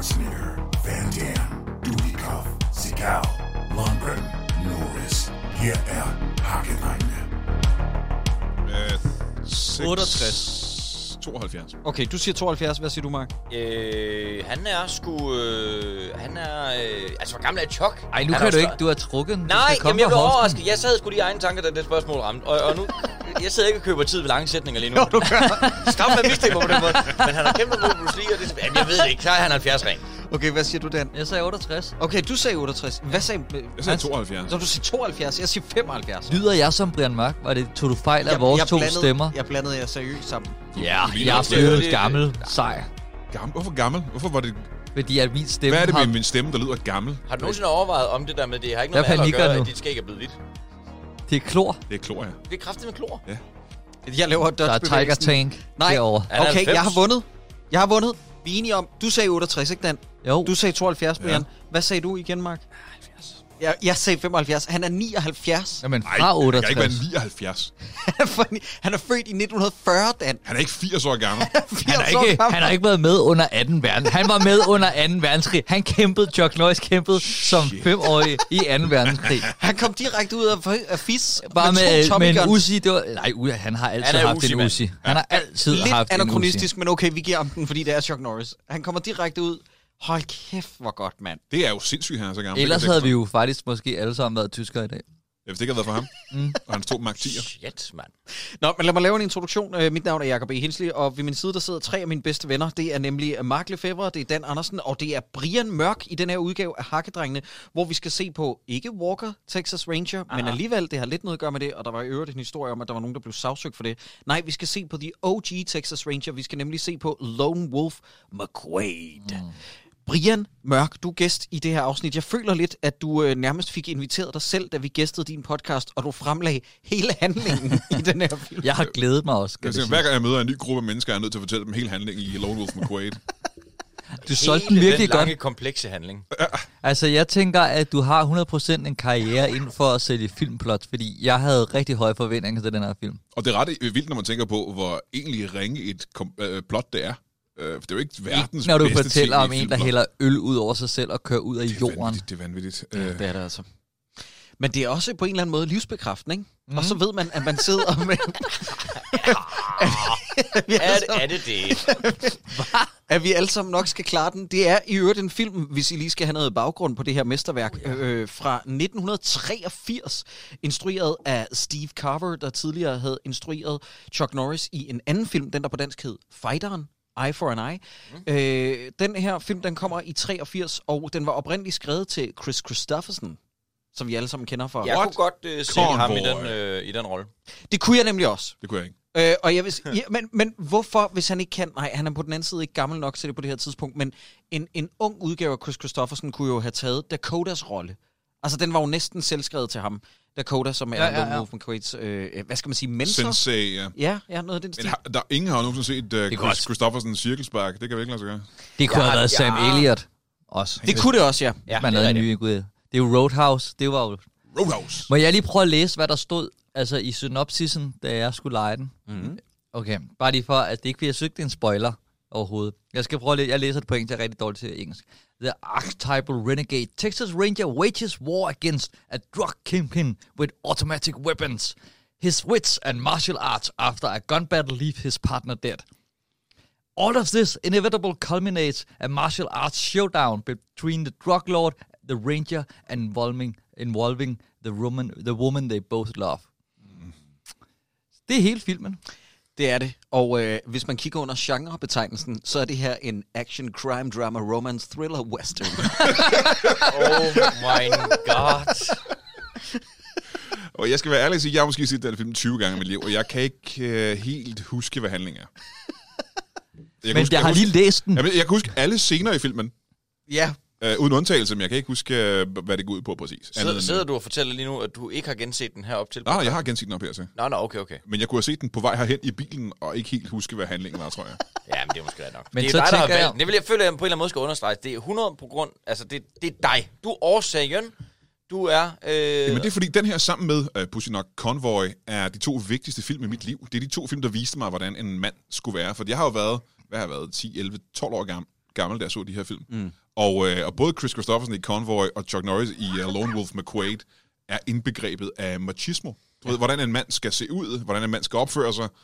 Schwarzenegger, Van Damme, Dudikoff, Seagal, Lundgren, Norris. Her er Hakkedrengene. 68. 72. Okay, du siger 72. Hvad siger du, Mark? Han er sgu... altså, hvor gammel er Chuck? Ej, nu kan du ikke. Du har trukket. Nej, jamen, jeg blev overrasket. Jeg sad sgu lige i egne tanker, da det spørgsmål ramte. Og nu... Jeg sidder ikke og køber tid ved lange sætninger lige nu. Jo, du gør. Stop med at mistænke mig på den måde. Men han har kæmpet mod Bruce Lee, og det... Jamen, jeg ved det ikke. Så er han 70 ring. Okay, hvad siger du, Dan? Jeg sagde 68. Okay, du sagde 68. Hvad sagde... Jeg sagde 72. Så du siger 72. Jeg siger 75. Lyder jeg som Brian Mørk? Tog du fejl af vores to stemmer? Jeg blandede jer seriøst sammen. Ja, jeg er blevet gammel sej. Hvorfor gammel? Hvorfor var det... Fordi at min stemme... Hvad er det med min stemme, der lyder gammel? Har du nogensinde overvejet om det der med, det har ikke noget med at gøre, at dit skæg er blevet hvidt? Det er klor. Det er klor, ja. Det er kraftigt med klor. Ja. Jeg laver Der er Tiger Tank derovre. Okay, jeg har vundet. Vi er enige om, du sagde 68, ikke Dan? Jo. Du sagde 72, Brian. Ja. Hvad sagde du igen, Mark? 70. Jeg sagde 75. Han er 79. Jamen, Ej, fra 68. han kan ikke være 79. Han er født i 1940, Dan. Han er ikke 80 år gammel. Han har ikke været med under 2. verdenskrig. Han var med under 2. verdenskrig. Han kæmpede, Chuck Norris kæmpede som 5-årig i 2. verdenskrig. Han kom direkte ud af FIS bare med en Uzi. Han har altid haft en Uzi. Han har altid haft en Uzi. Lidt anachronistisk, men okay, vi giver ham den, fordi det er Chuck Norris. Han kommer direkte ud. Hold kæft, hvor godt, mand. Det er jo sindssygt, han er så gammel. Ellers havde vi jo faktisk måske alle sammen været tyskere i dag. Hvis det ikke havde været for ham. Og hans 2 Mark 10'er. Shit, mand. Nå, men lad mig lave en introduktion. Mit navn er Jacob E. Hensley, og ved min side der sidder 3 af mine bedste venner. Det er nemlig Mark Lefebvre, det er Dan Andersen, og det er Brian Mørk i den her udgave af Hakkedrengene, hvor vi skal se på ikke Walker, Texas Ranger, men alligevel, det har lidt noget at gøre med det, og der var i øvrigt en historie om, at der var nogen, der blev sagsøgt for det. Nej, vi skal se på The OG Texas Ranger. Vi skal nemlig se på Lone Wolf McQuade. Brian Mørk, du er gæst i det her afsnit. Jeg føler lidt, at du nærmest fik inviteret dig selv, da vi gæstede din podcast, og du fremlagde hele handlingen i den her film. Jeg har glædet mig også. Hver gang jeg møder en ny gruppe af mennesker, er jeg nødt til at fortælle dem hele handlingen i Lone Wolf McQuade. Du solgte den virkelig den lange, godt. komplekse handling. Altså, jeg tænker, at du har 100% en karriere inden for at sælge filmplot, fordi jeg havde rigtig høje forventninger til den her film. Og det er ret vildt, når man tænker på, hvor egentlig ringe et plot det er. Det er jo ikke verdens når du bedste fortæller om en, filmplot. der hælder øl ud over sig selv og kører ud af jorden. Det er vanvittigt. Ja, det er det altså. Men det er også på en eller anden måde livsbekræftende, ikke? Og så ved man, at man sidder med... Er det? At vi alle sammen nok skal klare den. Det er i øvrigt en film, hvis I lige skal have noget baggrund på det her mesterværk, fra 1983, instrueret af Steve Carver, der tidligere havde instrueret Chuck Norris i en anden film, den der på dansk hed Fighteren. Eye for an Eye. Den her film, den kommer i 83, og den var oprindeligt skrevet til Chris Christopherson, som vi alle sammen kender fra... Jeg kunne godt se ham i den rolle. Det kunne jeg nemlig også. Det kunne jeg ikke. Og jeg vil, men hvorfor, hvis han ikke kan... Nej, han er på den anden side ikke gammel nok til det på det her tidspunkt, men en ung udgave af Chris Christopherson kunne jo have taget Dakotas rolle. Altså, den var jo næsten selvskrevet til ham. Dakota, som er Lone Wolf McQuades, hvad skal man sige, mentor? Sensei, ja. Ja, noget af den stil. Men ingen har nogensinde set Chris Christophersons cirkelspark. Det kan vi ikke lade sig gøre. Det kunne have været Sam Elliott også. Det kunne det også, ja. Man lavede en ny ud. Det er jo Roadhouse. Det var jo... Roadhouse. Må jeg lige prøve at læse, hvad der stod altså i synopsisen, da jeg skulle lege den? Mm-hmm. Okay, bare lige for, at det ikke bliver jeg søgt en spoiler overhovedet. Jeg skal prøve at jeg læser det på engelsk, jeg er rigtig dårligt til engelsk. The archetypal renegade Texas Ranger wages war against a drug kingpin with automatic weapons. His wits and martial arts after a gun battle leave his partner dead. All of this inevitable culminates a martial arts showdown between the drug lord, the ranger, and involving the woman they both love. Det er hele filmen. Det er det. Og hvis man kigger under genrebetegnelsen, så er det her en action, crime, drama, romance, thriller, western. Oh my god. Og jeg skal være ærlig og sige, jeg har måske set den film 20 gange i mit liv, og jeg kan ikke helt huske, hvad handlingen er. Jeg har lige læst den. Jeg kan huske alle scener i filmen. Ja. Uden undtagelse, men jeg kan ikke huske, hvad det går ud på præcis. Sidder du og fortæller lige nu, at du ikke har genset den her op til? Nej, jeg har genset den op her til. Nå, okay. Men jeg kunne have set den på vej herhen i bilen, og ikke helt huske, hvad handlingen var, tror jeg. Ja, men det er måske nok. Men det er så dig, der har tænker jeg... valgt. Det vil jeg føle, at jeg på en eller anden måde skal understrege. Det er 100 på grund... Altså, det er dig. Du er årsagen. Du er... Jamen, det er fordi, den her sammen med Pussy Nok Convoy er de 2 vigtigste film i mit liv. Det er de 2 film, der viste mig, hvordan en mand skulle være. For jeg har jo været, 10, 11, 12 år gammel, da jeg så de her film. Og både Chris Christopherson i Convoy og Chuck Norris i Lone Wolf McQuade er indbegrebet af machismo. Du ved, hvordan en mand skal se ud, hvordan en mand skal opføre sig,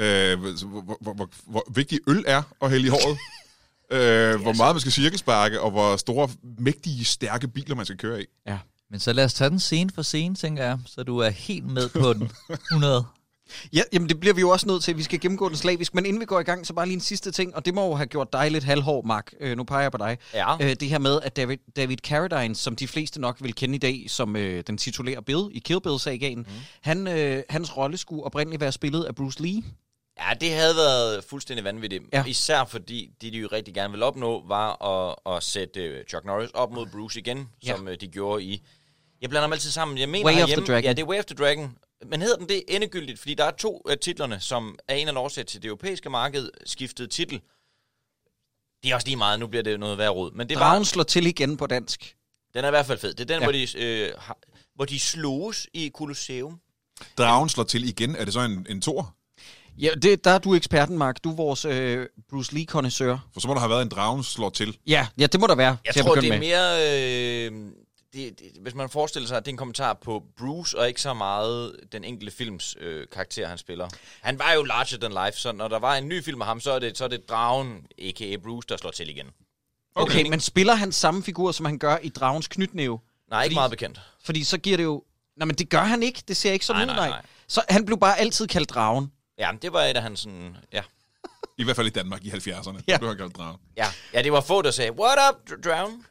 hvor vigtig øl er at hælde i håret, hvor meget man skal cirkelsparke, og hvor store, mægtige, stærke biler man skal køre i. Ja. Men så lad os tage den scene for scene, tænker jeg, så du er helt med på den. 100. Ja, jamen det bliver vi jo også nødt til. Vi skal gennemgå den slavisk. Men inden vi går i gang, så bare lige en sidste ting. Og det må jo have gjort dig lidt halvhård, Mark. Nu peger jeg på dig. Ja. Det her med, at David Carradine, som de fleste nok vil kende i dag, som den titulære Bill i Kill Bill-sagaen, hans rolle skulle oprindeligt være spillet af Bruce Lee. Ja, det havde været fuldstændig vanvittigt. Ja. Især fordi de jo rigtig gerne ville opnå, var at sætte Chuck Norris op mod Bruce igen, som de gjorde i... Jeg blander dem altid sammen. Jeg mener Way of the Dragon. Ja, det er Way of the Dragon. Men hedder den det endegyldigt? Fordi der er 2 af titlerne, som er en af årsag til det europæiske marked skiftede titel. Det er også lige meget. Nu bliver det noget værd rod. Men det Dragen slår til igen på dansk. Den er i hvert fald fed. Det er den, hvor de sloges i Colosseum. Dragen slår til igen. Er det så en tor? Ja, der er du eksperten, Mark. Du er vores Bruce Lee-konnisseur. For så må der have været en dragen slår til. Ja, det må der være. Jeg tror, det er mere... hvis man forestiller sig, at det er en kommentar på Bruce, og ikke så meget den enkelte films karakter, han spiller. Han var jo larger than life, så når der var en ny film af ham, så er det dragen, a.k.a. Bruce, der slår til igen. Okay, men spiller han samme figur, som han gør i Dragens Knytnæve? Nej, ikke meget bekendt. Fordi så giver det jo... Nej, men det gør han ikke. Det ser ikke sådan ud, nej. Så han blev bare altid kaldt Dragen. Ja, det var et af hans sådan... Ja. I hvert fald i Danmark i 70'erne. Ja. Det blev han kaldt dragen. Ja, det var få, der sagde, what up, Dragon?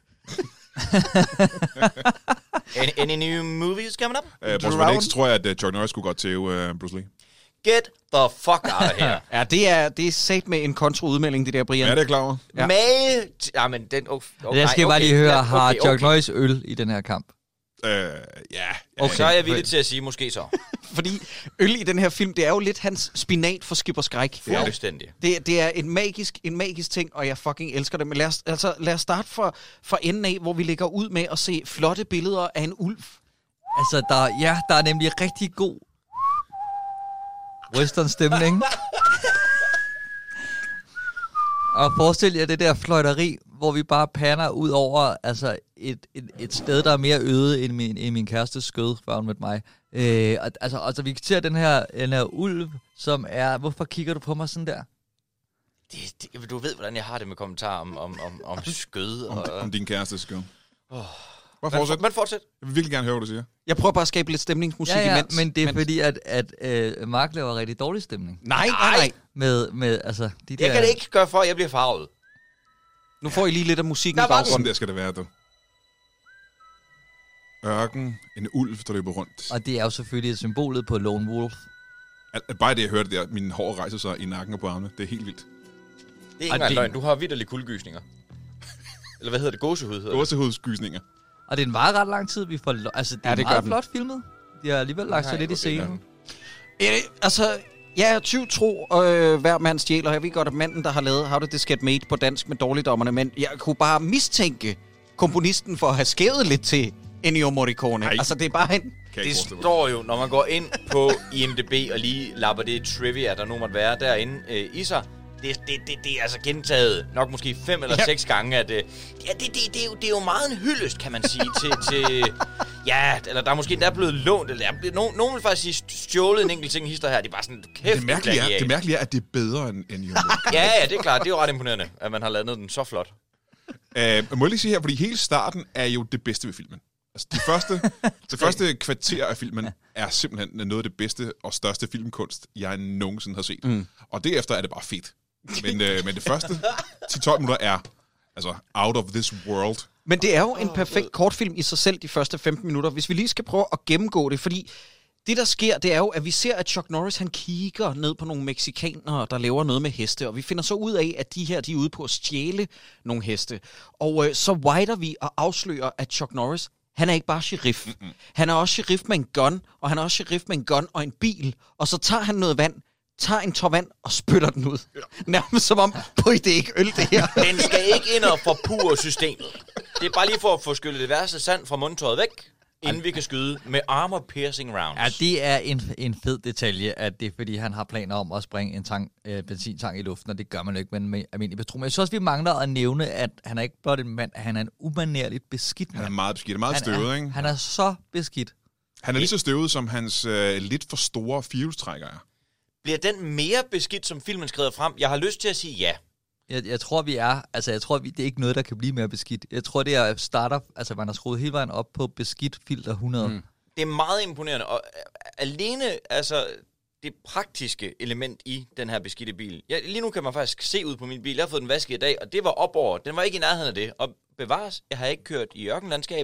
Any new movies coming up? Bortset fra det ikke, så tror jeg, at Chuck Norris skulle godt til Bruce Lee. Get the fuck out of here. Ja, det er sat med en kontraudmelding, det der, Brian. Ja, det er klar over. Ja. Men den... Jeg skal bare lige høre, har Chuck Norris øl i den her kamp? Okay. Så er jeg villig til at sige, måske så. Fordi øl i den her film, det er jo lidt hans spinat for Skipper Skræk. Fuldstændig. Det er en magisk ting, og jeg fucking elsker det. Men lad os starte fra enden af, hvor vi ligger ud med at se flotte billeder af en ulv. Altså, der er nemlig rigtig god western-stemning. Og forestil jer det der fløjteri, hvor vi bare panner ud over altså et sted, der er mere øde end min kærestes skød, før hun mødte mig. Altså, vi kan se den her ulv, som er... Hvorfor kigger du på mig sådan der? Du ved, hvordan jeg har det med kommentarer om skød. Om din kærestes skød. Men fortsæt. Jeg vil virkelig gerne høre, hvad du siger. Jeg prøver bare at skabe lidt stemningsmusik imens. Men det er fordi, at Mark laver rigtig dårlig stemning. Nej. Med altså, de der... Jeg kan det ikke gøre for, at jeg bliver farvet. Nu får I lige lidt af musikken i Sådan baggrunden. der skal det være, du. Ørken, en ulv, der løber rundt. Og det er jo selvfølgelig symbolet på Lone Wolf. Bare det, jeg hørte der, mine hår rejser sig i nakken og på armene. Det er helt vildt. Det er ikke engang løgn. Du har vitterlige kuldegysninger. Eller hvad hedder det? Gåsehud? Gåsehudsgysninger. Og det er ret lang tid, vi får... Altså, det er meget flot filmet. De har alligevel lagt sig lidt i scenen. Altså, ja, 20 tro, hver mand stjæler. Jeg ved godt, at manden, der har lavet How Did This Get Made på dansk med dårligdommerne, men jeg kunne bare mistænke komponisten for at have skævet lidt til Ennio Morricone. Ej. Altså, det er bare en... Det står jo, når man går ind på IMDb og lige lapper det trivia, der nu måtte være derinde i sig. Det er altså gentaget nok måske 5 eller 6 gange, at det er jo meget en hyldest, kan man sige, til ja, eller der er måske endda blevet lånt, eller nogen vil faktisk sige stjålet en enkelt ting hister her, det er bare sådan kæft. Det mærkelige er, at det er bedre end Ennio. Ja, det er klart, det er jo ret imponerende, at man har landet den så flot. Må jeg lige sige her, fordi hele starten er jo det bedste ved filmen. Altså, det første kvarter af filmen er simpelthen noget af det bedste og største filmkunst, jeg nogensinde har set. Og derefter er det bare fedt. Men det første 10-12 minutter er altså out of this world. Men det er jo en perfekt kortfilm i sig selv, de første 15 minutter. Hvis vi lige skal prøve at gennemgå det, fordi det, der sker, det er jo, at vi ser, at Chuck Norris, han kigger ned på nogle mexikanere, der laver noget med heste, og vi finder så ud af, at de er ude på at stjæle nogle heste. Og så whiter vi og afslører, at Chuck Norris, han er ikke bare sheriff. Han er også sheriff med en gun, og han er også sheriff med en gun og en bil. Og så tager han noget vand, tager en tår vand og spytter den ud. Ja. Nærmest som om, det er ikke øl, det her. Den skal ikke ind og forpure systemet. Det er bare lige for at få skyllet det værste sand fra mundtøjet væk. inden vi kan skyde med armor-piercing rounds. Ja, det er en fed detalje, at det er, fordi han har planer om at springe en benzintank i luften, og det gør man jo ikke med en almindelig patron. Men jeg synes også, vi mangler at nævne, at han er ikke blot en mand, han er en umanerligt beskidt mand. Han er meget beskidt, meget støvet, ikke? Han er så beskidt. Han er lige så støvet, som hans lidt for store firehjulstrækker er. Bliver den mere beskidt, som filmen skrider frem? Jeg har lyst til at sige ja. Jeg tror, det er ikke noget, der kan blive mere beskidt. Jeg tror, det er starter, altså man har skruet hele vejen op på beskidt filter 100. Det er meget imponerende, og alene altså det praktiske element i den her beskidte bil. Lige nu kan man faktisk se ud på min bil. Jeg har fået den vasket i dag, og det var op over. Den var ikke i nærheden af det. Og bevares, jeg har ikke kørt i ørkenlandskab,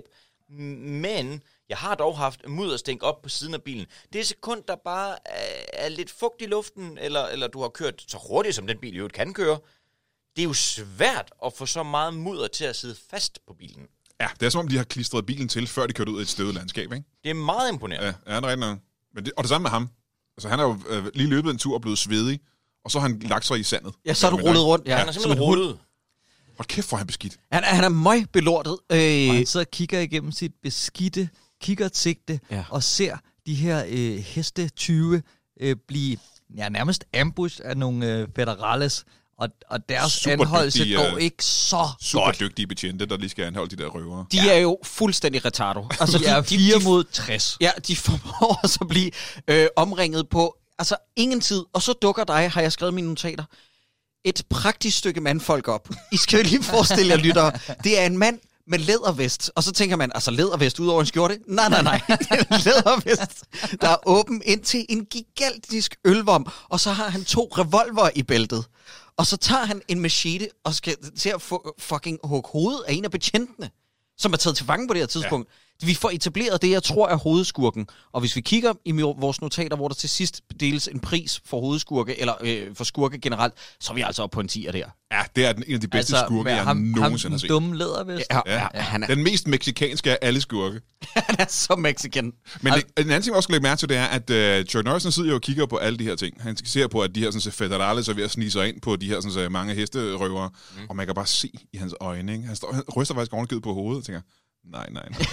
men jeg har dog haft mudderstænk op på siden af bilen. Det er sekund, der bare er lidt fugt i luften, eller du har kørt så hurtigt, som den bil jo kan køre. Det er jo svært at få så meget mudder til at sidde fast på bilen. Ja, det er som om, de har klistret bilen til, før de kørte ud af et støvet landskab, ikke? Det er meget imponerende. Ja, det er rigtigt nok. Og det samme med ham. Altså, han har jo lige løbet en tur og blevet svedig, og så har han lagt sig i sandet. Ja, så er du rullet rundt. Ja. Han er simpelthen rullet. Hold kæft, hvor han beskidt. Han er møgbelortet. Og han sidder og kigger igennem sit beskidte kikkertsigte, og ser de her hestetyve blive nærmest ambushed af nogle federales. Og deres anholdelse går ikke så super godt. Dygtige betjente, der lige skal anholde de der røvere. De er jo fuldstændig retardo. Altså, de er 4 mod 60. Ja, de formår også at blive omringet på ingen tid. Og så dukker dig, har jeg skrevet mine notater, et praktisk stykke mandfolk op. I skal jo lige forestille jer, lyttere. Det er en mand med lædervest. Og så tænker man, altså lædervest ud over en skjorte? Nej. Det er lædervest, der er åben ind til en gigantisk ølvom. Og så har han 2 revolver i bæltet. Og så tager han en machete og skal til at fucking hugge hovedet af en af betjentene, som er taget til fange på det her tidspunkt. Ja. Vi får etableret det, jeg tror er hovedskurken. Og hvis vi kigger i vores notater, hvor der til sidst deles en pris for hovedskurke, eller for skurke generelt, så er vi altså oppe på en 10'er der. Ja, det er en af de bedste skurke, jeg nogensinde har set. Dumme lædervest. Ja. Han er den mest mexikanske af alle skurke. Han er så mexican. Men en anden ting, jeg også skal lægge mærke til, det er, at Chuck Norris sidder jo og kigger på alle de her ting. Han ser på, at de her sådan, federales er ved at snige sig ind på de her sådan, mange hesterøvere. Og man kan bare se i hans øjne, ikke? Han ryster faktisk ovengivet på hovedet og tænker, nej.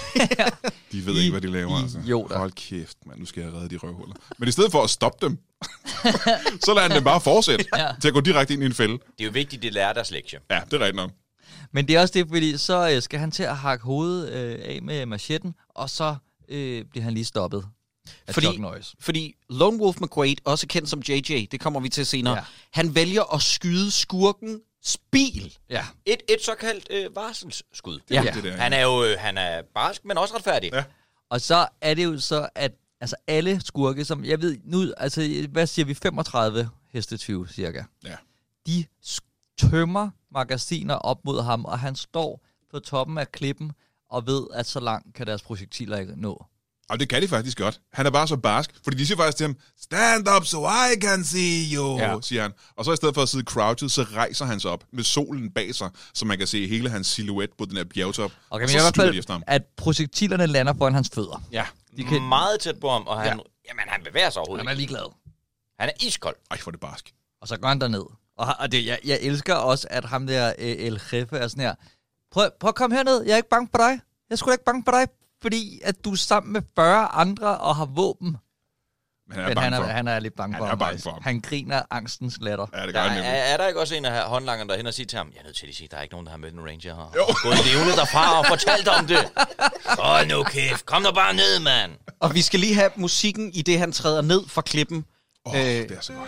De ved ikke, hvad de laver. Altså. Hold kæft, man, nu skal jeg redde de røvhuller. Men i stedet for at stoppe dem, så lader han dem bare fortsætte til at gå direkte ind i en fælde. Det er jo vigtigt, det lærer deres lektie. Ja, det er rigtigt nok. Men det er også det, fordi så skal han til at hakke hovedet af med machetten, og så bliver han lige stoppet af Chuck Norris. Fordi Lone Wolf McQuaid, også kendt som JJ, det kommer vi til senere, han vælger at skyde skurken bil. Ja. Et såkaldt varselsskud. Ja. Han er barsk, men også retfærdig. Ja. Og så er det jo så, at altså alle skurke, som jeg ved nu, altså hvad siger vi, 35 hestetyve cirka. Ja. De tømmer magasiner op mod ham, og han står på toppen af klippen og ved, at så langt kan deres projektiler ikke nå. Og det kan de faktisk godt. Han er bare så barsk, fordi de siger faktisk til ham, stand up so I can see you, siger han. Og så i stedet for at sidde crouched, så rejser han sig op med solen bag sig, så man kan se hele hans silhuet på den her bjergtop. Okay, men i hvert fald, at projektilerne lander foran hans fødder. Ja, de kan meget tæt på ham, og han bevæger sig overhovedet. Han er ligeglad. Han er iskold. Ej, for det barsk. Og så går han derned. Og det, jeg elsker også, at ham der El Jefe er sådan her, prøv at komme herned, jeg er ikke bange på dig. Jeg skulle ikke bange på dig, fordi at du er sammen med 40 andre og har våben. Men han er lidt bange for ham. Han griner angstens latter. Ja, det gør han. Er der ikke også en af håndlangerne, der hen og siger til ham, jeg er nødt til at sige, der er ikke nogen, der har mødt en ranger her. Gået levende derfra og fortalt om det. Nu kæft, kom der bare ned, mand. Og vi skal lige have musikken i det, han træder ned fra klippen. Det er så godt.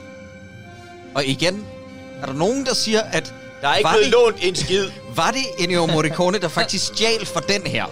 Og igen, er der nogen, der siger, at der er ikke blevet lånt en skid. Var det Ennio Morricone, der faktisk stjal for den her?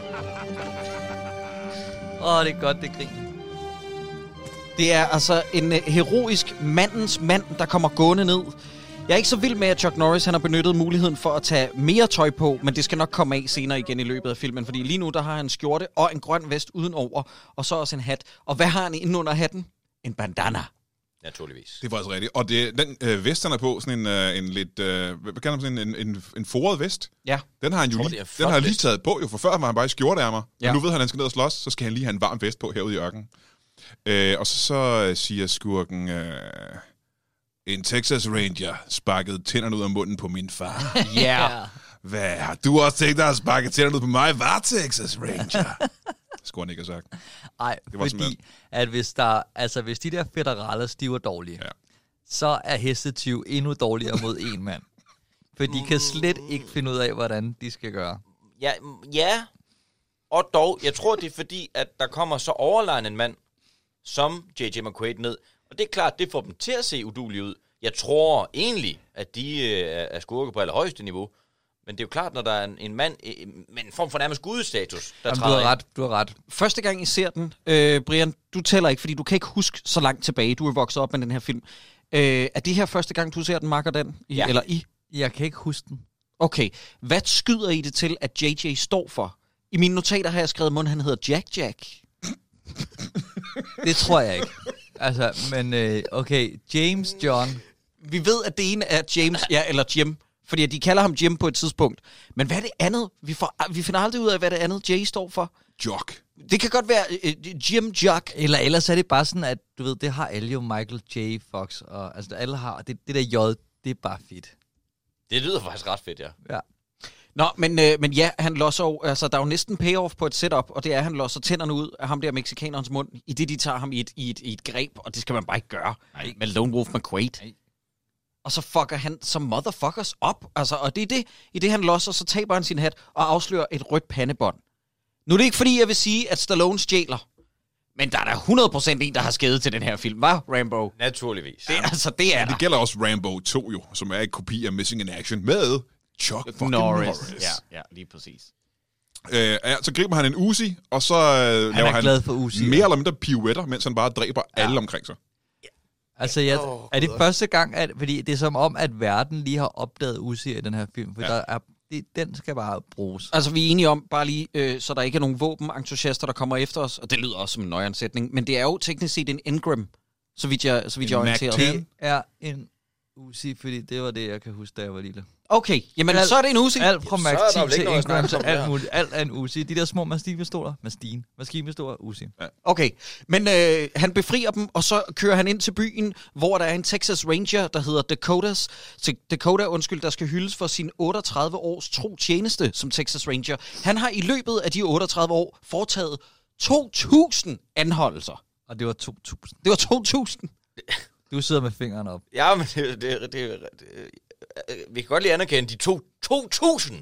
Det er godt, det griner. Det er altså en heroisk mandens mand, der kommer gående ned. Jeg er ikke så vild med, at Chuck Norris han har benyttet muligheden for at tage mere tøj på, men det skal nok komme af senere igen i løbet af filmen, fordi lige nu der har han en skjorte og en grøn vest udenover, og så også en hat. Og hvad har han inde under hatten? En bandana. Naturligvis. Det var altså rigtigt. Og den vest, han er på, sådan en lidt, hvad kalder man sådan en foret vest. Ja. Den har han jo lige taget på, jo, for før var han bare i skjorteærmer. Ja. Men nu ved han skal ned og slås, så skal han lige have en varm vest på herude i ørkenen. Og så siger skurken, en Texas Ranger sparkede tænderne ud af munden på min far. Ja. Hvad, har du også tænkt dig at sparke tænderne ud på mig? Var Texas Ranger? skulle han ikke have sagt. Nej, Det var fordi at hvis de der federales, de var dårlige, så er hestetyv endnu dårligere mod en mand. For de kan slet ikke finde ud af, hvordan de skal gøre. Ja. Og dog, jeg tror, det er fordi, at der kommer så overlegen en mand, som J.J. McQuaid ned. Og det er klart, det får dem til at se udulige ud. Jeg tror egentlig, at de er skurke på allerhøjeste niveau. Men det er jo klart, når der er en mand med en form for nærmest gudestatus, der træder Du har ret. Første gang I ser den, Brian, du tæller ikke, fordi du kan ikke huske så langt tilbage. Du er vokset op med den her film. Er det her første gang, du ser den, Mark og Dan? Ja. Eller I? Jeg kan ikke huske den. Okay. Hvad skyder I det til, at JJ står for? I mine notater har jeg skrevet, at han hedder Jack. Det tror jeg ikke. Altså, men okay, James John. Vi ved, at det ene er James, eller Jim. Fordi de kalder ham Jim på et tidspunkt. Men hvad er det andet? Vi finder aldrig ud af, hvad det andet J står for. Jock. Det kan godt være Jim Jock. Eller ellers er det bare sådan, at du ved, det har alle jo Michael J. Fox. Og, altså, alle har, det der J, det er bare fedt. Det lyder faktisk ret fedt, ja. Nå, men ja, han losser jo, altså der er jo næsten payoff på et setup, og det er, at han losser tænderne ud af ham der mexicanerens mund, i det de tager ham i et greb, og det skal man bare ikke gøre med Lone Wolf McQuaid. Nej. Og så fucker han som motherfuckers op, altså, og det er det, i det han losser, så taber han sin hat og afslører et rødt pandebånd. Nu er det ikke fordi, jeg vil sige, at Stallone stjæler, men der er da 100% en, der har skædet til den her film, var Rambo? Naturligvis. Det er det gælder også Rambo 2 jo, som er en kopi af Missing in Action med Chuck fucking Norris. Ja, lige præcis. Så griber han en Uzi, og så laver han glad for Uzi, mere eller mindre pirouetter, mens han bare dræber alle omkring sig. Altså, er det første gang, fordi det er som om, at verden lige har opdaget Uzi i den her film, for den skal bare bruges. Altså, vi er enige om, bare lige, så der ikke er nogen våbenentusiaster, der kommer efter os, og det lyder også som en nøjansætning, men det er jo teknisk set en Ingram, så vidt jeg orienteret. Det er en Uzi, fordi det var det, jeg kan huske, da jeg var lille. Okay, jamen så er det en Uzi. Alt fra Mac 10 til Ingram, til alt muligt. Alt er en Uzi. De der små maskinpistoler, Uzi. Ja. Okay, men han befrier dem, og så kører han ind til byen, hvor der er en Texas Ranger, der hedder Dakota, der skal hyldes for sin 38 års tro tjeneste som Texas Ranger. Han har i løbet af de 38 år foretaget 2.000 anholdelser. Og det var 2.000. Det var 2.000. Du sidder med fingrene op. Ja, men vi kan godt lige anerkende de 2.000.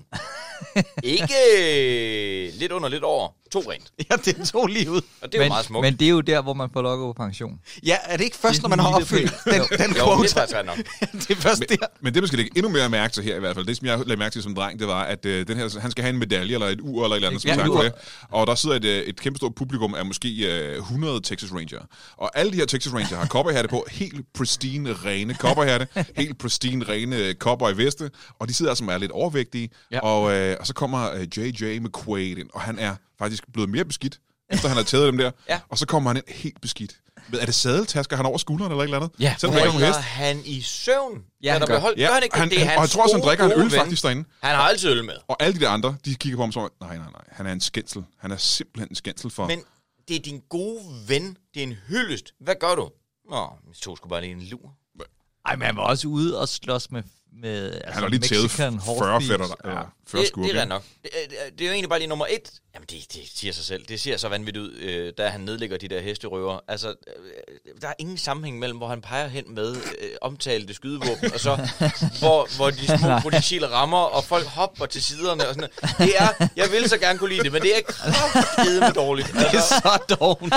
Ikke lidt under, lidt over. 2 rent. Ja, det tog lige ud. Og det er jo meget smukt. Men det er jo der, hvor man får lov at gå på pension. Ja, er det ikke først, når man har opfyldt den jo, quote? det er faktisk nok. Det er først der. Men det, man skal lægge endnu mere mærke til her i hvert fald, det som jeg lagde mærke til som dreng, det var, at den her, han skal have en medalje eller et ur eller et eller andet, som sagt for det. Og der sidder et kæmpestort publikum af måske 100 Texas Ranger. Og alle de her Texas Ranger har cowboyhatte på, helt pristine, rene cowboyhatte, helt pristine, rene cowboy-veste, og de sidder altså er lidt overvægtige. Ja. Og så kommer J.J. McQuaid ind, og han er faktisk blevet mere beskidt, efter han har taget dem der. Ja. Og så kommer han ind helt beskidt. Er det sadeltasker, han over skulderen eller et eller andet? Ja. Selv han Holder han i søvn? Ja, han gør. Gør han ikke? Han, det er og jeg tror også, han drikker en øl ven. faktisk derinde. Han har altid øl med. Og alle de der andre, de kigger på ham som, nej, han er en skændsel. Han er simpelthen en skændsel for... Men det er din gode ven. Det er en hyldest. Hvad gør du? Nå, vi tog sgu bare lige en lur. Ej, men han var også ude og slås med altså, han har lige tævet 40 fætter der. 40 skurke. Det er nok. Det er jo egentlig bare lige nummer 1. Jamen, det siger sig selv. Det ser så vanvittigt ud, da han nedlægger de der hesterøver. Altså, der er ingen sammenhæng mellem, hvor han peger hen med omtalte skydevåben, og så, hvor de små projektiler rammer, og folk hopper til siderne og sådan noget. Det er, jeg vil så gerne kunne lide det, men det er kraftedeme dårligt. Det er så dårligt.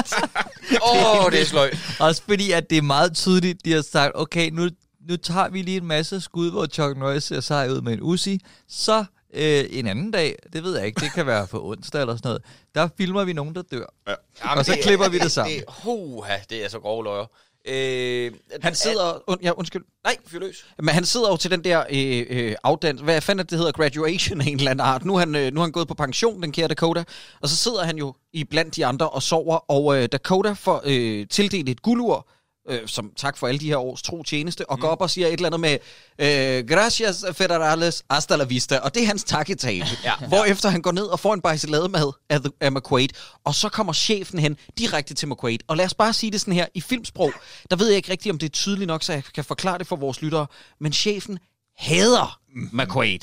Det er sløjt. Også fordi, at det er meget tydeligt, de har sagt, okay, nu tager vi lige en masse skud, hvor Chuck Norris ser sej ud med en Uzi. Så en anden dag, det ved jeg ikke, det kan være for onsdag eller sådan noget, der filmer vi nogen, der dør. Ja. Jamen, og så klipper vi det sammen. Det er så grove løjer. Han sidder... undskyld. Nej, fyr løs. Men han sidder jo til den der afdans... Hvad fanden det hedder? Graduation af en eller anden art. Nu er han gået på pension, den kære Dakota. Og så sidder han jo blandt de andre og sover. Og Dakota får tildelt et guldur, som tak for alle de her års tro tjeneste, og går op og siger et eller andet med gracias federales, hasta la vista, og det er hans takketale. Hvorefter han går ned og får en bajselademad af McQuaid, og så kommer chefen hen direkte til McQuaid. Og lad os bare sige det sådan her, i filmsprog, der ved jeg ikke rigtigt, om det er tydeligt nok, så jeg kan forklare det for vores lyttere, men chefen hader McQuaid. Ja.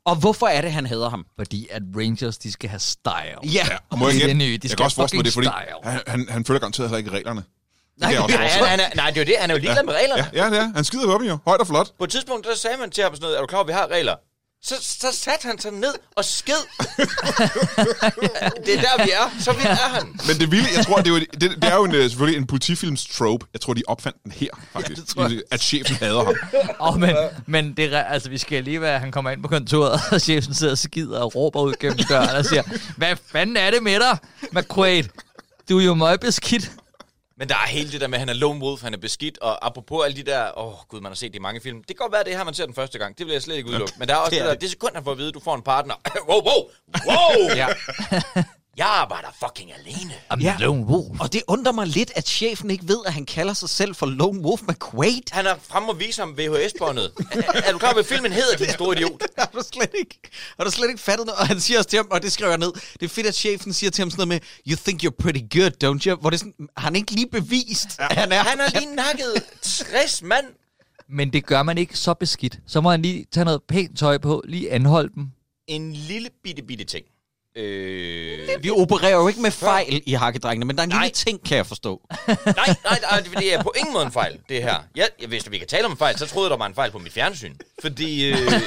Og hvorfor er det, han hader ham? Fordi at Rangers, de skal have style. Ja. Og må jeg Det er gætte? det nye. De Jeg skal kan også forestille mig, det er fucking fordi, han følger garanteret heller ikke reglerne. Nej, Det kan jeg også forestille mig. Nej, det er jo det. Han er jo ligeglad med reglerne. Ja, det er. Han skider på dem jo. Højt og flot. På et tidspunkt, der sagde man til ham sådan noget, er du klar, at vi har regler? Så satte han sig ned og sked. Det er der, vi er. Så vidt er han. Men det vilde, jeg tror, det er jo selvfølgelig en politifilms trope. Jeg tror, de opfandt den her, faktisk. At chefen hader ham. Men det er, altså, vi skal lige være, han kommer ind på kontoret, og chefen sidder og skider og råber ud gennem døren og siger, hvad fanden er det med dig, McQuaid? Du er jo meget beskidt. Men der er hele det der med, at han er lone wolf, han er beskidt, og apropos alle de der, gud, man har set det i mange film. Det kan godt være, det her, man ser den første gang. Det vil jeg slet ikke udelukke. Men der er også det sekund, han får at vide, du får en partner. wow! Ja. Jeg arbejder fucking alene. Ja. Lone Wolf. Og det undrer mig lidt, at chefen ikke ved, at han kalder sig selv for Lone Wolf McQuaid. Han er fremme og viser ham VHS-båndet. Er du klar, hvad filmen hedder, din store idiot? Har du slet ikke fattet noget? Og han siger også til ham, og det skriver jeg ned, det er fedt, at chefen siger til ham sådan noget med, you think you're pretty good, don't you? Hvor det sådan, har han ikke lige bevist, at han er... Han har lige nakket 60 mand. Men det gør man ikke så beskidt. Så må han lige tage noget pænt tøj på, lige anholde dem. En lille bitte ting. Vi opererer jo ikke med fejl i Hakkedrengene, men der er en lille ting, kan jeg forstå. Nej, det er på ingen måde en fejl, det her. Jeg vidste, at vi kan tale om en fejl, så troede jeg, der var en fejl på mit fjernsyn. Fordi...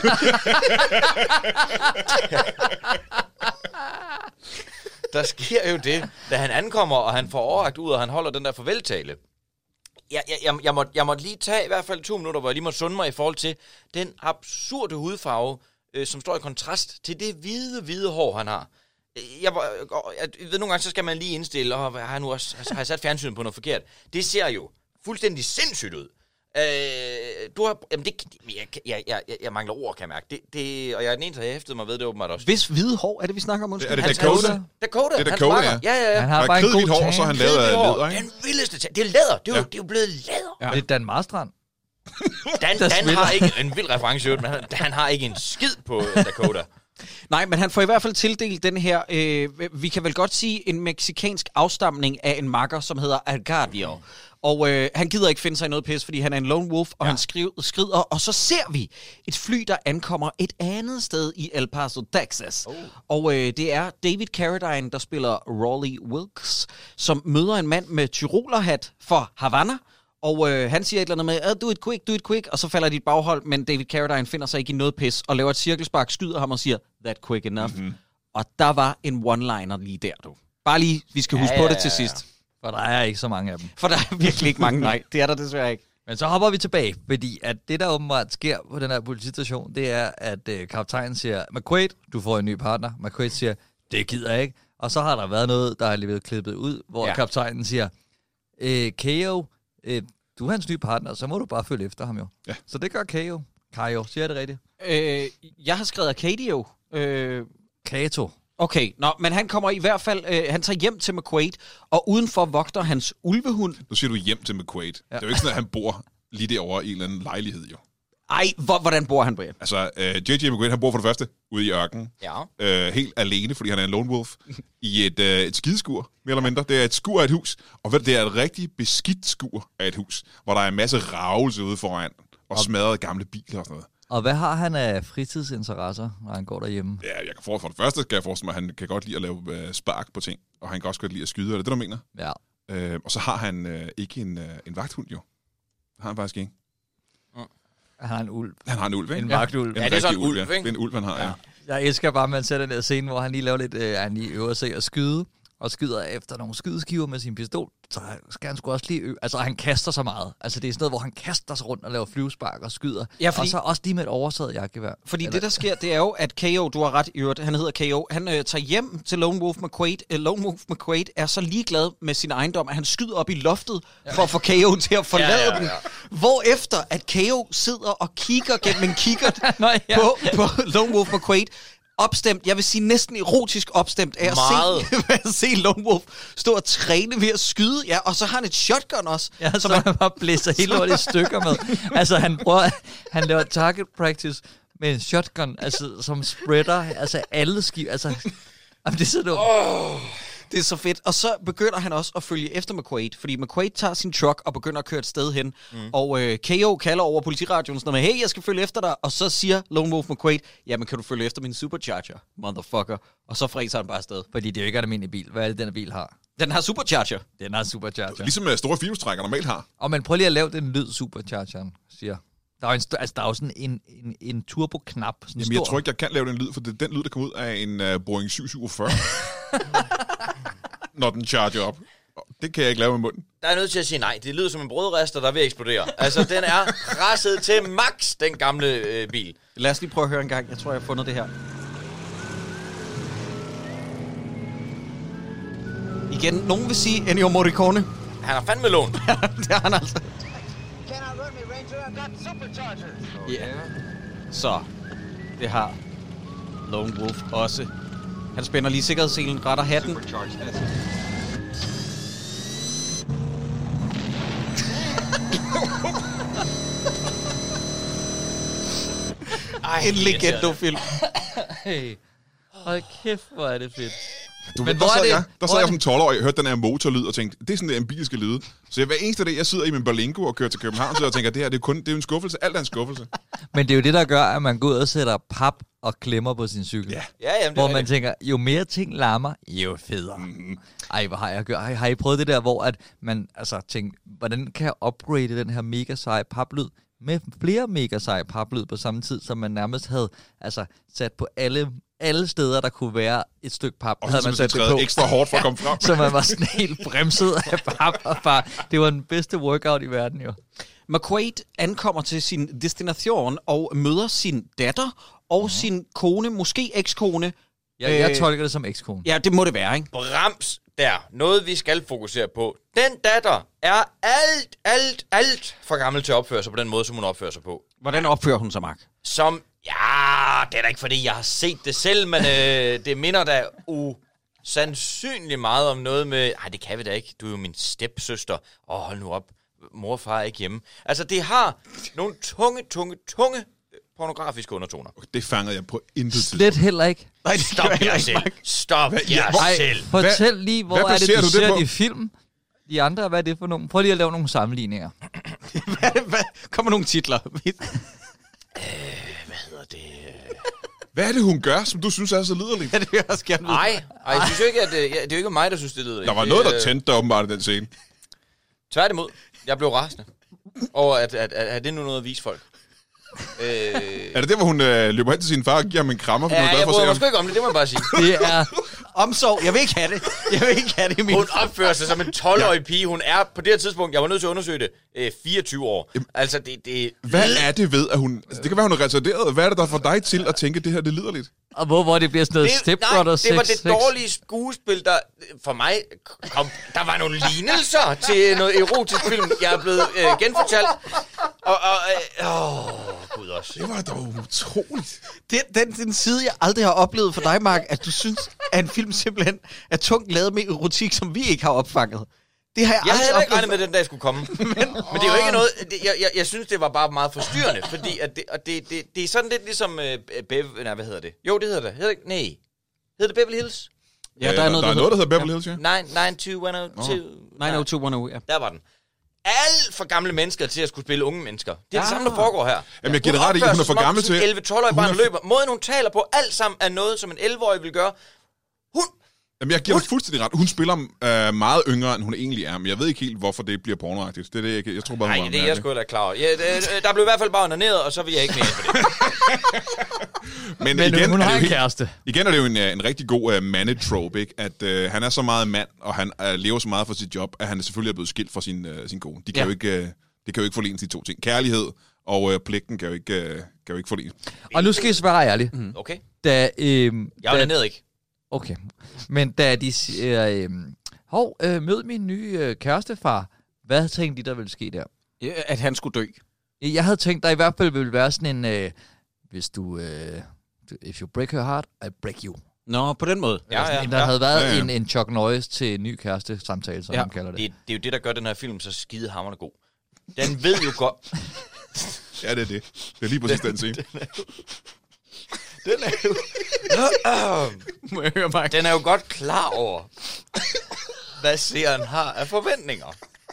der sker jo det, da han ankommer, og han får overrakt ud, og han holder den der farveltale. Jeg måtte lige tage i hvert fald 2 minutter, hvor jeg lige måtte sunde mig i forhold til den absurde hudfarve, som står i kontrast til det hvide hår, han har. Jeg ved, nogle gange, så skal man lige indstille, og har jeg sat fjernsynet på noget forkert. Det ser jo fuldstændig sindssygt ud. Jeg mangler ord, kan jeg mærke. Og jeg er den eneste, der har hæftet mig ved det åbenbart også. Hvis hvide hår er det, vi snakker om? Er det Dakota? Dakota. Det er Dakota, ja. Ja. Han Han har bare har en god kridhvidt hår, så han lavet af læder, ikke? Den vildeste Det er læder. Det er jo blevet læder. Ja. Det er Dan Marstrand. Dan har ikke en vild reference, men han har ikke en skid på Dakota. Nej, men han får i hvert fald tildelt den her, vi kan vel godt sige, en meksikansk afstamning af en makker, som hedder Arcadio. Og han gider ikke finde sig i noget pis, fordi han er en lone wolf, og han skrider. Og så ser vi et fly, der ankommer et andet sted i El Paso, Texas. Og det er David Carradine, der spiller Raleigh Wilkes, som møder en mand med tyrolerhat for Havana. Og han siger et eller andet med, do it quick, og så falder de i baghold, men David Carradine finder sig ikke i noget pis, og laver et cirkelspark, skyder ham og siger, that quick enough. Mm-hmm. Og der var en one-liner lige der, du. Bare lige, vi skal huske på det til sidst. For der er ikke så mange af dem. For der er virkelig ikke mange, nej. Det er der desværre ikke. Men så hopper vi tilbage, fordi at det, der åbenbart sker på den her politistation, det er, at kaptajnen siger, McQuaid, du får en ny partner. McQuaid siger, det gider jeg ikke. Og så har der været noget, der er lige blevet klippet ud, hvor kaptajnen siger, K.O., du er hans nye partner, så må du bare følge efter ham jo. Ja. Så det gør K.O. Kajo, siger jeg det rigtigt? Jeg har skrevet Arcadio. Kato. Okay, men han kommer i hvert fald, han tager hjem til McQuaid, og udenfor vogter hans ulvehund. Nu siger du hjem til McQuaid. Ja. Det er jo ikke sådan, at han bor lige derovre i en eller anden lejlighed, jo. Ej, hvordan bor han, Brian? Altså, J.J. McQuaid, han bor for det første ude i ørkenen. Ja. Helt alene, fordi han er en lone wolf. I et skideskur, mere eller mindre. Det er et skur af et hus. Og det er et rigtig beskidt skur af et hus, hvor der er en masse ravelse ude foran, og smadrede gamle biler og sådan noget. Og hvad har han af fritidsinteresser, når han går derhjemme? Ja, for det første skal jeg forestille mig, at han kan godt lide at lave spark på ting, og han kan også godt lide at skyde, er det det, du mener? Ja. Og så har han ikke en vagthund, jo. Det har han faktisk ikke. Han har en ulv. Han har en ulv, ikke? En vagtulv. Ja, det er sådan en ulv, ikke? Det er en ulv, han har, ja. Jeg elsker bare, at man ser den der scene, hvor han lige laver lidt, han lige øver sig at skyde, og skyder efter nogle skydeskiver med sin pistol, så skal han sgu også lige altså han kaster så meget. Altså det er sådan noget, hvor han kaster sig rundt og laver flyvespark og skyder. Ja, fordi, og så også lige med et oversaget jakkevær. Fordi det, der sker, det er jo, at K.O., du har ret i øvrigt, han hedder K.O., han tager hjem til Lone Wolf McQuaid. Lone Wolf McQuaid er så ligeglad med sin ejendom, at han skyder op i loftet for at få K.O. til at forlade den. Hvorefter at K.O. sidder og kigger gennem en kikkert på Lone Wolf McQuaid, opstemt, jeg vil sige næsten erotisk opstemt af at se Lone Wolf stå og træne ved at skyde, ja, og så har han et shotgun også. Ja, som han bare blæser hele lortet i stykker med. Altså han laver target practice med en shotgun, altså som spreader, altså alle skiver, altså det er sådan noget. Det er så fedt. Og så begynder han også at følge efter McQuaid, fordi McQuaid tager sin truck og begynder at køre et sted hen. Og KO kalder over politiradioen sådan noget, hey, jeg skal følge efter dig. Og så siger Lone Wolf McQuaid, jamen kan du følge efter min supercharger, motherfucker. Og så fræser han bare afsted. Fordi det er jo ikke en almindelig bil. Hvad er det, den bil har? Den har supercharger. Den har supercharger. Ligesom store filmstrækker normalt har. Og man prøver lige at lave den lyd, superchargeren siger. Der er jo, der er jo sådan en turbo-knap. Jamen, jeg tror ikke, jeg kan lave den lyd, for det er den lyd, der kommer ud af en Boeing 747. Når den charger op. Det kan jeg ikke lave med munden. Der er nødt til at sige nej. Det lyder som en brødrester, der er ved at eksplodere. Altså, den er presset til max, den gamle bil. Lad os lige prøve at høre en gang. Jeg tror, jeg har fundet det her. Igen, nogen vil sige Ennio Morricone. Han har fandme lånt. Det har han altså. Ja. Så, det har Lone Wolf også. Han spænder lige sikkerhedsselen, retter hatten. En legendofilm. Hey, hold kæft, hvor er det fedt. Men der sad jeg som 12-årig og hørte den her motorlyd og tænkte, det er sådan, en bil skal lyde. Så hver eneste dag, jeg sidder i min Berlingo og kører til København, så jeg tænker, det her det er jo en skuffelse. Alt er en skuffelse. Men det er jo det, der gør, at man går ud og sætter pap og klemmer på sin cykel. Ja. Jamen, Hvor man tænker, jo mere ting larmer, jo federe. Ej, hvad har jeg gjort? Har I prøvet det der, hvor at man altså tænker, hvordan kan jeg upgrade den her mega seje paplyd med flere mega seje paplyd på samme tid, som man nærmest havde altså sat på alle steder, der kunne være et stykke pap. Og havde man sat det på ekstra hårdt for at komme frem. Så man var sådan helt bremset af pap. Og bare, det var den bedste workout i verden, jo. McQuaid ankommer til sin destination og møder sin datter og sin kone, måske ekskone. Jeg tolker det som ekskone. Ja, det må det være, ikke? Brems der. Noget, vi skal fokusere på. Den datter er alt for gammel til at opføre sig på den måde, som hun opfører sig på. Hvordan opfører hun sig, Mark? Som, ja, det er da ikke fordi, jeg har set det selv, men det minder da usandsynligt meget om noget med, nej, det kan vi da ikke, du er jo min stepsøster. Hold nu op, mor og far er ikke hjemme. Altså, det har nogle tunge pornografiske undertoner. Det fangede jeg på intet tid. Slet heller ikke. Nej, det Stop jer selv. Stop jer selv. Fortæl lige, hvor er det, baserer du du det ser på? de film? De andre, hvad er det for nogle? Prøv lige at lave nogle sammenligninger. Kommer nogle titler. Hvad hedder det? Hvad er det, hun gør, som du synes er så liderligt? Ja, det vil jeg også gerne vide. Nej, jeg synes jo ikke, at det er jo ikke mig, der synes, det lyder. Der var noget, der tændte dig åbenbart i den scene. Tværtimod. Jeg blev rasende over, at det nu noget at vise folk. Er det der, hvor hun løber hen til sin far og giver ham en krammer? Ja, jeg bryder mig sgu ikke om det må jeg bare sige. Det er omsorg. Jeg vil ikke have det. Jeg vil ikke have det i min... Hun opfører sig som en 12-årig pige. Hun er på det her tidspunkt, jeg var nødt til at undersøge det, 24 år. Altså, det... Hvad er det ved, at hun... Altså, det kan være, hun er retarderet. Hvad er det, der får dig til at tænke, at det her det er liderligt? og hvor det bliver sådan noget stepbrother sex. Det var det dårlige skuespil, der for mig kom... Der var nogle lignelser til noget erotisk film, jeg er blevet genfortalt. Gud også. Det var dog utroligt. Det er den side, jeg aldrig har oplevet for dig, Mark, at du synes, at en film simpelthen er tungt lavet med erotik, som vi ikke har opfanget. Det har jeg havde aldrig heller ikke oplevet. regnet med, at den dag skulle komme. Men det er jo ikke noget... Jeg synes, det var bare meget forstyrrende, fordi at det er sådan lidt ligesom... hvad hedder det? Jo, det hedder det. Hedder det Beverly Hills? Ja, der er noget, der hedder Beverly Hills, ja. 90210. 90210, ja. Der var den. Alt for gamle mennesker til at skulle spille unge mennesker. Det er det samme, der foregår her. Jamen, jeg giver det ret i, hun er for gammel til... 11-12-årig barn løber. Måden, hun taler på, alt sammen er noget, som en 11-årig vil gøre. Jamen, jeg giver dig fuldstændig ret. Hun spiller meget yngre, end hun egentlig er, men jeg ved ikke helt, hvorfor det bliver pornoagtigt. Det er det, jeg tror bare, hun Nej, det er jeg sgu da klar over. Der blev i hvert fald bare onaneret, og så vil jeg ikke mere på det. Men igen, hun er har det en jo kæreste. Igen er det jo en rigtig god mandetrope, ikke? At han er så meget mand, og han lever så meget for sit job, at han selvfølgelig er blevet skilt fra sin kone. Det kan jo ikke forlenes de to ting. Kærlighed og pligten kan jo ikke forlenes. Og nu skal jeg svare ærligt. Okay. Jeg onanerede ikke. Okay. Men da de siger, mød min nye kærestefar, hvad tænkte de, der ville ske der? At han skulle dø. Jeg havde tænkt, der i hvert fald ville være sådan en, hvis du, if you break her heart, I break you. Nå, på den måde. Ja. Der havde været en Chuck Norris til ny kæreste-samtale, som man kalder det. Det er jo det, der gør den her film så skidehamrende god. Den ved jo godt... Ja, det er det. Det er lige præcis den scene. Den er jo... Må jeg høre, Mark? Den er jo godt klar over, hvad seeren har af forventninger.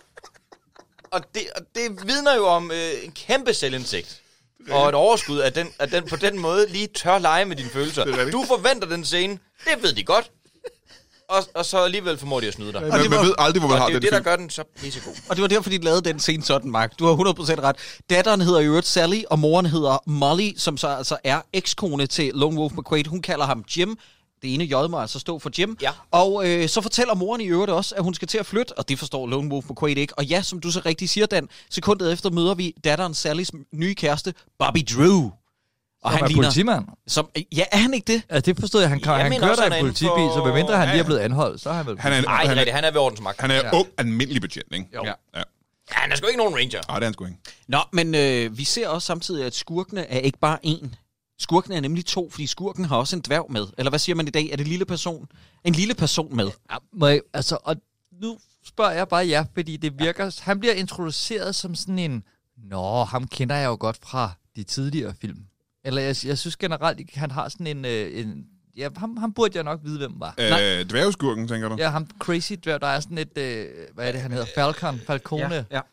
Og det vidner jo om en kæmpe selvindsigt. Og et overskud, at den på den måde lige tør lege med dine følelser. Du forventer den scene, det ved de godt. Og så alligevel formår de at snyde dig. Man ved aldrig, hvor man har Og det er den jo det, der film. gør den så pissegod. Og det var derfor, de lavede den scene sådan, Mark. Du har 100% ret. Datteren hedder i øvrigt Sally, og moren hedder Molly, som så altså er ekskone til Lone Wolf McQuaid. Hun kalder ham Jim. Det ene J må altså stå for Jim. Ja. Og så fortæller moren i øvrigt også, at hun skal til at flytte, og det forstår Lone Wolf McQuaid ikke. Og ja, som du så rigtig siger, Dan, sekundet efter møder vi datteren Sallys nye kæreste, Bobby Drew. Og Han er politimand. Ja, er han ikke det? Ja, det forstod jeg. Han Jeg kører mener også, der han i er politibil, inden for- så medmindre han lige er blevet anholdt, så er han vel... Han er, Nej, det er rigtigt. Han er ved ordensmagt. han er ung, almindelig betjent, ikke? Jo. Ja. Ja, han er sgu ikke nogen ranger. Nej, det er han sgu ikke. Nå, men vi ser også samtidig, at skurkene er ikke bare én. Skurkene er nemlig 2, fordi skurken har også en dværg med. Eller hvad siger man i dag? Er det en lille person med? Ja, må jeg, altså, og nu spørger jeg bare jer, fordi det virker... Han bliver introduceret som sådan en... Nå, ham kender jeg jo godt fra de tidligere film. Eller jeg synes generelt, han har sådan en ja, ham burde jeg nok vide, hvem var. Dværgeskurken, tænker du? Ja, ham crazy dværg, der er sådan et... hvad er det, han hedder? Falcone. Ja.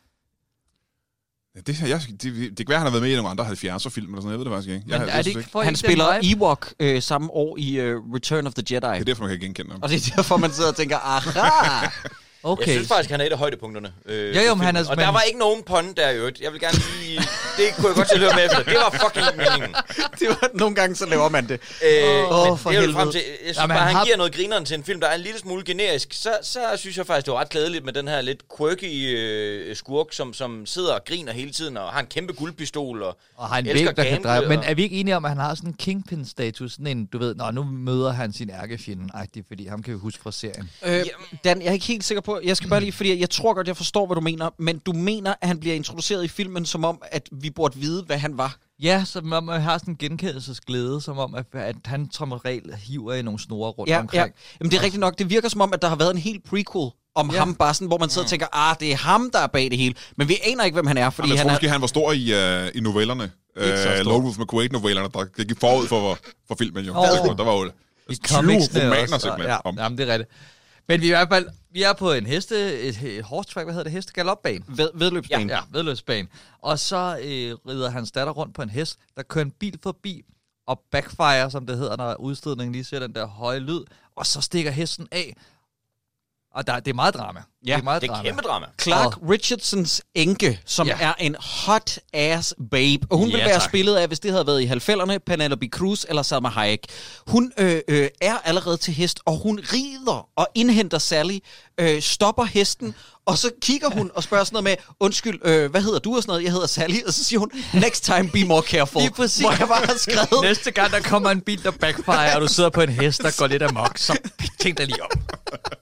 Det kan være, han har været med i nogle andre 70'er-film eller sådan noget. Jeg ved det faktisk ikke. Men er det ikke for Han ikke spiller den vibe? Ewok samme år i Return of the Jedi. Det er derfor, man kan genkende ham. Og det er derfor, man sidder og tænker, aha! Okay. Jeg synes faktisk, han er et af højdepunkterne. Jo, men han er... Og der var ikke nogen pun der i øvrigt. Jeg vil gerne lige... Det kunne jeg godt til at høre med efter. Det var fucking ikke meningen. Det var, nogle gange så laver man det. Men for det er jo helvede. frem til... Jeg synes Jamen, bare, han han giver noget grineren til en film, der er en lille smule generisk. Så synes jeg faktisk, det var ret glædeligt med den her lidt quirky skurk, som sidder og griner hele tiden, og har en kæmpe guldpistol, og har en elsker væg, der kan gamble, dreje. Men og- er vi ikke enige om, at han har sådan en kingpin-status? Sådan en, du ved, nu møder han sin ærkefjende, fordi ham kan vi huske fra serien. Dan, jeg er ikke helt sikker på, jeg skal bare lige, fordi jeg tror godt, jeg forstår, hvad du mener, men du mener, at han bliver introduceret i filmen, som om, at vi burde vide, hvad han var. Ja, som om man har sådan en genkendelsesglæde, som om, at han som regel hiver i nogle snore rundt Ja. omkring. Jamen, det er rigtigt nok. Det virker som om, at der har været en helt prequel om ham, bare sådan, hvor man sidder og tænker, det er ham, der er bag det hele. Men vi aner ikke, hvem han er, fordi Jeg tror han er... måske, han var stor i novellerne. Lone Wolf McQuaid-novellerne, der gik forud for filmen jo. Der var jo I 20 romaner simpelthen om. Jamen, det er rigtigt. Men vi er i hvert fald vi er på en et horse track, hvad hedder det? Hestegalopbane. Vedløbsbanen. Ja, vedløbsbane. Og så rider hans datter rundt på en hest, der kører en bil forbi, og backfire, som det hedder, når udstødningen lige ser den der høje lyd, og så stikker hesten af. Og det er meget drama. Ja, det er meget det er drama. kæmpe drama. Clark Richardsons enke, som er en hot-ass babe. Og hun Ja, ville være tak. spillet af, hvis det havde været i 90'erne, Penelope Cruz eller Salma Hayek. Hun er allerede til hest, og hun rider og indhenter Sally, stopper hesten, og så kigger hun og spørger sådan noget med, undskyld, hvad hedder du og sådan noget? Jeg hedder Sally, og så siger hun, next time be more careful. Lige præcis. Hvor jeg bare har skrevet, Næste gang, der kommer en bil, der backfire, og du sidder på en hest, der går lidt amok, så tænk dig lige om.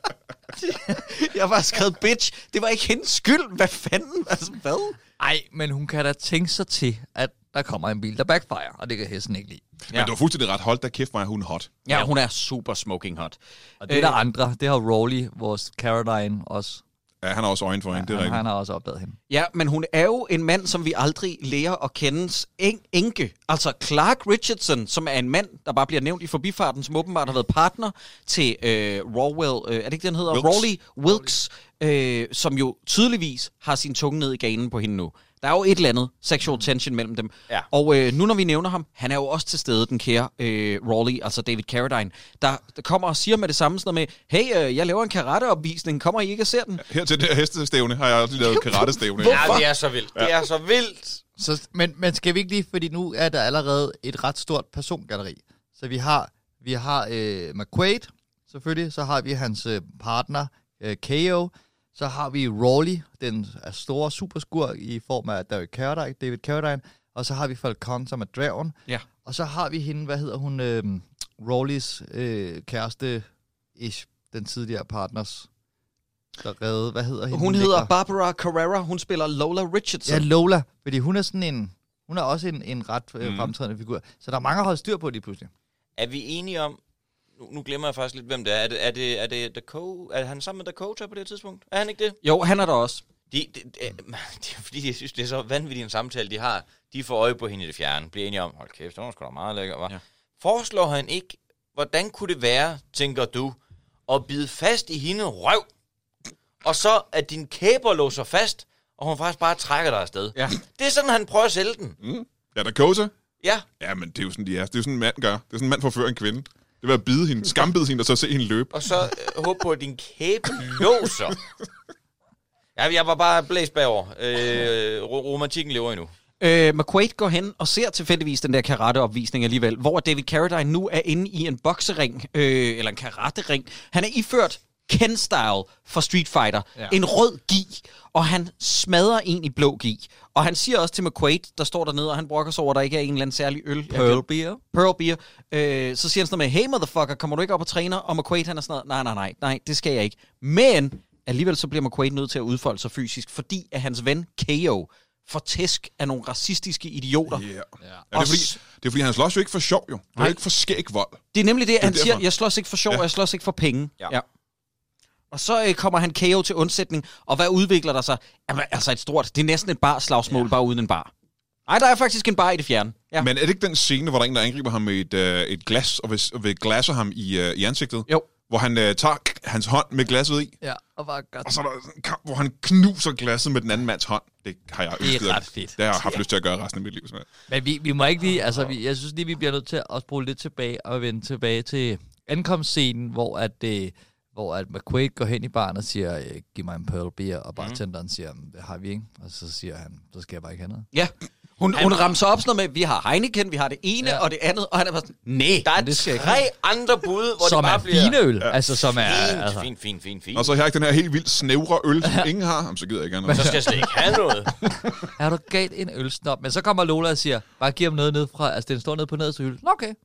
jeg har bare skrevet, bitch, det var ikke hendes skyld. Hvad fanden? Altså, hvad? Ej, men hun kan da tænke sig til, at der kommer en bil, der backfire, og det kan hesten ikke lide. Men det var fuldstændig ret. Hold da kæft, hvor er hun hot. Ja, hun er super smoking hot. Og det er der andre. Det har Rowley, vores Caroline, også. Ja, han har også øjne for hende, det er rigtigt. Han har også opdaget hende. Ja, men hun er jo en mand, som vi aldrig lærer at kendes enke. Altså Clark Richardson, som er en mand, der bare bliver nævnt i forbifarten, som åbenbart har været partner til Rowell, er det ikke den hedder? Wilkes. Rowley Wilkes, som jo tydeligvis har sin tunge ned i ganen på hende nu. Der er jo et eller andet sexual tension mellem dem. Ja. Og nu når vi nævner ham, han er jo også til stede, den kære Rowley, altså David Carradine, der kommer og siger med det samme sådan noget med, hey, jeg laver en karateopvisning, kommer I ikke og ser den? Her til det her hestestævne har jeg også lige lavet karatestævne. Ja, det er så vildt. Det er så vildt. Så, men skal vi ikke lige, fordi nu er der allerede et ret stort persongalleri. Så vi har McQuaid, selvfølgelig, så har vi hans partner, KO, så har vi Rowley, den store superskurk i form af David Carradine, og så har vi Falcone, som er dværgen. Ja. Og så har vi hende, hvad hedder hun, Rowleys kæreste, den tidligere partners, der redde, hvad hedder hende? Hun hedder Barbara Carrera, hun spiller Lola Richardson. Ja, Lola, fordi hun er sådan en, hun er også en ret fremtrædende figur. Så der er mange at holde styr på lige pludselig. Er vi enige om... Nu glemmer jeg faktisk lidt, hvem det er. Er det Dakota? Er han sammen med Dakota på det tidspunkt? Er han ikke det? Jo, han er der også. Det er fordi, jeg synes, det er så vanvittigt en samtale, de har. De får øje på hende i det fjerne. Bliver enige om, hold kæft, det var sgu da meget lækker, hva'? Ja. foreslår han ikke, hvordan kunne det være, tænker du, at bide fast i hende røv, og så at din kæber låser fast, og hun faktisk bare trækker dig afsted. Ja. Det er sådan, han prøver at sælge den. Ja, der kose. Ja. Ja, men det er jo sådan, de er. Det er jo sådan, en mand gør. Det er sådan, en mand forfører en kvinde. Det vil at bide hende, skambide hende, og så se hende løbe. Og så håbe på, at din kæbe låser. Ja, jeg var bare blæst bagover. Romantikken lever endnu. McQuaid går hen og ser tilfældigvis den der karateopvisning alligevel, hvor David Carradine nu er inde i en boksering, eller en karatering. Han er iført Ken-style for Street Fighter. Ja. En rød gi, og han smadrer en i blå gi. Og han siger også til McQuaid, der står dernede, og han brokker sig over, at der ikke er en eller anden særlig øl. Pearl Beer. Pearl Beer. Så siger han sådan noget med, hey motherfucker, kommer du ikke op og træner? Og McQuaid, han er sådan noget, nej, det skal jeg ikke. Men alligevel så bliver McQuaid nødt til at udfolde sig fysisk, fordi at hans ven KO får tæsk af nogle racistiske idioter. Yeah. Ja, det er fordi, han slås jo ikke for sjov, jo. Det er jo ikke for skæg vold. Det er nemlig det, han siger, jeg slås ikke for sjov, jeg slås ikke for penge. Ja. Og så kommer han KO til undsætning, og hvad udvikler der sig? Jamen, altså det er næsten et barslagsmål, bare uden en bar. Nej, der er faktisk en bar i det fjerne. Ja. Men er det ikke den scene, hvor der er en, der angriber ham med et glas, og vil glasse ham i ansigtet? Jo. Hvor han tager hans hånd med glasset i, Ja, og bare godt. og så er der sådan en kamp, hvor han knuser glasset med den anden mands hånd. Det har jeg ønsket. Det er ret fedt. Det har jeg haft lyst til at gøre resten af mit liv. Men vi må ikke lige, altså jeg synes lige, vi bliver nødt til at også bruge lidt tilbage og vende tilbage til ankomstscenen, hvor at McQuaid går hen i baren og siger, giv mig en Pearl Beer, og bartenderen siger, det har vi ikke. Og så siger han, så skal jeg bare ikke have noget. Ja. Hun ramser op sådan noget med, vi har Heineken, vi har det ene og det andet, og han er bare sådan, nej, der er det skal 3 andre bud, hvor som det bare er bliver... fine øl, altså som er... Altså. Fint. Og så har jeg ikke den her helt vildt snævre øl, som ingen har. Jamen, så gider jeg ikke have noget. Så skal jeg slet ikke have noget. Er du galt en ølsnop? Men så kommer Lola og siger, bare giv ham noget ned fra, altså den står nede på nederste hylde. Nå, okay.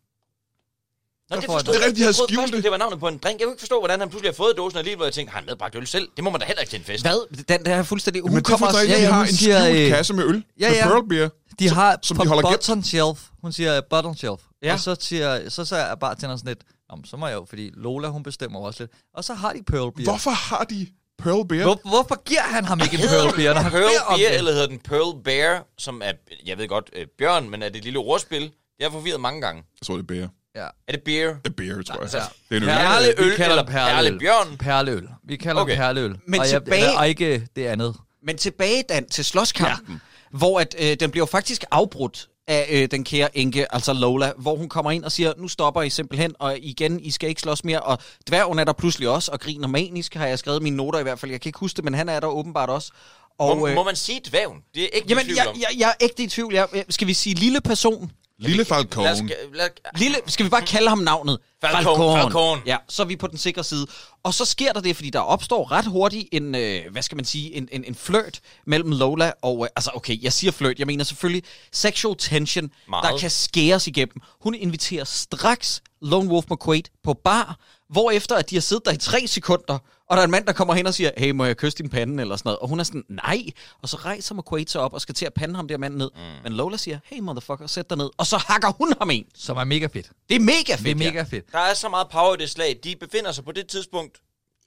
Nå, det er rigtigt, de havde skjult det. Det var navnet på en drink. Jeg kunne ikke forstå, hvordan han pludselig har fået dåsen alligevel, hvor jeg tænkte, har han medbragt øl selv? Det må man da heller ikke til en fest. Hvad? Den der er fuldstændig... Hun Men det kommer forstår og jeg ikke, ja, de har hun en siger, skjult kasse med øl. Ja, Med ja. Pearl Beer. De har som på de holder bottom shelf. Hun siger bottom shelf. Ja. Og så er bartenderen sådan lidt, så må jeg jo, fordi Lola, hun bestemmer også lidt. Og så har de Pearl Beer. Hvorfor har de Pearl Beer? Hvorfor giver han ham ikke en Pearl Beer, når han Pearl beder om Beer, det? eller hedder den Pearl Bear, som er, jeg ved godt, bjørn, men er det et lille ordspil? Jeg har forvirret mange gange. Jeg tror, det er beer. Ja. Er det beer? Det er beer, tror jeg. Altså, Det er en øl. Perleøl Vi kalder eller perlebjørn? Perleøl. Vi kalder Okay. perleøl. Men og tilbage- og ikke det andet. Men tilbage, Dan, til slåskampen, hvor at, den bliver faktisk afbrudt af den kære enke, altså Lola, hvor hun kommer ind og siger, nu stopper I simpelthen, og igen, I skal ikke slås mere, og dværgen er der pludselig også, og griner manisk, har jeg skrevet mine noter i hvert fald, jeg kan ikke huske det, men han er der åbenbart også. Og, Må man sige dværgen? Det er ikke jamen, i tvivl om. jeg er ægte i tvivl. Skal vi sige lille person? Lille Falcon. Skal vi bare kalde ham navnet? Falcon. Ja, så er vi på den sikre side. Og så sker der det, fordi der opstår ret hurtigt en, en flirt mellem Lola og... altså okay, jeg siger flirt, jeg mener selvfølgelig sexual tension, Meget. der kan skæres igennem. Hun inviterer straks Lone Wolf McQuaid på bar, hvorefter at de har siddet der i 3 sekunder, og der er en mand, der kommer hen og siger, hey, må jeg kysse din pande, eller sådan noget. Og hun er sådan, nej. Og så rejser McQuaid sig op og skal til at pande ham der mand ned. Men Lola siger, hey motherfucker, sæt dig ned. Og så hakker hun ham en. Som er mega fedt. Det er mega fedt. Det er mega fedt. Der er så meget power i det slag. De befinder sig på det tidspunkt,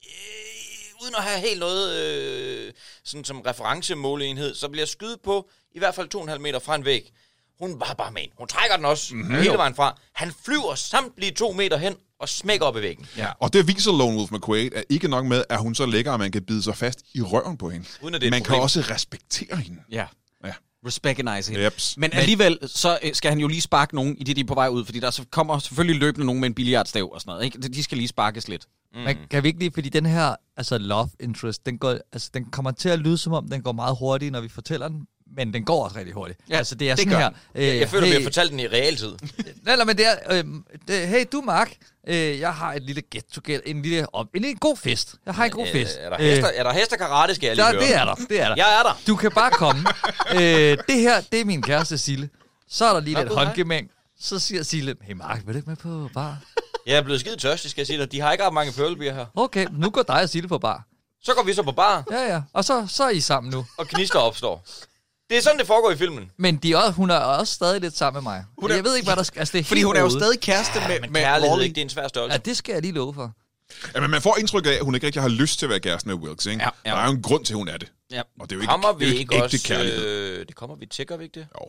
uden at have helt noget sådan som referencemåleenhed, så bliver skydet på i hvert fald 2,5 meter fra en væg. Hun var bare med en. Hun trækker den også hele vejen fra. Han flyver samtlige 2 meter hen og smækker op i væggen. Ja. Og det viser Lone Wolf McQuaid, at ikke nok med, at hun så lækker, at man kan bide sig fast i røven på hende. Uden at det er et Man kan problem. også respektere hende. Ja. Ja. Recognize hende. Jeps. Men alligevel, så skal han jo lige sparke nogen, i det de er på vej ud, fordi der så kommer selvfølgelig løbende nogen med en billiardstav og sådan noget, ikke? De skal lige sparkes lidt. Men kan vi ikke lige, fordi den her altså love interest, den kommer til at lyde som om, den går meget hurtigt, når vi fortæller den, men den går også rigtig hurtigt. Ja, altså det er det sådan gør her. Jeg føler, vi har fortalt den i realtid. Nej, men det er, hey du Mark, jeg har et lille get-together, en lille god fest. Jeg har en god fest. Er der hester karate, skal jeg lige høre? Det er der. Jeg er der. Du kan bare komme. Det her, det er min kæreste Sille. Så er der lige lidt håndgemæng. Så siger Sille, hey Mark, vil du ikke med på bar? Jeg er blevet skide tørstig, skal jeg sige dig. De har ikke ret mange pøllebier her. Okay, nu går dig og Sille på bar. Så går vi så på bar, Ja, og så er I sammen nu. og gnister opstår. Det er sådan, det foregår i filmen. Men hun er også stadig lidt sammen med mig. Jeg ved ikke, hvad der skal... Altså, det er Fordi helt hun er jo rodet. stadig kæreste Men med kærlighed, Wally. ikke? Det er en svær størrelse. Ja, det skal jeg lige love for. Ja, men man får indtryk af, at hun ikke rigtig har lyst til at være kæreste med Wilkes, ikke? Ja. Der er jo en grund til, at hun er det. Ja. Og det er jo Kommer ikke, det er vi jo ikke ægte også... kærlighed. det kommer vi, tjekker vi ikke det? Jo.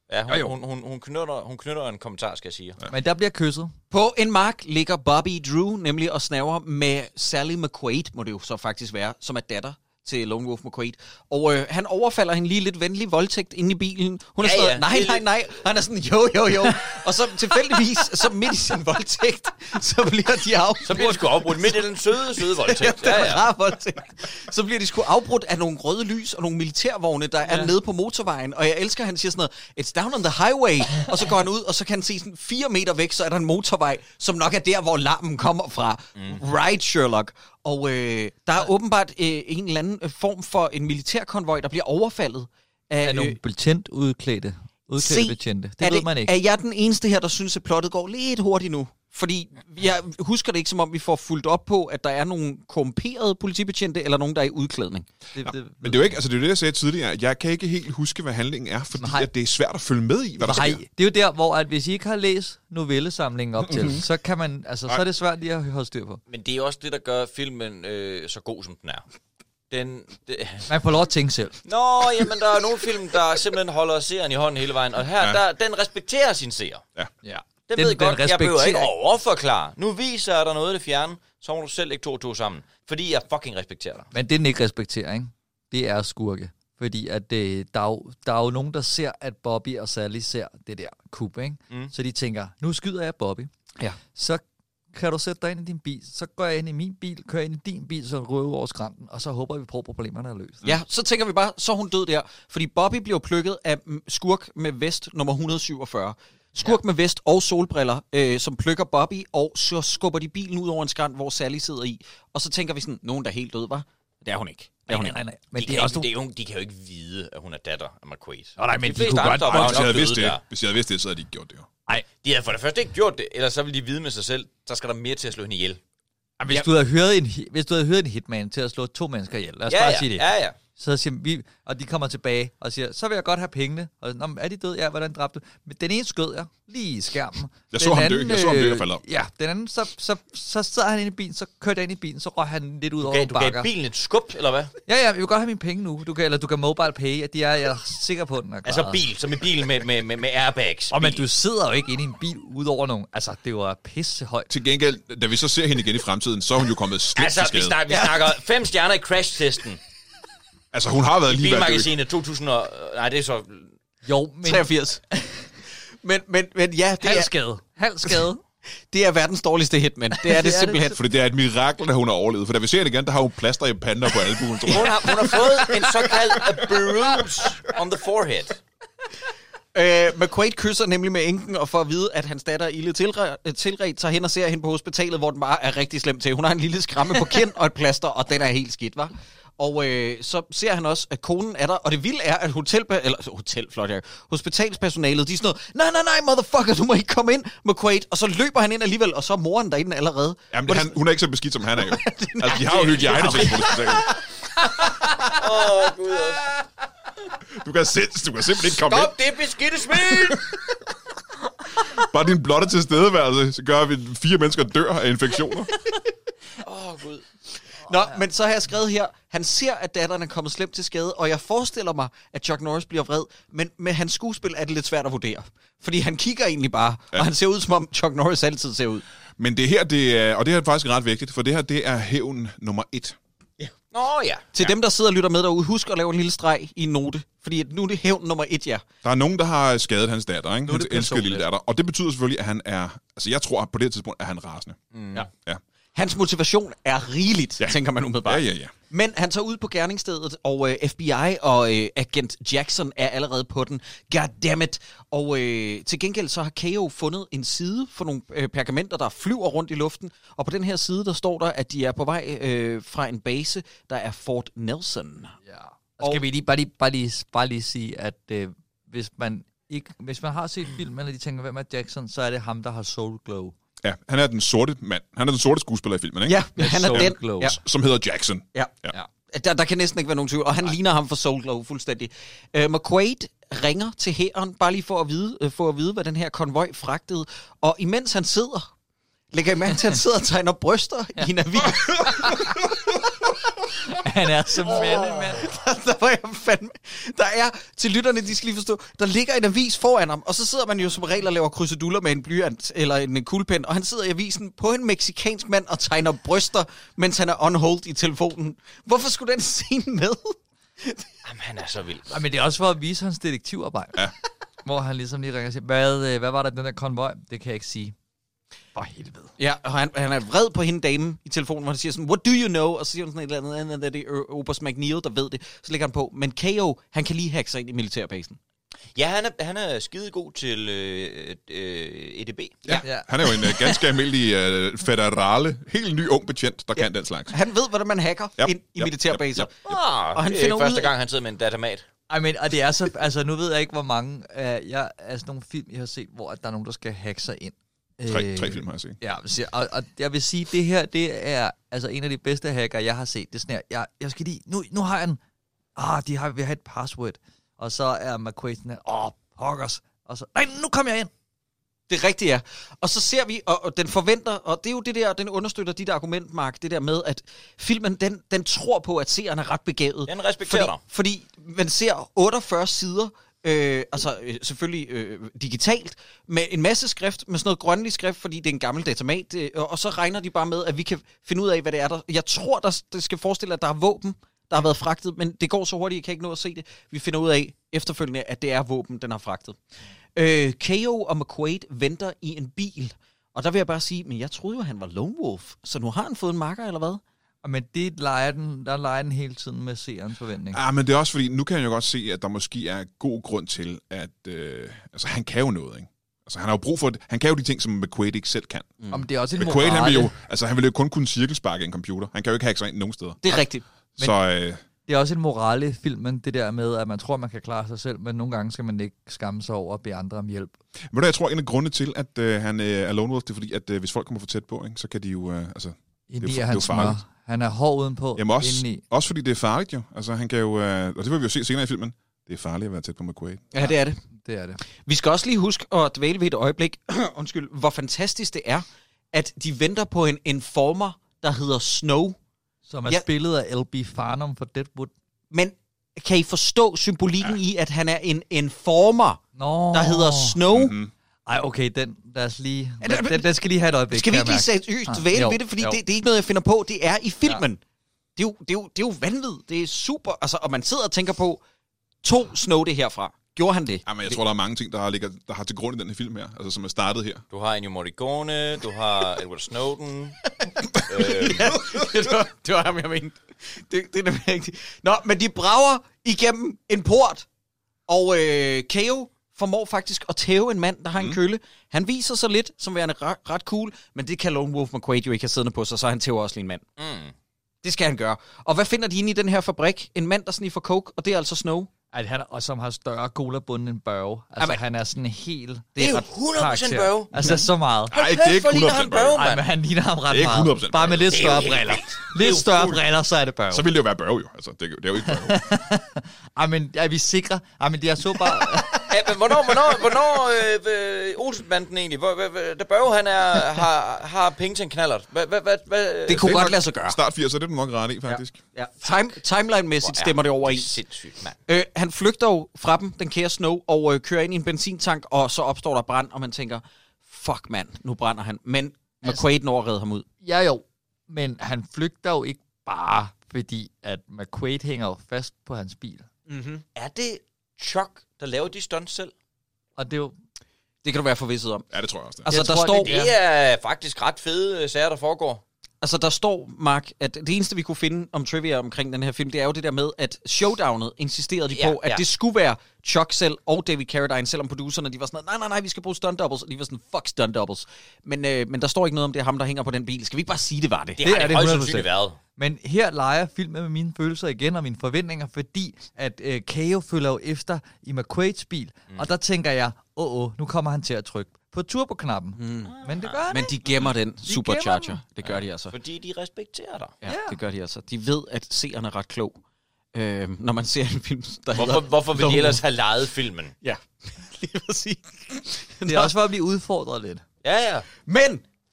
Ja, hun knytter en kommentar, skal jeg sige. Ja. Men der bliver kysset. På en mark ligger Bobby Drew nemlig og snaver med Sally McQuaid, må det jo så faktisk være, som er datter til Lone Wolf McQuaid. Og han overfalder hende lige lidt venlig voldtægt inde i bilen. Hun er sådan, nej. Han er sådan, jo. Og så tilfældigvis, så midt i sin voldtægt, så bliver de afbrudt. Så bliver de sgu afbrudt midt i den søde voldtægt. Ja. Voldtægt. Så bliver de sgu afbrudt af nogle røde lys og nogle militærvogne, der er nede på motorvejen. Og jeg elsker, at han siger sådan noget, it's down on the highway. Og så går han ud, og så kan han se sådan 4 meter væk, så er der en motorvej, som nok er der, hvor larmen kommer fra. Right, Sherlock. Og der er åbenbart en eller anden form for en militærkonvoj, der bliver overfaldet af nogle udklædte betjente. Det ved man ikke. Er jeg den eneste her, der synes, at plottet går lidt hurtigt nu? Fordi jeg husker det ikke, som om vi får fulgt op på, at der er nogle korrumperede politibetjente, eller nogen, der er i udklædning. Men det er jo ikke, altså det er jo det, jeg sagde tidligere. Jeg kan ikke helt huske, hvad handlingen er, fordi at det er svært at følge med i, hvad der sker. Det er jo der, hvor at hvis I ikke har læst novellesamlingen op til, så kan man, altså, så er det svært lige at holde styr på. Men det er også det, der gør filmen så god, som den er. Man får lov at tænke selv. Nå, jamen der er nogle film, der simpelthen holder seeren i hånden hele vejen, og her, den respekterer sin seer. Ja. Det ved jeg godt, jeg behøver ikke overforklare. Nu viser jeg dig noget af det fjerne, så må du selv ikke to sammen. Fordi jeg fucking respekterer dig. Men det den ikke respekterer, ikke? Det er skurke. Fordi at der er jo nogen, der ser, at Bobby og Sally ser det der kub, ikke? Så de tænker, nu skyder jeg Bobby. Ja. Så kan du sætte dig ind i din bil, så går jeg ind i min bil, kører ind i din bil, så røver over skrænten, og så håber vi på, at problemerne er løst. Ja, så tænker vi bare, så er hun død der. Fordi Bobby bliver plukket af skurk med vest nummer 147. Skurk med vest og solbriller, som plukker Bobby, og så skubber de bilen ud over en skrænt, hvor Sally sidder i. Og så tænker vi sådan, nogen der er helt død, var? Det er hun ikke. Nej. Men de kan jo ikke vide, at hun er datter af McQuaid. Nej, men de kunne godt. Hvis jeg havde vidst det, så havde de ikke gjort det jo. Nej, de havde for det første ikke gjort det, ellers så ville de vide med sig selv, så skal der mere til at slå hende ihjel. Hvis du havde hørt en hitman til at slå 2 mennesker ihjel, lad os bare sige det. Ja. Så siger vi, og de kommer tilbage og siger, så vil jeg godt have pengene. Og er de døde? Ja, hvordan dræbte du? Men den ene skød jeg lige i skærmen. Jeg så ham dø og falde op. Ja, den anden, så sad han inde i bilen, så kørte jeg ind i bilen, så røg han lidt ud over bakker. Du gav bilen et skub, eller hvad? Ja, jeg vil godt have mine penge nu. Du kan mobile pay, at jeg er sikker på, den er klar. Altså bil, som en bil med airbags. Men du sidder jo ikke inde i en bil ud over nogen. Altså, det var pissehøjt. Til gengæld, da vi så ser hende igen i fremtiden, så er hun jo kommet slemt til skade. Vi snakker 5 stjerner i crash-testen. Altså, hun har været lige været Bilmagasinet 2000 og... Nej, det er så... Jo, men... 83. men ja, det Halv skade. Det er verdens dårligste hitman. Det er det simpelthen. Fordi det er et mirakel, at hun har overlevet. For da vi ser det igen, der har hun plaster i panden og på albuen. Hun har fået en såkaldt bruise on the forehead. McQuaid kysser nemlig med enken, og får at vide, at hans datter er ilde tilredt, tager hen og ser hende på hospitalet, hvor den bare er rigtig slemt til. Hun har en lille skramme på kind og et plaster, og den er helt skidt, hva'? Og så ser han også, at konen er der, og det vilde er, at hospitalspersonalet, de er sådan noget, nej, motherfucker, du må ikke komme ind, McQuaid, og så løber han ind alligevel, og så er moren derinde allerede. Jamen, hun er ikke så beskidt, som han er jo. Altså, de har jo hygiejne til på hospitalet. Gud. Du kan simpelthen ikke komme Stop det beskidte svin! Bare din blotte tilstedeværelse, så gør vi 4 mennesker dør af infektioner. Gud. Nå, men så har jeg skrevet her, han ser, at datteren er kommet slemt til skade, og jeg forestiller mig, at Chuck Norris bliver vred, men med hans skuespil er det lidt svært at vurdere. Fordi han kigger egentlig bare, og han ser ud, som om Chuck Norris altid ser ud. Men det her, og det her er faktisk ret vigtigt, for det her, det er hævn nummer 1. Til dem, der sidder og lytter med derude, husk at lave en lille streg i en note, fordi nu er det hævn nummer 1, ja. Der er nogen, der har skadet hans datter, ikke? Hans elskede lille datter, og det betyder selvfølgelig, at han er, altså jeg tror, at på det tidspunkt er han rasende. Ja. Hans motivation er rigeligt, tænker man umiddelbart. Ja. Men han tager ud på gerningsstedet, og FBI og agent Jackson er allerede på den. Goddammit. Og til gengæld så har KO fundet en side for nogle pergamenter, der flyver rundt i luften. Og på den her side, der står der, at de er på vej fra en base, der er Fort Nelson. Ja. Og skal vi bare lige sige, at hvis man har set filmen, eller de tænker, hvem er Jackson, så er det ham, der har Soul Glow. Ja, han er den sorte mand. Han er den sorte skuespiller i filmen, ikke? Ja, han er den. Ja. Som hedder Jackson. Ja. Der kan næsten ikke være nogen tvivl, og han ligner ham for Soul Glow fuldstændig. McQuaid ringer til hæren, bare lige for at vide, hvad den her konvoj fragtede. Og imens han sidder Lægger I mærke til, at han sidder og tegner bryster i en avis? Han er så mælde, mand. Der var jeg fandme... Der er, til lytterne, de skal lige forstå, der ligger en avis foran ham, og så sidder man jo som regel og laver krydseduller med en blyant eller en kuglepen, og han sidder i avisen på en meksikansk mand og tegner bryster, mens han er on hold i telefonen. Hvorfor skulle den scene med? Jamen, han er så vild. Ja, men det er også for at vise hans detektivarbejde. Ja. Hvor han ligesom lige ringer og siger, hvad var der i den der konvoj? Det kan jeg ikke sige. For helvede. Ja, og han er vred på hende dame i telefonen, hvor han siger sådan, what do you know? Og så siger hun sådan et eller andet, det er Oberst McNeil, der ved det. Så lægger han på, men KO, han kan lige hacke sig ind i militærbasen. Ja, han er skide god til EDB. Ja. Han er jo en ganske almindelig federale, helt ny ung betjent, der kan den slags. Han ved, hvordan man hacker ind i militærbaser. Og han finder første gang, han sidder med en datamat. I mean, og det er så, altså nu ved jeg ikke, hvor mange af sådan nogle film, jeg har set, hvor der er nogen, der skal hacke sig ind. 3 film har jeg set. Ja, og jeg vil sige, det her, det er altså en af de bedste hacker, jeg har set. Det er sådan her, jeg skal lige, nu har jeg den. Vi har et password. Og så er McQuaid sådan her, pokkers. Og så, nej, nu kommer jeg ind. Det er rigtigt, ja. Og så ser vi, og den forventer, og det er jo det der, den understøtter dit argument, Mark, det der med, at filmen, den tror på, at seeren er ret begavet. Den respekterer dig. Fordi man ser 48 sider, selvfølgelig digitalt, med en masse skrift, med sådan noget grønlig skrift, fordi det er en gammel datamat, og så regner de bare med, at vi kan finde ud af, hvad det er der. Jeg tror, det skal forestille, at der er våben, der har været fragtet, men det går så hurtigt, jeg kan ikke nå at se det. Vi finder ud af efterfølgende, at det er våben, den har fragtet. KO og McQuaid venter i en bil, og der vil jeg bare sige, men jeg troede jo, han var Lone Wolf, så nu har han fået en makker, eller hvad? Men det leger den hele tiden med seerens forventning. Ja, men det er også fordi, nu kan jeg jo godt se, at der måske er god grund til, at han kan jo noget, ikke? Altså, han har jo brug for det. Han kan jo de ting, som McQuaid ikke selv kan. Men det er også en McQuaid, han vil jo kun kunne cirkelsparke en computer. Han kan jo ikke hacke sig ind nogen steder. Det er rigtigt. Det er også en morale i filmen, det der med, at man tror, man kan klare sig selv, men nogle gange skal man ikke skamme sig over at bede andre om hjælp. Men jeg tror, en af grundene til, at han er Lone Wolf, det er fordi, at hvis folk kommer for tæt på, ikke, så kan de jo... det er farligt. Han er hård udenpå. Jamen også fordi det er farligt jo. Altså han kan jo... og det vil vi jo se senere i filmen. Det er farligt at være tæt på McQuaid. Ja, det er det. Det er det. Vi skal også lige huske at dvæle ved et øjeblik, hvor fantastisk det er, at de venter på en informer, der hedder Snow. Som er spillet af L.B. Farnham for Deadwood. Men kan I forstå symbolikken i, at han er en informer, der hedder Snow? Mm-hmm. Ej, okay, den skal lige have et øjeblik. Skal vi ikke lige seriøst dvæle ved det? Fordi det er ikke noget, jeg finder på. Det er i filmen. Ja. Det er jo vanvid. Det er super. Altså, og man sidder og tænker på, Snow det herfra. Gjorde han det? Jamen, jeg tror, der er mange ting, der har til grund i den her film her, altså som er startet her. Du har Ennio Morricone, du har Edward Snowden. Det var ham, jeg mente. Det er nemlig rigtigt. Nå, men de brager igennem en port, og KO formår faktisk at tæve en mand, der har en kølle. Han viser sig lidt som værende ret cool, men det kan Lone Wolf McQuaid jo ikke have siddende på sig, så han tæver også lige en mand. Det skal han gøre. Og hvad finder de inde i den her fabrik? En mand, der sniffer coke, og det er altså Snow. Og som har større colabund end Børge. Altså, han er sådan helt... Det er 100% Børge. Altså, så meget. Nej, det er ikke 100% Børge. Nej, men han ligner ham ret meget. Bare med lidt større briller. Lidt større briller, så er det Børge. Så ville det jo være Børge, jo. Altså, det er jo ikke Børge. Ej, men er vi sikre? Ej, men det er så bare... Hvornår Olsenbanden egentlig? Da Børge, han har penge til en knallert. Det kunne godt lade sig gøre. Start 80'er, det er du nok ret i, faktisk. Ja. Timeline-mæssigt stemmer det over i. Sindssygt, mand. Han flygter jo fra dem, den kære Snow, og kører ind i en benzintank, og så opstår der brand, og man tænker, fuck mand, nu brænder han. Men McQuaid når at redde ham ud. Ja jo, men han flygter jo ikke bare, fordi at McQuaid hænger jo fast på hans bil. Mm-hmm. Er det Chuck, der laver de stunts selv? Og det er jo... Det kan du være forvisset om. Ja, det tror jeg også. Altså, det er faktisk ret fede sager, der foregår. Altså, der står, Mark, at det eneste, vi kunne finde om trivia omkring den her film, det er jo det der med, at showdownet insisterede de på, at det skulle være Chuck selv og David Carradine, selvom producerne, de var sådan, nej, vi skal bruge stunt doubles, og de var sådan, fuck stunt doubles. Men der står ikke noget om, det er ham, der hænger på den bil. Skal vi ikke bare sige, det var det? Det har det højst sandsynligt været. Men her leger filmen med mine følelser igen og mine forventninger, fordi at KO følger jo efter i McQuaids bil, og der tænker jeg, nu kommer han til at trykke på turboknappen. Men det gør han. Men de gemmer den supercharger. Det gør de altså. Fordi de respekterer dig. Ja, det gør de altså. De ved, at seerne er ret klog. Når man ser en film, der Hvorfor vil de ellers have lejet filmen? Ja, lige præcis. Det er også for at blive udfordret lidt. Ja. Men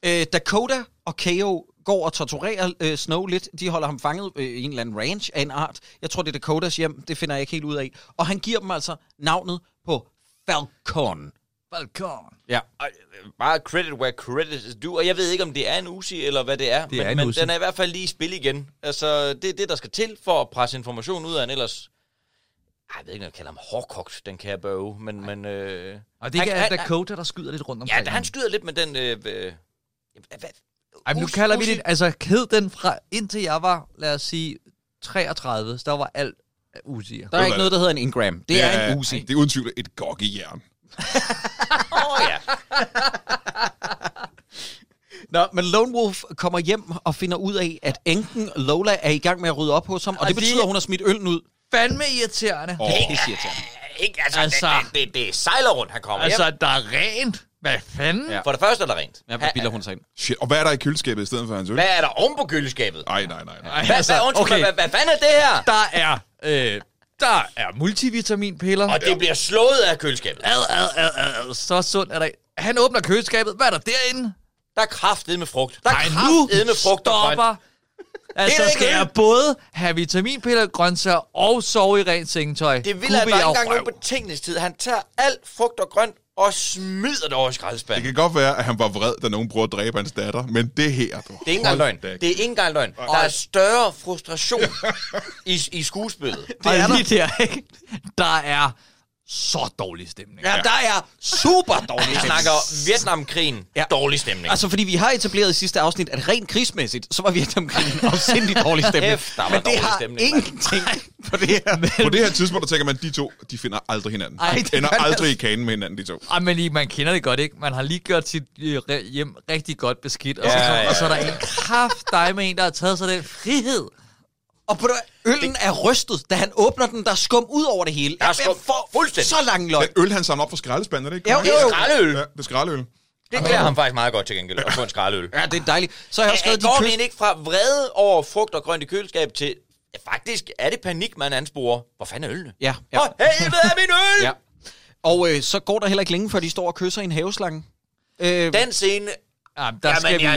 Dakota og K.O. går og torturerer Snow lidt. De holder ham fanget i en eller anden ranch af en art. Jeg tror, det er Dakotas hjem. Det finder jeg ikke helt ud af. Og han giver dem altså navnet på Falcon. Ja. Bare credit where credit is due. Og jeg ved ikke, om det er en Uzi, eller hvad det er. Men den er i hvert fald lige i spil igen. Altså, det er det, der skal til for at presse information ud af en ellers... Jeg ved ikke, om jeg kalder ham hårdkogt, den kan jeg bøve. Men og det er Dakota, der skyder lidt rundt omkring. Ja, han skyder lidt med den... nu kalder vi det... Altså, hed den fra... Indtil jeg var, lad os sige, 33, så der var alt Uzi'er. Der er ikke noget, der hedder en Ingram. Det er en Uzi. Det er uden tvivl et gokkejern. ja. Nå, men Lone Wolf kommer hjem og finder ud af, at enken Lola er i gang med at rydde op hos ham, og det betyder, at hun har smidt øllen ud. Fandme irriterende. Det er irriterende. Ikke, altså, det sejler rundt, han kommer hjem. Der er rent. Hvad fanden? Ja. For det første er der rent. Ja, hvad bilder hun sig ind? Shit, og hvad er der i køleskabet i stedet for hans øl? Hvad er der oven på køleskabet? Nej. Hvad fanden er det her? Der er multivitaminpiller. Og det bliver slået af køleskabet. Så sundt er der. Han åbner køleskabet. Hvad er der derinde? Der er kraftedeme med frugt. Der er kraftedeme med frugt og grønt. Altså, skal jeg både have vitaminpiller, grøntsager og sove i rent sengetøj? Det vil han bare ikke engang nogen betingelsestid. Han tager alt frugt og grønt og smider det over i skraldespanden. Det kan godt være, at han var vred, da nogen prøver at dræbe hans datter, men det her... Det er ikke engang løgn. Det er ikke engang løgn. Der er større frustration i skuespillet. Det er lige der, ikke? Der er så dårlig stemning. Ja, der er super dårlig Vi stemning. snakker Vietnamkrigen. Ja. Dårlig stemning. Altså, fordi vi har etableret i sidste afsnit, at rent krigsmæssigt, så var Vietnamkrigen afsindig dårlig stemning. Kæft, der var men det dårlig har stemning, ingenting på det her. På det her tidspunkt, der tænker man, de to, de finder aldrig hinanden. Ej, det Ender gør det aldrig i altså. kanen med hinanden, de to. Ej, men man kender det godt, ikke? Man har lige gjort sit hjem rigtig godt beskidt, og, Ja. så er der en kraft med en, der har taget sig den frihed. Og på det, øllen er rystet, da han åbner den, der er skum ud over det hele. Der er skum fuldstændig. Så lang løg. Den øl, han samler op fra skraldespanden, er det ikke? Jo, korrekt? Det er skraldeøl. Ja, det er skraldeøl. Det klæder ham faktisk meget godt til gengæld at få en skraldeøl. Ja, det er dejligt. Så har jeg også skrevet Går de den ikke fra vrede over frugt og grønt i køleskab til... Ja, faktisk er det panik, man ansporer. Hvor fanden er ølene? Ja. Hvor helvede er min øl? Ja. Og så går der heller ikke længe, før de står og kysser i en haveslange. Den scene... Jamen, der skal jeg vi,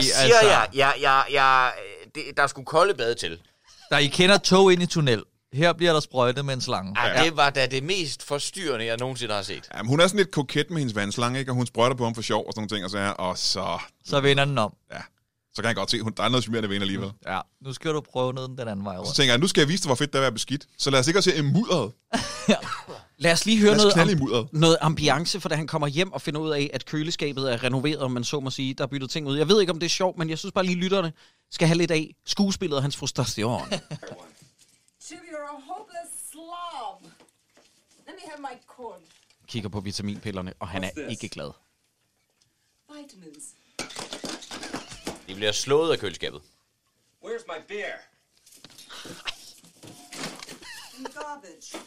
siger der skulle kolde bade til. Der I kender tog ind i tunnel. Her bliver der sprøjtet med en slange. Ja. Det var da det mest forstyrrende, jeg nogensinde har set. Jamen, hun er sådan lidt koket med hendes vandslange, ikke? Og hun sprøjter på ham for sjov og sådan nogle ting, og så her, og så... Så vender den om. Ja, så kan jeg godt se, der er noget charmerende ved hende alligevel. Ja, nu skal du prøve noget den anden vej Så rundt. tænker jeg, nu skal jeg vise dig, hvor fedt det er at være beskidt. Så lad os ikke se i mudderet. Lad os lige høre Lad os knalde i mudderet. noget ambiance, for da han kommer hjem og finder ud af, at køleskabet er renoveret, om man så må sige, der er byttet ting ud. Jeg ved ikke, om det er sjovt, men jeg synes bare lige, lytterne skal have lidt af skuespillet og hans frustration. Chip, you're a hopeless slob. Let me have my cord. Kigger på vitaminpillerne, og han er ikke glad. Vitamins. De bliver slået af køleskabet. Where's my beer? In the garbage.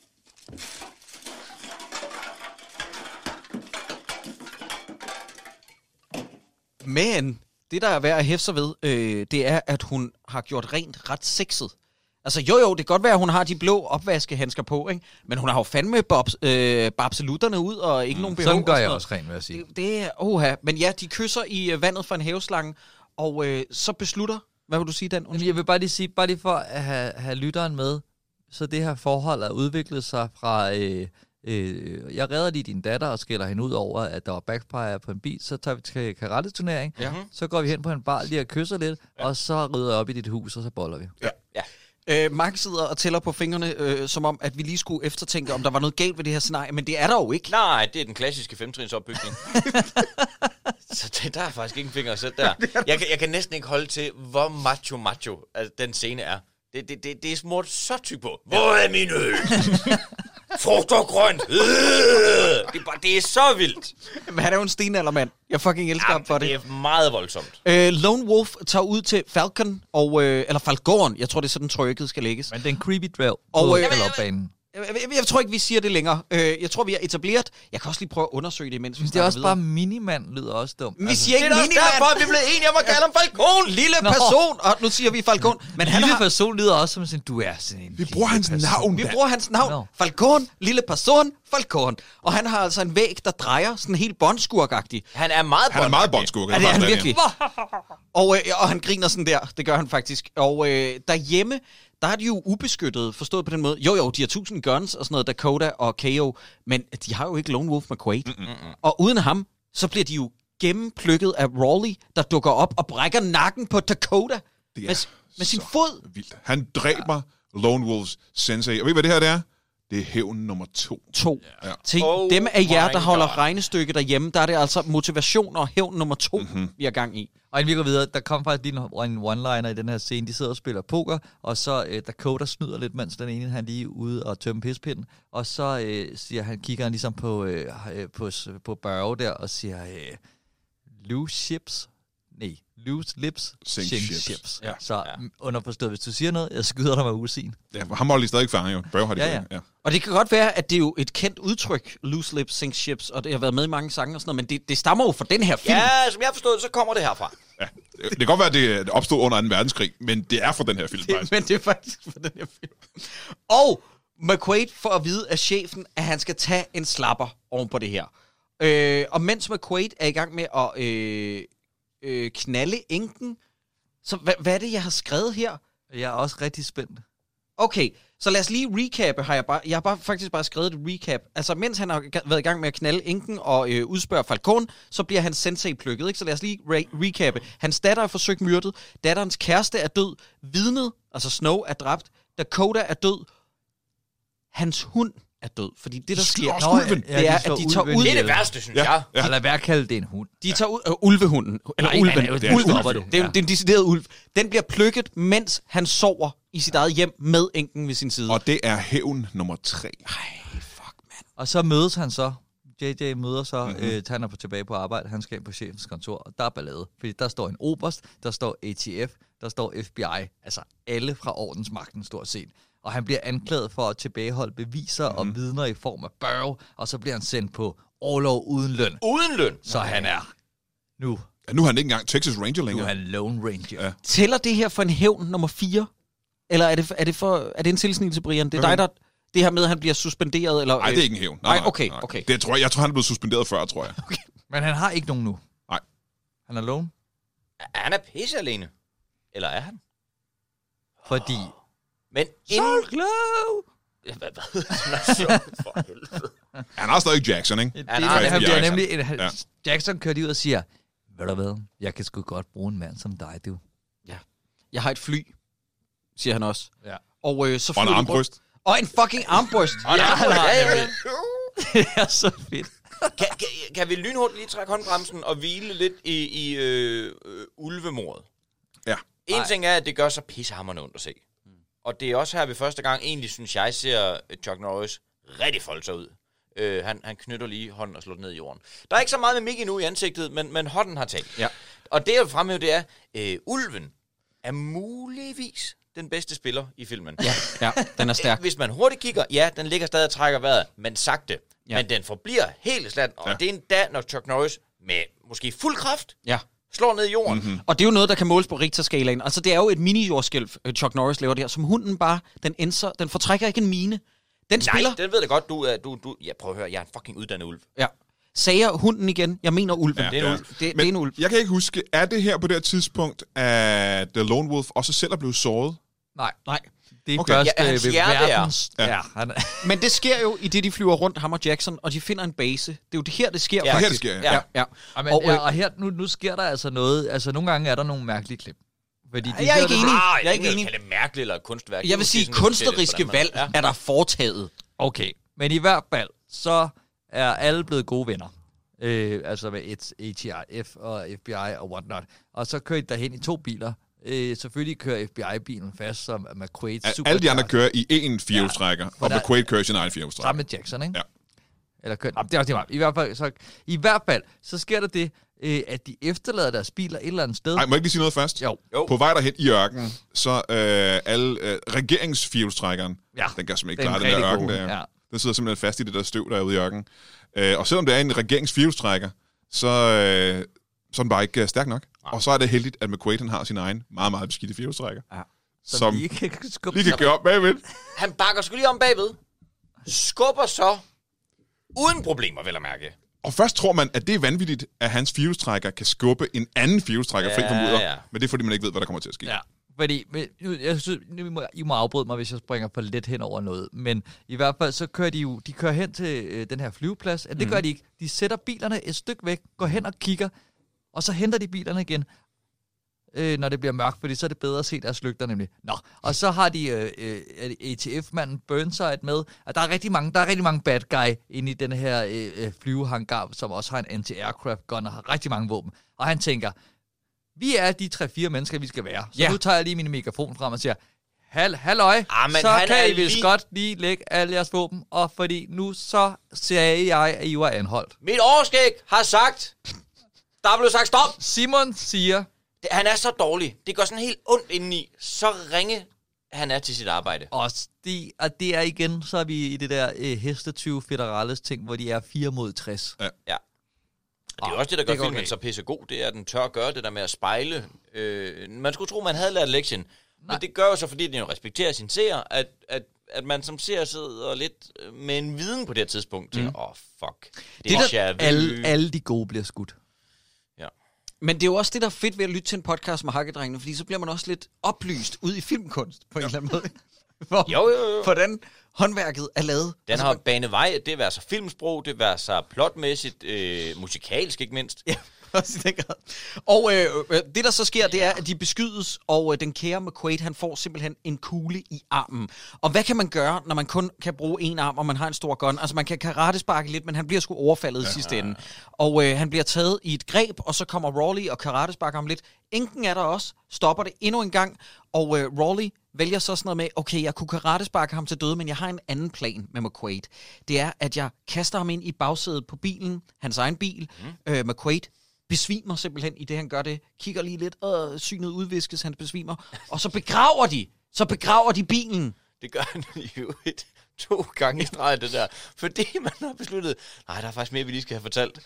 Men det, der er værd at hæfte sig ved, det er, at hun har gjort rent ret sexet. Altså jo, det kan godt være, at hun har de blå opvaskehandsker på, ikke? Men hun har jo fandme babselutterne ud og ikke nogen behov. Sådan gør jeg også rent, vil jeg sige. Det er, oha. Men ja, de kysser i vandet for en haveslange, og så beslutter... Hvad vil du sige, Dan? Jeg vil bare lige sige, bare lige for at have lytteren med, så det her forhold er udviklet sig fra... jeg redder lige din datter og skælder hende ud over, at der var backfire på en bil, så tager vi til karate-turnering, så går vi hen på en bar lige og kysser lidt, og så rydder jeg op i dit hus, og så boller vi. Ja. Mark sidder og tæller på fingrene, som om, at vi lige skulle eftertænke, om der var noget galt ved det her scenarie, men det er der jo ikke. Nej, det er den klassiske 5-trins opbygning. Så der er faktisk ikke en finger at sætte der. Jeg kan næsten ikke holde til, hvor macho altså, den scene er. Det er smurt så tyk på. Hvor er min øl? Frugt og grønt. Det er så vildt. Men han er jo en stenaldermand. Jeg fucking elsker ham for det. Det er meget voldsomt. Lone Wolf tager ud til Falcon, eller Falcon, jeg tror det er sådan trykket skal lægges. Men den creepy dvæv Og, på galopbanen. Jeg tror ikke, vi siger det længere. Jeg tror, vi har etableret... Jeg kan også lige prøve at undersøge det, mens vi Det er også videre. bare minimand, lyder også dumt. Vi siger Det ikke er også minimand. derfor, vi blev enige om at kalde ham Falcon. Lille person. Og nu siger vi Falcon. Men han Lille har... person lyder også som sådan, du er sådan en Vi bruger hans navn. Vi bruger hans navn. Nå. Falcon, lille person, Falcon. Og han har altså en væg, der drejer sådan helt båndskurkagtig. Han er meget Han er meget båndskurk. Ja, det er han virkelig. Og han griner sådan der. Det gør han faktisk. Og derhjemme, der er de jo ubeskyttede, forstået på den måde. Jo, de har 1000 guns og sådan noget, Dakota og KO, men de har jo ikke Lone Wolf McQuaid. Og uden ham, så bliver de jo gennemplukket af Rawley, der dukker op og brækker nakken på Dakota med sin fod. Vildt. Han dræber Lone Wolfs sensei. Og ved I, hvad det her det er? Det er hævn nummer 2. Ja. Til dem af jer, der holder regnestykket derhjemme, der er det altså motivation og hævn nummer 2, vi har gang i. Og inden vi går videre, der kom faktisk lige en one-liner i den her scene. De sidder og spiller poker, og så Dakota snyder lidt, mens den ene han lige er ude og tømme pispinden. Og så kigger han ligesom på Burrow der og siger, loose ships. Nej, loose lips, Sink ships. Ja. Så underforstået, hvis du siger noget, jeg skyder dig med usin. Ja, ham holder de stadig fanget jo. Burrow har de Ja. ja. Og det kan godt være, at det er jo et kendt udtryk, loose lips, sink ships, og det har været med i mange sange og sådan noget, men det stammer jo fra den her film. Ja, som jeg har forstået, så kommer det herfra. Ja. Det kan godt være, at det opstod under 2. verdenskrig, men det er fra den her film, faktisk. Men det er faktisk fra den her film. Og McQuaid får at vide af chefen, at han skal tage en slapper oven på det her. Og mens McQuaid er i gang med at knalde enken, så hvad er det, jeg har skrevet her? Jeg er også rigtig spændt. Okay, så lad os lige recappe. Jeg har faktisk bare skrevet et recap. Altså, mens han har været i gang med at knalde enken og udspørge Falcon, så bliver hans sensei plukket, ikke? Så lad os lige recappe. Hans datter er forsøgt myrdet. Datterens kæreste er død. Vidnet, altså Snow, er dræbt. Dakota er død. Hans hund er død. Fordi det, der sker, det er, at de tager ud... Det er det værste, synes jeg. Ja. Lad være at kalde det en hund. De tager ud ulvehunden. Eller Nej, ulven. det er jo Det er en decideret ulv. Den bliver plukket, mens han sover i sit eget hjem med enken ved sin side. Og det er hævn nummer 3. Og så mødes han så. JJ møder så, han er tilbage på arbejde, han skal ind på chefens kontor, og der er ballade. Fordi der står en oberst, der står ATF, der står FBI, altså alle fra ordensmagten stort set. Og han bliver anklaget for at tilbageholde beviser og vidner i form af Burrow, og så bliver han sendt på orlov uden løn. Uden løn? Så han er nu Ja, nu er han ikke engang Texas Ranger længere. er han Lone Ranger. Ja. Tæller det her for en hævn nummer 4? Eller er det en tilsnigelse, Brian? Det er dig, der... Det her med, at han bliver suspenderet, eller... Nej, det er ikke en hævn. Nej, okay. Det tror jeg tror, han er blevet suspenderet før, tror jeg. Okay. Men han har ikke nogen nu. Nej. Han er Lone, Han er pisse alene. Eller er han? fordi... Men Han har stadig Jackson, ikke? Han bliver Jackson. nemlig... Jackson kører lige ud og siger, ved du hvad, jeg kan sgu godt bruge en mand som dig, du. Jeg har et fly, siger han også. Ja. Og så Og en flyver de armbryst. rundt. Og en fucking armbryst. Det er så fedt. Kan vi lynhurtigt lige trække håndbremsen og hvile lidt i ulvemordet? Ja. En ting er, at det gør så pissehammerende ondt at se. Og det er også her ved første gang, egentlig synes jeg, ser Chuck Norris rigtig folde sig ud. Han knytter lige hånden og slår ned i jorden. Der er ikke så meget med Mickey nu i ansigtet, men hånden har talt. Ja. Og det jeg vil fremhæve, det er, ulven er muligvis den bedste spiller i filmen. Ja, den er stærk. Hvis man hurtigt kigger, ja, den ligger stadig og trækker vejret, men sagte. Ja. Men den forbliver helt slat, og det er endda, når Chuck Norris med måske fuld kraft Ja. slår ned i jorden. Og det er jo noget, der kan måles på Richter-skalaen. Altså, det er jo et mini-jordskælv, Chuck Norris laver det her. Som hunden bare, den fortrækker ikke en mine. Den spiller... Nej, den ved jeg godt, du... Ja, prøv at høre, jeg er en fucking uddannet ulv. Ja. Sagde hunden igen? Jeg mener ulven. Ja, Det er en ulv. Det er en ulv. Jeg kan ikke huske, er det her på det her tidspunkt, at The Lone Wolf også selv er blevet såret? Nej. Nej. Det er Okay. først Ja, hans ved hjerte er. verdens... Ja, han er... Men det sker jo i det, de flyver rundt, ham og Jackson, og de finder en base. Det er jo det her, det sker Ja. faktisk. Her det sker, ja. Ja. Og her, nu sker der altså noget... Altså, nogle gange er der nogle mærkelige klip. Fordi de Jeg er ikke enig. Jeg Jeg er ikke enig. kalde det mærkeligt eller et kunstværk. Jeg vil sige, kunstneriske valg er der foretaget. Okay, men i hvert fald, så er alle blevet gode venner. Altså med ATF og FBI og whatnot. Og så kører de derhen i 2 biler. Selvfølgelig kører FBI-bilen fast, som McQuaid super. Alle de andre kører i én firehjulstrækker, og der- McQuaid kører sin egen firehjulstrækker. Sammen med Jackson, ikke? Ja. Eller kører... Det er også meget. I hvert fald, så sker der det, at de efterlader deres biler et eller andet sted. Nej, må jeg ikke lige sige noget først? Jo. På vej derhen i ørkenen, så regeringsfjælstrækkeren, den kan simpelthen ikke klare den der ørken der. Ja. Den sidder simpelthen fast i det der støv, der er ude i ørkenen. Og selvom det er en regeringsfjælstrækker, så er den bare ikke stærk nok. Nej. Og så er det heldigt, at McQuaid har sin egen meget, meget beskidte fjeldstrækker. Ja. Som lige kan køre op bagved. Han bakker sgu lige om bagved. Skubber så uden problemer, vel at mærke. Og først tror man, at det er vanvittigt, at hans fjeldstrækker kan skubbe en anden fjeldstrækker fri fra mudder. Ja. Men det er fordi, man ikke ved, hvad der kommer til at ske. Ja. Fordi, jeg synes, I må afbryde mig, hvis jeg springer for lidt hen over noget. Men i hvert fald, så kører de kører hen til den her flyveplads. Det gør de ikke. De sætter bilerne et stykke væk, går hen og kigger, og så henter de bilerne igen, når det bliver mørkt, fordi så er det bedre at se deres lygter nemlig. Nå, og så har de ATF-manden Burnside med, at der er rigtig mange bad guy inde i den her flyvehangar, som også har en anti-aircraft gun og har rigtig mange våben. Og han tænker, vi er de 3-4 mennesker, vi skal være. Så nu tager jeg lige min megafon frem og siger, halløj, så kan I vist godt lige lægge alle jeres våben, og fordi nu så sagde jeg, at I var anholdt. Mit overskæg har sagt, der er blevet sagt stop. Simon siger, han er så dårlig. Det går sådan helt ondt indeni. Så ringe han er til sit arbejde. Og det er igen, så er vi i det der hestetyve federales ting, hvor de er 4 mod 60. Ja. Og det er også det, der gør filmen så pissegod. Det er, at den tør gøre det der med at spejle. Man skulle tro, man havde lært lektien. Men det gør jo så, fordi den jo respekterer sin seer, at man som seer sidder lidt med en viden på det her tidspunkt. Tænker, fuck. Det er alle de gode bliver skudt. Men det er jo også det, der er fedt ved at lytte til en podcast med Hakkedrengene, fordi så bliver man også lidt oplyst ud i filmkunst på en eller anden måde. Jo. Hvordan håndværket er lavet. Den har banet vej, det vil så filmsprog, det vil så plotmæssigt, musikalsk ikke mindst. Ja, også i den grad. Og det, der så sker, det er, at de beskydes, og den kære McQuaid, han får simpelthen en kugle i armen. Og hvad kan man gøre, når man kun kan bruge en arm, og man har en stor gun? Altså, man kan karatesparke lidt, men han bliver sgu overfaldet i sidste ende. Og han bliver taget i et greb, og så kommer Rawley og karatesparker ham lidt. Enken er der også, stopper det endnu en gang, og Rawley vælger så sådan noget med, okay, jeg kunne karatesparke ham til døde, men jeg har en anden plan med McQuaid. Det er, at jeg kaster ham ind i bagsædet på bilen, hans egen bil. McQuaid besvimer simpelthen i det, han gør det. Kigger lige lidt, synet udviskes, han besvimer. Og så begraver de bilen. Det gør han jo 2 gange i streg, det der. Fordi man har besluttet, nej, der er faktisk mere, vi lige skal have fortalt.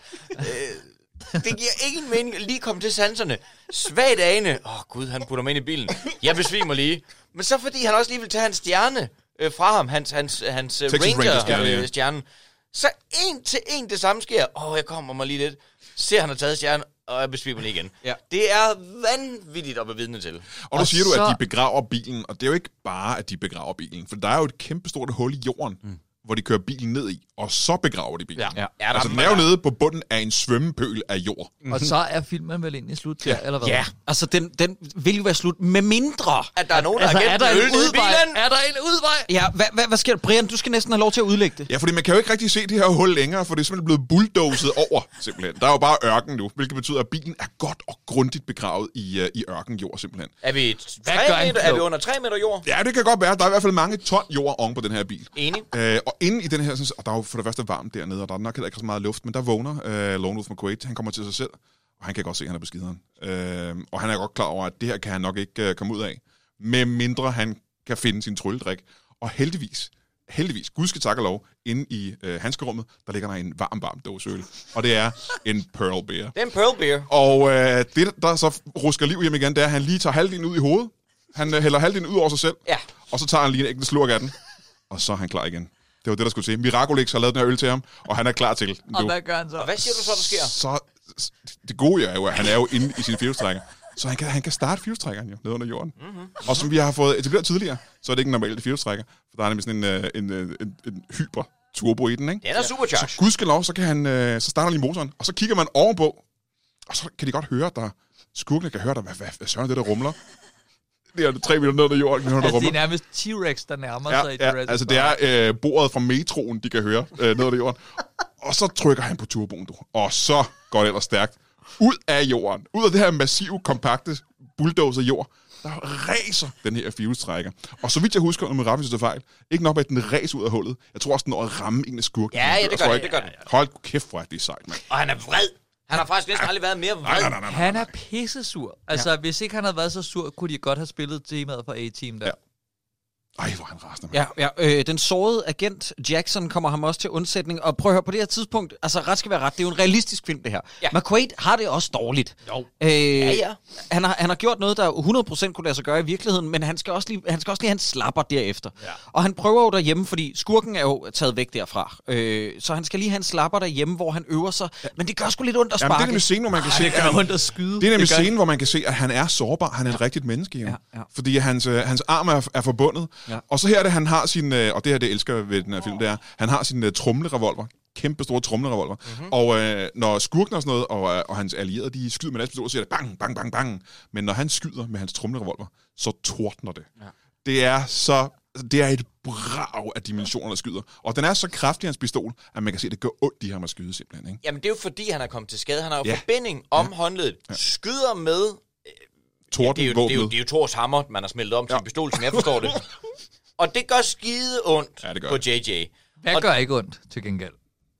Det giver ingen mening at lige komme til sanserne. Svagt ane. Gud, han putter mig ind i bilen. Jeg besvimer lige. Men så fordi han også lige vil tage hans stjerne fra ham, hans Ranger-stjerne. Så en til en det samme sker. Jeg kommer mig lige lidt. Ser han har taget stjernen, og jeg besvimer lige igen. Ja. Det er vanvittigt at være vidne til. Og nu siger du, at de begraver bilen, og det er jo ikke bare, at de begraver bilen, for der er jo et kæmpestort hul i jorden, hvor de kører bilen ned i, og så begraver de bilen. Ja. Altså, den er jo nede på bunden af en svømmepøl af jord. Og så er filmen vel egentlig slut her, eller hvad? Ja, altså den vil jo være slut, med mindre at der er nogen, der har gemt øl nede i bilen. Er der en udvej? Ja, hvad sker der? Brian, du skal næsten have lov til at udlægge det. Ja, fordi man kan jo ikke rigtig se det her hul længere, for det er simpelthen blevet bulldozet over, simpelthen. Der er jo bare ørken nu, hvilket betyder, at bilen er godt og grundigt begravet i ørkenjord, simpelthen. Er vi 3 meter? Er vi under 3 meter jord? Ja, det kan godt være. Der er i hvert fald mange ton jord oven på den her bil. Enig. Og inde i den her, og der er jo for det første varmt dernede, og der er nok heller ikke så meget luft, men der vågner Lone Wolf McQuaid. Han kommer til sig selv, og han kan godt se, at han er beskideren. Og han er godt klar over, at det her kan han nok ikke komme ud af, med mindre han kan finde sin trylledrik. Og heldigvis, Gud skal takke og lov, inde i handskerummet, der ligger der en varm dåse øl. Og det er en Pearl Beer. Det er en Pearl Beer. Og det, der så rusker liv hjem igen, det er, at han lige tager halvdelen ud i hovedet. Han hælder halvdelen ud over sig selv, og så tager han lige en enkelt slurk af den, og så er han klar igen. Det var det, der skulle til. Miraculix har lavet den her øl til ham, og han er klar til. Og hvad gør han så? Og hvad siger du så, der sker? Så det gode er jo, at han er jo inde i sin fjolstrækker. Så han kan starte fjolstrækkeren jo, nede under jorden. Og som vi har fået etableret tidligere, så er det ikke en normal fjolstrækker. For der er nemlig sådan en hyper turbo i den, ikke? Den er supercharged. Så gudskelov, så kan han, så starter lige motoren, og så kigger man ovenpå, og så kan de godt høre, der skurkene kan høre, der, hvad søren det der rumler. Det er 3 meter ned under jorden. Altså, det er nærmest T-Rex, der nærmer sig. Ja, altså det er bordet fra metroen, de kan høre ned under jorden. Og så trykker han på turboen, og så går det ellers stærkt. Ud af jorden, ud af det her massive, kompakte bulldozer jord, der ræser den her fjolstrækker. Og så vidt jeg husker, når man rammer sig fejl, ikke nok med, at den ræser ud af hullet. Jeg tror også, den når at ramme en af skurken. Ja, det gør det. Hold kæft, hvor er det sejt, mand. Og han er vred. Han har faktisk næsten aldrig været mere vred. Nej. Han er pissesur. Altså, hvis ikke han havde været så sur, kunne de godt have spillet temaet for A-Team der. Ja. Ej, hvor er han rasende. Ja, den sårede agent Jackson kommer ham også til undsætning. Og prøv at høre, på det her tidspunkt, altså ret skal være ret, det er jo en realistisk film, det her. Ja. McQuaid har det også dårligt. Jo. Ja. Han har gjort noget, der 100% kunne lade sig gøre i virkeligheden, men han skal også lige have en slapper derefter. Ja. Og han prøver jo derhjemme, fordi skurken er jo taget væk derfra. Så han skal lige have en slapper derhjemme, hvor han øver sig. Men det gør sgu lidt ondt at sparke. Jamen, det er nemlig scenen, hvor man kan se, Det gør ondt at skyde. Det er nemlig scenen, hvor man kan se, at han er sårbar. Han er et rigtigt menneske, jo. Ja. Fordi hans arm er forbundet. Ja. Og så her er det, han har sin, og det her, det elsker ved den her film, det er, han har sin tromlerevolver. Kæmpe store tromlerevolver. Mm-hmm. Og når skurken og sådan noget, og hans allierede, de skyder med deres pistoler, så siger det bang, bang, bang, bang. Men når han skyder med hans tromlerevolver, så tordner det. Ja. Det er et brag af dimensioner, der skyder. Og den er så kraftig, hans pistol, at man kan se, at det gør ondt, de her med at skyde simpelthen. Ikke? Jamen, det er jo fordi, han er kommet til skade. Han har jo forbinding om håndledet. Skyder med... Det er jo Thors hammer, man har smeltet om til en pistol, som jeg forstår det. Og det gør skide ondt på JJ. Hvad gør ikke ondt, til gengæld?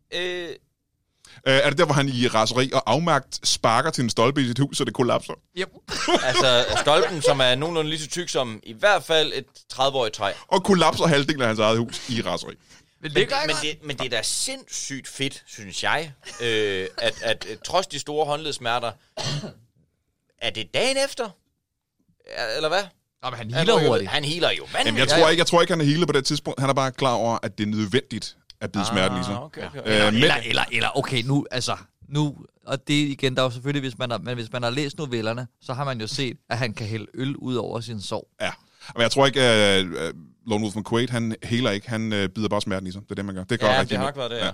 Er det der, hvor han i raseri og afmagt sparker til en stolpe i sit hus, så det kollapser? Yep. Altså stolpen, som er nogenlunde lige så tyk som i hvert fald et 30-årigt træ. Og kollapser halvdelen af hans eget hus i raseri. Men det er da sindssygt fedt, synes jeg, at trods de store håndledssmerter, er det dagen efter? Eller hvad? Nå, men han healer hurtigt. Han healer jo vanvittigt. Jamen, jeg tror ikke, han er healer på det tidspunkt. Han er bare klar over, at det er nødvendigt at bide smerten i sig. Okay. Eller okay, nu, og det igen, der er jo selvfølgelig, hvis man har læst novellerne, så har man jo set, at han kan hælde øl ud over sin sår. Ja, men jeg tror ikke, at Lone Wolf McQuaid, han healer ikke. Han bider bare smerten i sig. Det er det, man gør. Det gør ja, det har nok været det, ja.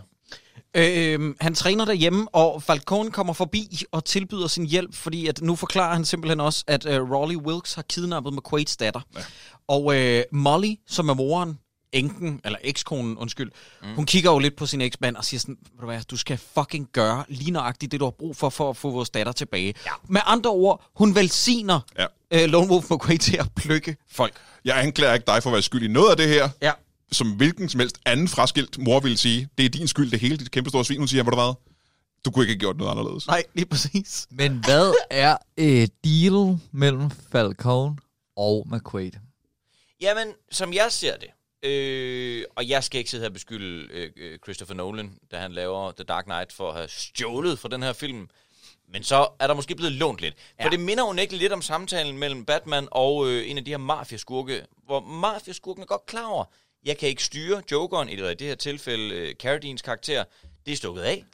Han træner derhjemme, og Falcone kommer forbi og tilbyder sin hjælp, fordi at nu forklarer han simpelthen også, at Rawley Wilkes har kidnappet McQuaids datter. Ja. Og Molly, som er moren, enken, eller ekskonen, hun kigger jo lidt på sin eksmand og siger sådan, du skal fucking gøre lige nøjagtigt det, du har brug for at få vores datter tilbage. Ja. Med andre ord, hun velsigner Lone Wolf McQuaid til at plukke folk. Jeg anklager ikke dig for at være skyld i noget af det her. Ja. Som hvilken som helst anden fraskilt mor ville sige, det er din skyld, det hele dit kæmpe store svin. Hun siger, du kunne ikke have gjort noget anderledes. Nej, lige præcis. Men hvad er deal mellem Falcone og McQuaid? Jamen, som jeg ser det, og jeg skal ikke sidde her og beskylde Christopher Nolan, da han laver The Dark Knight, for at have stjålet fra den her film. Men så er der måske blevet lånt lidt. For det minder unægteligt lidt om samtalen mellem Batman og en af de her mafiaskurke, hvor mafiaskurken er godt klar over, jeg kan ikke styre Jokeren, eller i det her tilfælde Carradines karakter, det er stukket af.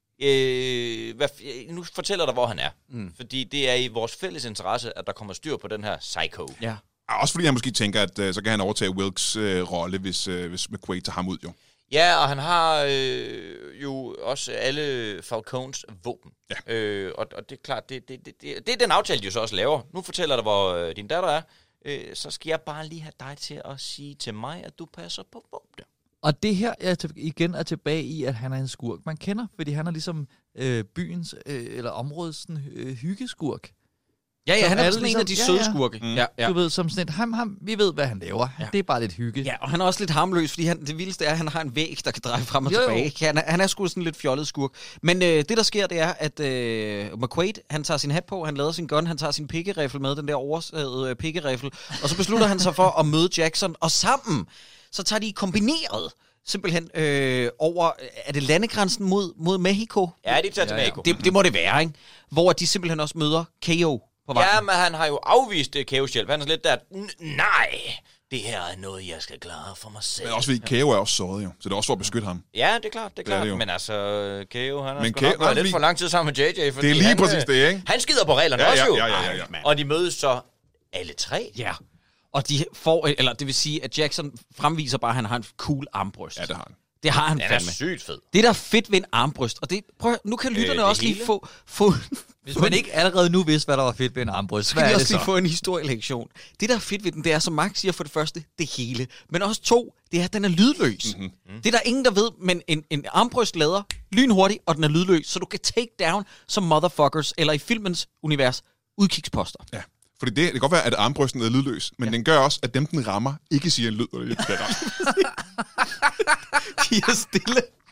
Nu fortæller dig, hvor han er. Fordi det er i vores fælles interesse, at der kommer styr på den her psycho. Ja. Også fordi han måske tænker, at så kan han overtage Wilkes rolle, hvis McQuaid tager ham ud, jo. Ja, og han har jo også alle Falcones våben. Ja. Og det er klart, det er den aftale, de jo så også laver. Nu fortæller dig, hvor din datter er. Så skal jeg bare lige have dig til at sige til mig, at du passer på våbne. Og det her igen er tilbage i, at han er en skurk, man kender, fordi han er ligesom byens eller områdets hyggeskurk. Ja, han er sådan en af de søde skurke. Ja. Du ved, som sådan et, vi ved, hvad han laver. Ja. Det er bare lidt hygge. Ja, og han er også lidt harmløs, fordi det vildeste er, at han har en væg, der kan dreje frem og tilbage. Han er sgu sådan lidt fjollet skurk. Men det, der sker, det er, at McQuaid, han tager sin hat på, han lader sin gun, han tager sin pikkeriffel med, den der oversagede pikkeriffel, og så beslutter han sig for at møde Jackson, og sammen, så tager de kombineret simpelthen over, er det landegrænsen mod Mexico? Ja, de tager til Mexico. Det må det være, ikke? Hvor de simpelthen også møder KO. Ja, men han har jo afvist Kaos hjælp. Han er lidt der, nej, det her er noget, jeg skal klare for mig selv. Men også fordi Kao er også såret jo, så det er også for at beskytte ham. Ja, det er klart. Det men altså, Kao, han har sgu nok været lidt for lang tid sammen med JJ. Det er lige præcis det, ikke? Han skider på reglerne også jo. Ja. Og de mødes så alle tre. Ja, og de får, eller det vil sige, at Jackson fremviser bare, at han har en cool armbryst. Ja, det har han. Det har han fandme. Den er sygt fed. Det der er fedt ved en armbryst, og det, nu kan lytterne også lige få hvis man ikke allerede nu vidste, hvad der var fedt ved en armbryst, så kan vi også lige få en historielektion. Det der er fedt ved den, det er, som Max siger, for det første, det hele. Men også to, det er, at den er lydløs. Mm-hmm. Det er der ingen, der ved, men en armbrøst lader lynhurtigt, og den er lydløs, så du kan take down som motherfuckers, eller i filmens univers, udkigsposter. Ja. Fordi det kan godt være, at armbrysten er lydløs, men den gør også, at dem, den rammer, ikke siger en lyd. De er stille.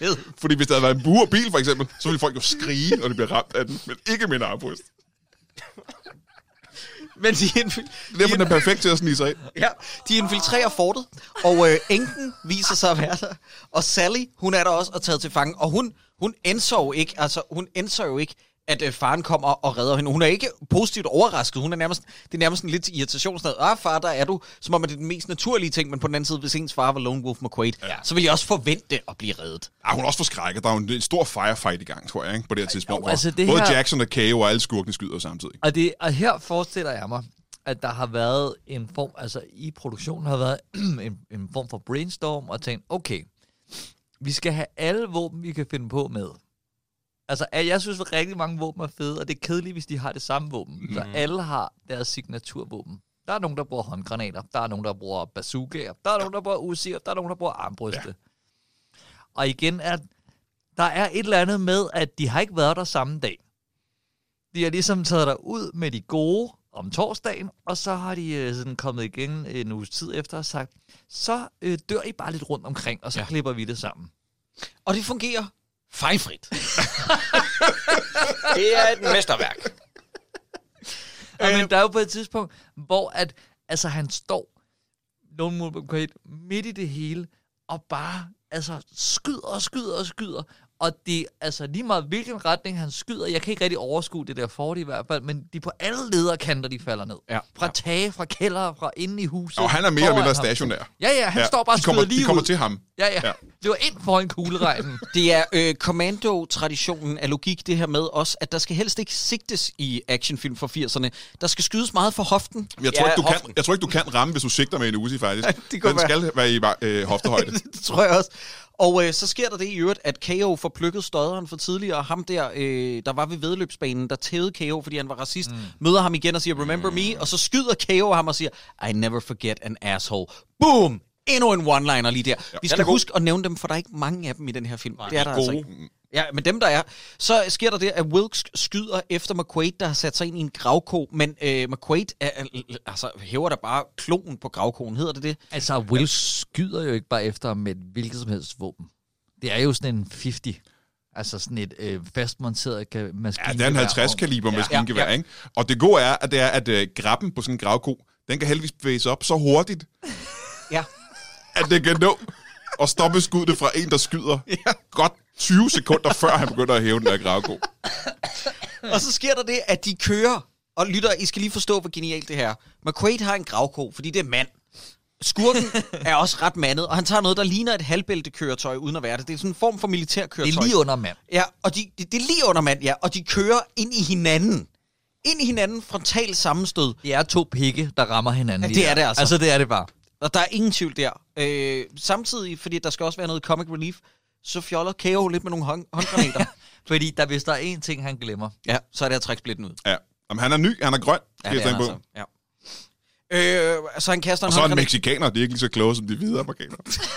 fed. Fordi hvis der havde været en bue og bil, for eksempel, så ville folk jo skrige, når de bliver ramt af den, men ikke min armbryst. Men Derfor den er perfekt til at snige sig ind. Ja, de infiltrerer fortet, og enken viser sig at være der. Og Sally, hun er der også og taget til fange, og hun indser jo ikke, at faren kommer og redder hende. Hun er ikke positivt overrasket. Det er nærmest en lidt irritation. Far, der er du. Som om det er den mest naturlige ting, men på den anden side, hvis ens far var Lone Wolf McQuaid, så vil jeg også forvente at blive reddet. Ja, hun er også forskrækket. Der er jo en stor firefight i gang, tror jeg, ikke? På det her tidspunkt. altså det både her... Jackson og K.O. og alle skurkene skyder samtidig. Og her forestiller jeg mig, at der har været en form, altså i produktionen har været en form for brainstorm, og tænkt, okay, vi skal have alle våben, vi kan finde på med. Altså, jeg synes, at rigtig mange våben er fede, og det er kedeligt, hvis de har det samme våben. Mm. Så alle har deres signaturvåben. Der er nogen, der bruger håndgranater, der er nogen, der bruger bazookaer, der er nogen, der bruger Uzi'er, der er nogen, der bruger armbryste. Ja. Og igen, der er et eller andet med, at de har ikke været der samme dag. De har ligesom taget der ud med de gode om torsdagen, og så har de sådan kommet igen en uges tid efter og sagt, så dør I bare lidt rundt omkring, og så klipper vi det sammen. Og det fungerer fejlfrit. Det er et mesterværk. Men der er jo på et tidspunkt, hvor han står Lone Wolf McQuaid midt i det hele, og bare skyder. Og det lige meget hvilken retning han skyder, jeg kan ikke rigtig overskue det der fort i hvert fald, men de på alle lederkanter, de falder ned. Ja. Fra tage, fra kældre, fra inde i huset. Og han er mere eller mindre stationær. Ja, han står bare og skyder lige ud. De kommer til ham. Ja. Det var ind foran kugleregnen. Det er Commando-traditionen af logik, det her med også, at der skal helst ikke sigtes i actionfilm fra 80'erne. Der skal skydes meget for hoften. Jeg tror ikke, du kan ramme, hvis du sigter med en Uzi, faktisk. Ja, den skal være i hoftehøjde. Det tror jeg også. Og så sker der det i øvrigt, at K.O. får plukket stodderen for tidligere. Ham der var ved vedløbsbanen, der tævede K.O., fordi han var racist, møder ham igen og siger, remember me? Og så skyder K.O. ham og siger, I never forget an asshole. Boom! Endnu en one-liner lige der. Ja. Vi skal huske at nævne dem, for der er ikke mange af dem i den her film. Det er der altså ikke. Ja, men dem der er. Så sker der det, at Wilkes skyder efter McQuaid, der har sat sig ind i en gravko. Men McQuaid hæver der bare kloen på gravkoen. Hedder det det? Altså, Wilkes skyder jo ikke bare efter med et hvilket som helst våben. Det er jo sådan en 50. Altså sådan et fastmonteret maskingevær. Ja, det er en 50 kaliber maskingevær, ikke? Og det gode er, at grabben på sådan en gravko, den kan heldigvis bevæge sig op så hurtigt, at det kan nå at stoppe skuddet fra en, der skyder godt 20 sekunder, før han begynder at hæve den der gravko. Og så sker der det, at de kører, og lytter, I skal lige forstå, hvor genialt det her. McQuaid har en gravko, fordi det er mand. Skurken er også ret mandet, og han tager noget, der ligner et halvbæltekøretøj, uden at være det. Det er sådan en form for militærkøretøj. Det er lige under mand. Ja, og det er lige under mand, ja. Og de kører ind i hinanden. Frontal sammenstød. Det er to pigge, der rammer hinanden. Ja, det er det altså. Altså, det er det bare. Og der er ingen tvivl der. Samtidig, fordi der skal også være noget comic relief, så fjoller K.O. lidt med nogle håndgranater. Fordi hvis der er én ting, han glemmer. Ja, så er det at trække splitten ud. Ja. Jamen, han er ny, han er grøn. Ja, det er han altså. Ja. Så han kaster en og så er han mexikaner, de er ikke lige så kloge som de hvide amerikanere.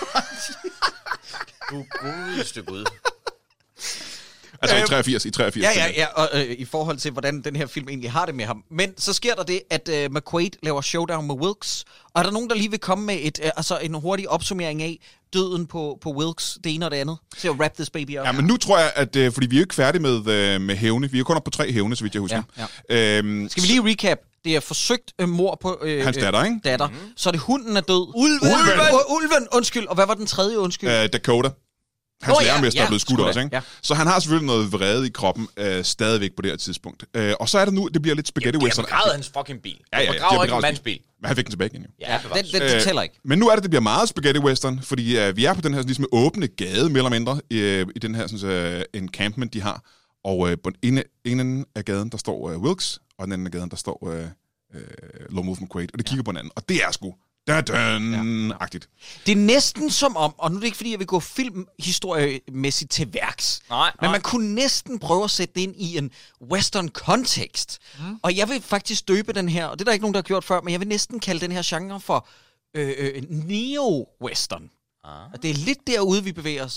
Du godeste Gud. Altså i 83. Ja, og i forhold til, hvordan den her film egentlig har det med ham. Men så sker der det, at McQuaid laver showdown med Wilkes, og er der nogen, der lige vil komme med en hurtig opsummering af døden på Wilkes, det ene og det andet, til at wrap this baby up? Ja, men nu tror jeg, at fordi vi er jo ikke færdige med hævne, vi er kun op på 3 hævne, så vidt jeg husker. Ja. Skal vi lige recap? Det er forsøgt mord på hans datter, ikke? Datter. Så er det hunden er død. Ulven, undskyld. Og hvad var den tredje undskyld? Dakota. Hans lærermester er blevet skudt også, ikke? Ja. Så han har selvfølgelig noget vrede i kroppen stadigvæk på det her tidspunkt. Og så er det nu, det bliver lidt spaghetti western. De har begravet hans fucking bil. Ja, de begraver ikke en mands bil. Men han fik den tilbage igen, jo. Ja, det tæller ikke. Men nu er det bliver meget spaghetti western, fordi vi er på den her ligesom åbne gade, mere eller mindre, i den her sådan, encampment, de har. Og på den ene af gaden, der står Wilkes, og den anden af gaden, der står Lone Wolf McQuaid. Og det kigger på hinanden. Og det er sgu agtigt. Det er næsten som om, og nu er det ikke fordi, jeg vil gå filmhistoriemæssigt til værks, men man kunne næsten prøve at sætte det ind i en western kontekst. Og jeg vil faktisk døbe den her, og det er der ikke nogen, der har gjort før, men jeg vil næsten kalde den her genre for neo-western. Og det er lidt derude, vi bevæger os.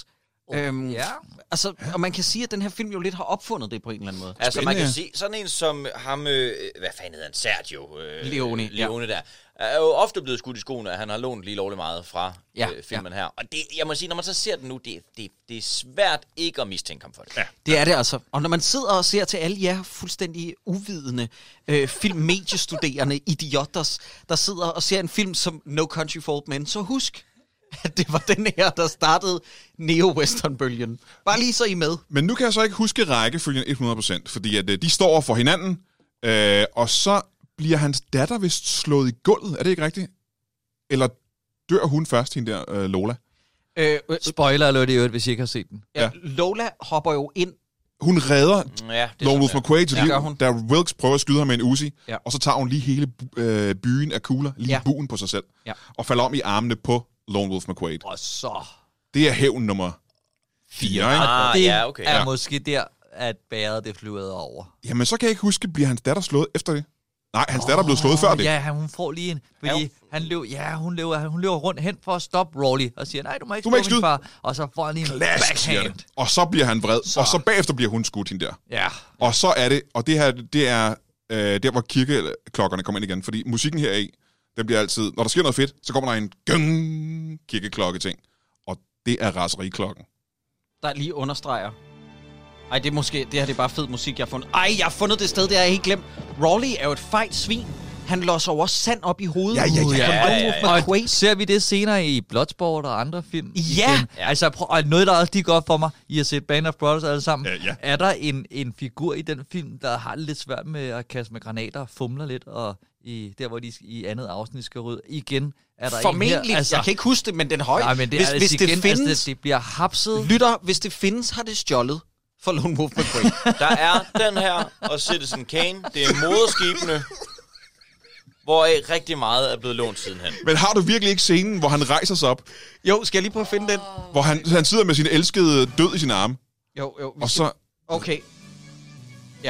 Ja. Altså, og man kan sige, at den her film jo lidt har opfundet det på en eller anden måde. Altså, man kan Spændende. sige, sådan en som ham, hvad fanden hedder han, Sergio Leone, der, er jo ofte blevet skudt i skoene, at han har lånt lige lovligt meget fra filmen her. Og det, jeg må sige, når man så ser den nu, det er svært ikke at mistænke ham for det. Ja. Det er det altså. Og når man sidder og ser til alle jer fuldstændig uvidende filmmediestuderende idioter, der sidder og ser en film som No Country for Old Men, så husk, at det var den her, der startede neo-western-bølgen. Bare lige så I med. Men nu kan jeg så ikke huske rækkefølgen 100%, fordi at de står for hinanden, og så bliver hans datter vist slået i gulvet. Er det ikke rigtigt? Eller dør hun først, hende der Lola? Spoiler alert i øvrigt, hvis I ikke har set den. Ja. Lola hopper jo ind. Hun redder Ja, Lone Wolf McQuaid til liv, gør hun. da Wilkes prøver at skyde ham med en Uzi, Ja. og så tager hun lige hele byen af kugler, lige buen på sig selv, og falder om i armene på Lone Wolf McQuaid. Og så... Det er hævn nummer 4, ikke? Det ja, okay. er måske der, at bæret det flyder over. Jamen, så kan jeg ikke huske, bliver hans datter slået efter det? Nej, hans datter blev slået før det. Ja, hun får lige en... Fordi hun løber rundt hen for at stoppe Rawley og siger, nej, du må ikke slå min far. Og så får han lige en backhand. Og så bliver han vred, og så bagefter bliver hun skudt hende der. Ja. Og så er det, og det her, det er der, hvor kirkeklokkerne kommer ind igen. Fordi musikken her i, den bliver altid, når der sker noget fedt, så kommer der en gøng kirkeklokke-ting. Og det er raseriklokken. Der lige understreger. Ej, det er måske... Det her det er bare fed musik, jeg har fundet. Ej, jeg har fundet det sted, det har jeg helt glemt. Rawley er jo et fejt svin. Han låser over sand op i hovedet. Og ser vi det senere i Bloodsport og andre film? Ja! Igen. Altså, og noget, der også lige går for mig, I har set Band of Brothers alle sammen. Ja. Er der en figur i den film, der har det lidt svært med at kaste med granater og fumler lidt, og der, hvor de i andet afsnit skal rydde igen? Er der Formentlig. En her? Altså, Jeg kan ikke huske det, men den høje. Nej, men det, hvis det findes... Altså, det bliver hapset. Lytter, hvis det findes, har det stjålet for Lone Wolf McQuaid. Der er den her og Citizen Kane. Det er moderskibene, hvoraf rigtig meget er blevet lånt sidenhen. Men har du virkelig ikke scenen, hvor han rejser sig op? Jo, skal jeg lige prøve at finde den? Hvor han sidder med sin elskede død i sine arme. Jo. Og så... Okay. Ja.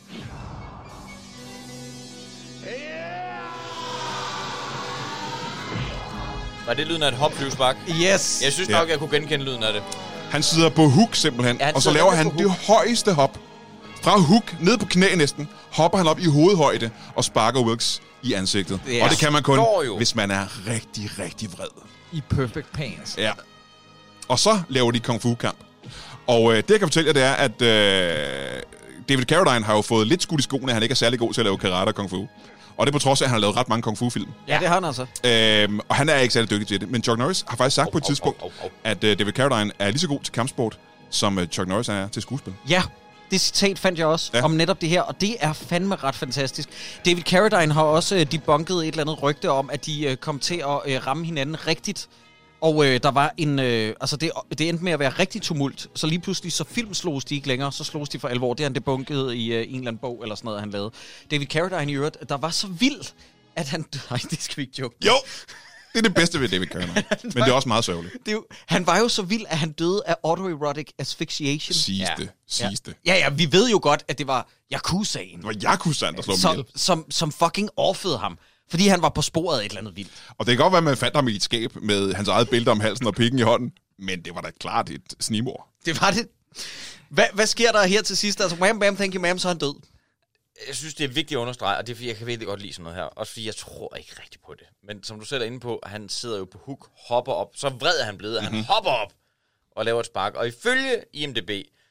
Var det lyden af et hopflyvespark? Yes. Jeg synes nok, jeg kunne genkende lyden af det. Han sidder på hook simpelthen, Ja, og så sidder laver nemlig han på det højeste hop. Fra hook, ned på knæ næsten, hopper han op i hovedhøjde og sparker Wilkes i ansigtet. Ja. Og det kan man kun, Jo. hvis man er rigtig, rigtig vred. I perfect pants. Ja. Og så laver de kung fu-kamp. Og det, jeg kan fortælle jer, det er, at David Carradine har jo fået lidt skudt i skoene, at han ikke er særlig god til at lave karate og kung fu. Og det er på trods af, at han har lavet ret mange kung fu-film. Ja, det har han altså. Og han er ikke særlig dygtig til det. Men Chuck Norris har faktisk sagt på et tidspunkt, at David Carradine er lige så god til kampsport, som Chuck Norris er til skuespil. Ja, det citat fandt jeg også om netop det her, og det er fandme ret fantastisk. David Carradine har også debunket et eller andet rygte om, at de kom til at ramme hinanden rigtigt. Og der var en... det endte med at være rigtig tumult, så lige pludselig så filmslogs de ikke længere, så slogs de for alvor. Det har han debunket i en eller anden bog eller sådan noget, han lavede. David Carradine i øvrigt, der var så vildt, at han... Nej, det skal vi ikke joke. Jo! Det er det bedste ved David Carradine. Men det er også meget sørgeligt. Han var jo så vild, at han døde af autoerotic asphyxiation. Siges det. Ja, vi ved jo godt, at det var Yakuzaen. Det var Yakuzaen, der slog ham ihjel. Som fucking offede ham. Fordi han var på sporet af et eller andet vildt. Og det kan godt være, at man fandt ham i et skab med hans eget bælte om halsen og pikken i hånden. Men det var da klart et snigmord. Det var det. Hvad sker der her til sidst? Altså, wham, bam, thank you, ma'am, så er han død. Jeg synes, det er vigtigt at understrege, og det er fordi, jeg kan virkelig godt lide sådan noget her. Også fordi, jeg tror ikke rigtig på det. Men som du selv er inde på, han sidder jo på hook, hopper op. Så vred er han blevet, han hopper op og laver et spark. Og ifølge IMDb,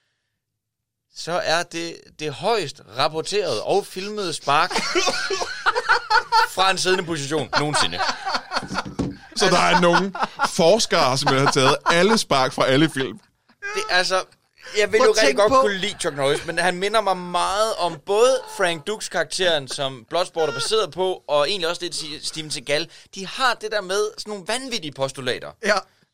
så er det højst rapporterede og filmede spark fra en siddende position nogensinde. Så der er nogle forskere, som har taget alle spark fra alle film. Det, altså, jeg vil jo rigtig godt kunne lide Chuck Norris, men han minder mig meget om både Frank Dux karakteren, som Bloodsport er baseret på, og egentlig også det Steven Seagal. De har det der med sådan nogle vanvittige postulater. Ja.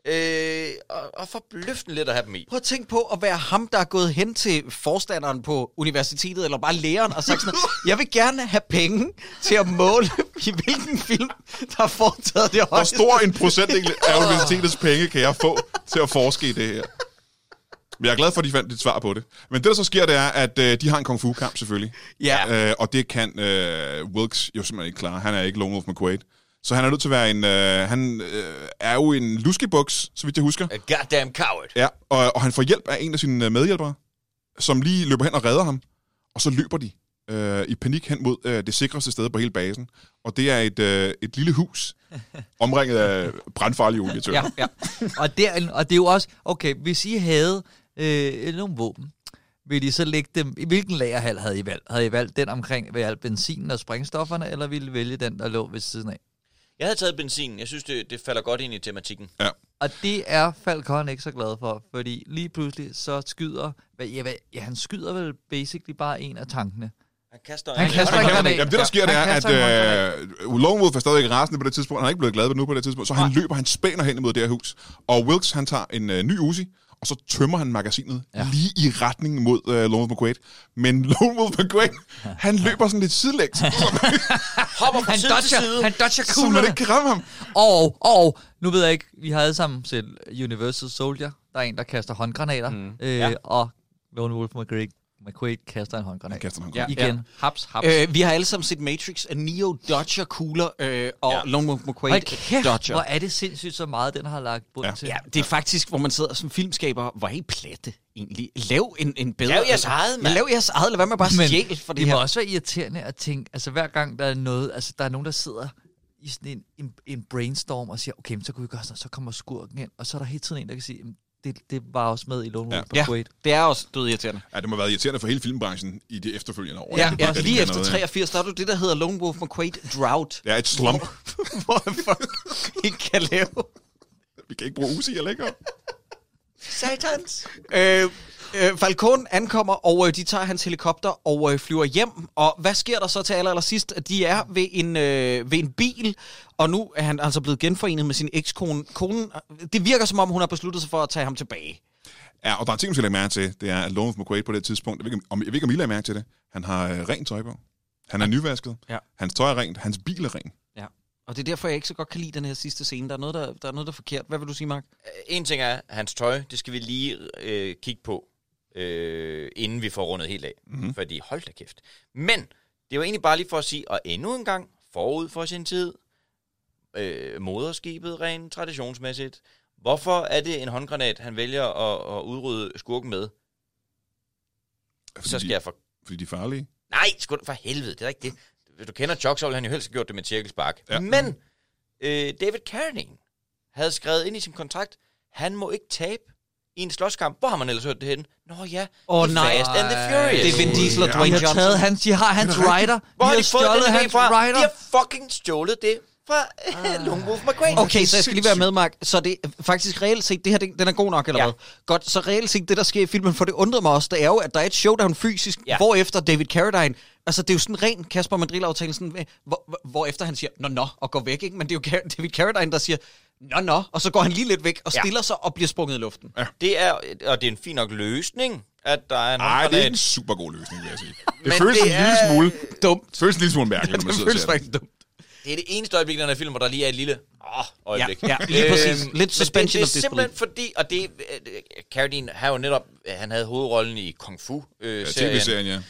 Og forbløffende lidt at have dem i. Prøv at tænke på at være ham, der er gået hen til forstanderen på universitetet, eller bare læreren, og sagt sådan, jeg vil gerne have penge til at måle, i hvilken film, der har foretaget det Hvor højeste. stor en procentdel af universitetets penge kan jeg få til at forske i det her? Men jeg er glad for, at de fandt et svar på det. Men det, der så sker, det er, at de har en kung fu-kamp selvfølgelig. Ja. Og det kan Wilkes jo simpelthen ikke klare. Han er ikke Lone Wolf McQuaid. Så han er nødt til at være en... han er jo en luskebuks, så vidt jeg husker. A goddamn coward. Ja, og han får hjælp af en af sine medhjælpere, som lige løber hen og redder ham. Og så løber de i panik hen mod det sikreste sted på hele basen. Og det er et lille hus, omringet af brandfarlige olietønder. Ja. Og det er jo også, okay, hvis I havde nogle våben, ville I så lægge dem, i hvilken lagerhal havde I valgt? Havde I valgt den omkring ved alt benzinen og sprængstofferne, eller ville I vælge den, der lå ved siden af? Jeg havde taget benzin. Jeg synes, det falder godt ind i tematikken. Ja. Og det er Falcon ikke så glad for, fordi lige pludselig så skyder, han skyder vel basically bare en af tankene. Han kaster Han kaster en granat. Jamen det, der sker, det er, Han at Lone Wolf er stadig rasende på det tidspunkt. Han er ikke blevet glad ved nu på det tidspunkt. Så han spænder hen imod det her hus. Og Wilkes, han tager en ny Uzi, og så tømmer han magasinet lige i retning mod Lone Wolf McQuaid. Men Lone Wolf McQuaid, han løber sådan lidt sidelægt. Hopper fra side til side. Han dodger Så man kuglerne. ikke kan ramme ham. Og nu ved jeg ikke, vi har alle sammen set Universal Soldier. Der er en, der kaster håndgranater. Og Lone Wolf McQuaid kaster en håndgranat. Han kaster ham. Ja. Igen. Haps. Vi har alle sammen set Matrix, at Neo dodger kugler, og Lone Wolf McQuaid Hold kæft, dodger. hvor er det sindssygt så meget, den har lagt bund til. Ja, det er faktisk, hvor man sidder som filmskaber, hvor er I platte egentlig? Lav en bedre... Lav jeres eget, mand. Lav jeres eget, lad være med bare stjæle for det det her. må også være irriterende at tænke, altså hver gang der er noget, altså der er nogen, der sidder i sådan en brainstorm og siger, okay, så kunne vi gøre sådan, så kommer skurken ind, og så er der hele tiden en, der kan sige, det var også med i Lone Wolf McQuaid. Det er også død irriterende. Ja, det må have været irriterende for hele filmbranchen i det efterfølgende år. Ja, Det lige kan efter noget, 83, der er du det, der hedder Lone Wolf McQuaid Drought. Ja, et slump. Hvor folk ikke kan lave... Vi kan ikke bruge Uzi længere. Satans! Falcon ankommer, og de tager hans helikopter og flyver hjem. Og hvad sker der så til allersidst? De er ved en bil, og nu er han altså blevet genforenet med sin ekskone. Det virker som om, hun har besluttet sig for at tage ham tilbage. Ja, og der er en ting, man skal lægge mærke til. Det er, at Lone Wolf McQuaid på det tidspunkt, jeg ved ikke, om I lagde mærke til det, han har rent tøj på. Han er nyvasket. Ja. Hans tøj er rent. Hans bil er ren. Ja. Og det er derfor, jeg ikke så godt kan lide den her sidste scene. Der er noget, der er forkert. Hvad vil du sige, Mark? En ting er hans tøj. Det skal vi lige kigge på, inden vi får rundet helt af. Mm-hmm. Fordi hold da kæft. Men det var egentlig bare lige for at sige, og endnu en gang, forud for sin tid, moderskibet rent traditionsmæssigt. Hvorfor er det en håndgranat, han vælger at udrydde skurken med? Så skal jeg for... Fordi de er farlige. Nej, sgu for helvede, det er ikke det. Hvis du kender Chuck, så ville han jo helst have gjort det med cirkelspark. Ja. Men David Carradine havde skrevet ind i sin kontrakt, han må ikke tabe i en slåskamp. Hvor har man ellers hørt det henne? Nå ja, nej. Fast and the Furious. Det er Vin Diesel og Dwayne Johnson. De har hans rider. Hvor har de fået den hans fra? rider. De har fucking stjålet det fra Lone Wolf McQuaid. Okay, så jeg skal lige være med, Mark. Så det er faktisk reelt set, det her, den er god nok, eller hvad? Godt, så reelt set, det der sker i filmen, for det undrede mig også, det er jo, at der er et showdown fysisk, hvorefter David Carradine, altså det er jo sådan ren Kasper Mandrill-aftale, sådan, hvorefter han siger, nå, og går væk, ikke? Men det er jo David Carradine, der siger, nå, og så går han lige lidt væk, og stiller sig og bliver sprunget i luften. Ja. Det er en fin nok løsning, at der er en Nej, det er en super god løsning, vil jeg sige. Det føles en lille smule dumt. Det føles en lille smule mærkeligt, når man sidder og ser det. dumt. Det er det eneste øjeblik i den her film, hvor der lige er et lille øjeblik. Ja, lige præcis. Lidt suspension of disbelief. Det er simpelthen fordi, og det Carradine har jo netop, han havde hovedrollen i Kung Fu-serien. TV-serien, ja.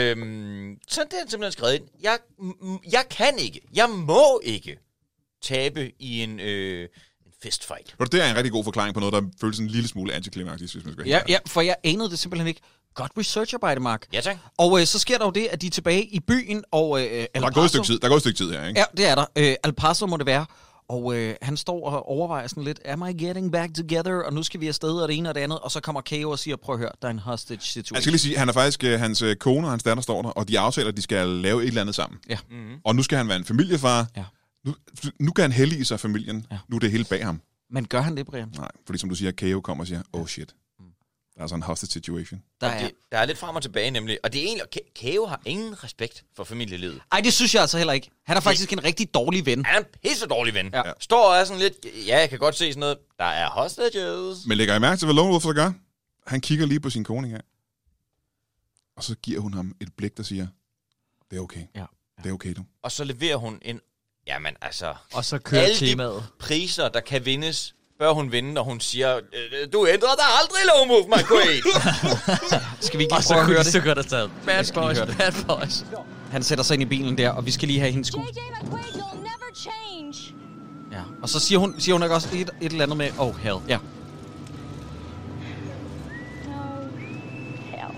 Så det er simpelthen skrevet ind. Jeg kan ikke, jeg må ikke tabe i en fistfight. Det er en rigtig god forklaring på noget, der føles en lille smule antiklimaktisk, hvis man skal Ja, for jeg anede det simpelthen ikke. Godt researcharbejde, Mark. Ja, tak. Og så sker der jo det, at de er tilbage i byen, og der er gået et stykke tid her, ikke? Ja, det er der. Al Paso må det være. Og han står og overvejer sådan lidt, am I getting back together? Og nu skal vi afsted, og det ene og det andet. Og så kommer K.O. og siger, prøv at høre, der er en hostage situation. Jeg skal lige sige, han er faktisk, hans kone og hans datter står der, og de aftaler, at de skal lave et eller andet sammen. Ja. Mm-hmm. Og nu skal han være en familiefar. Ja. Nu kan han hellige sig familien. Ja. Nu er det hele bag ham. Men gør han det, Brian? Nej, fordi som du siger, K.O. kommer og siger, oh shit. Der er sådan en hostage situation. Der er lidt frem og tilbage nemlig. Og det er egentlig, K.O. har ingen respekt for familielivet. Ej, det synes jeg altså heller ikke. Han er faktisk en rigtig dårlig ven. Han er en pisse dårlig ven. Ja. Står og er sådan lidt, ja, jeg kan godt se sådan noget, der er hostages. Men lægger I mærke til, hvad Lone Wolf så gør? Han kigger lige på sin kone her. Og så giver hun ham et blik, der siger, det er okay. Ja. Det er okay, du. Og så leverer hun en, jamen altså, og så kører alle temaet. De priser, der kan vindes, bør hun vinde, når hun siger, du ændrer dig aldrig, Lone Wolf McQuaid. Skal vi ikke og prøve at høre det? Så gør det taget. Bad boys. Han sætter sig ind i bilen der, og vi skal lige have hendes JJ McQuaid, you'll never change. Ja. Og så siger hun ikke også et eller andet med, oh hell. Ja. Oh, hell.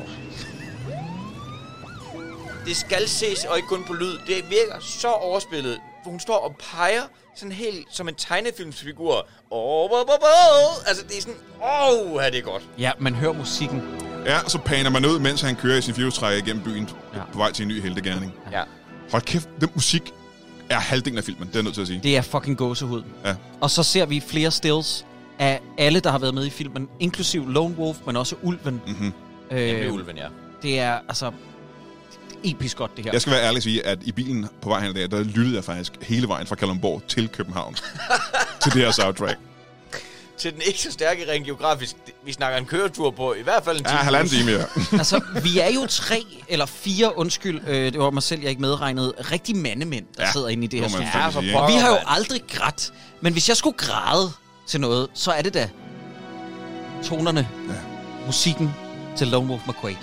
Det skal ses, og ikke kun på lyd. Det virker så overspillet. For hun står og peger sådan helt som en tegnefilmsfigur. Altså, det er sådan, det er godt. Ja, man hører musikken. Ja, så paner man ud, mens han kører i sin firehjulstrækker igennem byen på vej til en ny heltegærning. Ja. Hold kæft, den musik er halvdelen af filmen, det er jeg nødt til at sige. Det er fucking gåsehud. Ja. Og så ser vi flere stills af alle, der har været med i filmen, inklusiv Lone Wolf, men også Ulven. Mm-hmm. Nemlig Ulven, ja. Det er altså episk godt, det her. Jeg skal være ærlig at sige, at i bilen på vej hen i dag, der lyttede jeg faktisk hele vejen fra Kalundborg til København til det her soundtrack. Til den ikke så stærke rent geografisk. Vi snakker en køretur på i hvert fald en time. Ja, 1,5 time, ja. Altså, vi er jo 3 eller 4, undskyld, det var mig selv, jeg ikke medregnet, rigtig mandemænd, der sidder inde i det her må man studie. fandme sige, Og vi ikke? har jo aldrig grædt. Men hvis jeg skulle græde til noget, så er det da tonerne, musikken til Lone Wolf McQuade.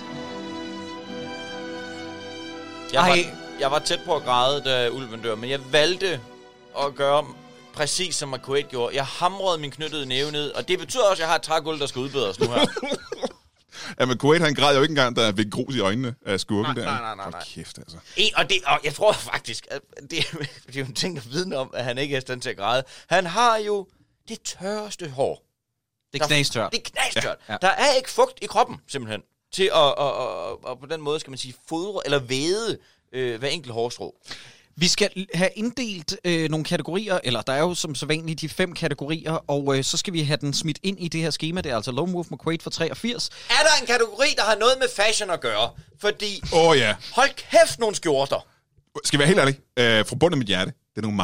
Jeg var tæt på at græde, da Ulven dør, men jeg valgte at gøre præcis som McQuade gjorde. Jeg hamrede min knyttede næve ned, og det betyder også, at jeg har et trægulv, der skal udbedres nu her. Ja, men McQuade, han græd jo ikke engang, der fik grus i øjnene af skurken der. Nej. Hold kæft, altså. Og jeg tror faktisk, at det er jo en ting at vide om, at han ikke er i stand til at græde. Han har jo det tørreste hår. Det er knastørt. Det er knastørt. Ja. Der er ikke fugt i kroppen, simpelthen, til at på den måde, skal man sige, fodre eller væde hver enkelt hårstrå. Vi skal have inddelt nogle kategorier, eller der er jo som sædvanligt de 5 kategorier, og så skal vi have den smidt ind i det her schema. Det er altså Lone Wolf McQuade fra 83. Er der en kategori, der har noget med fashion at gøre? Fordi, ja. hold kæft nogle skjorter. Skal jeg være helt ærlig? Fra bunden af mit hjerte, det er nogle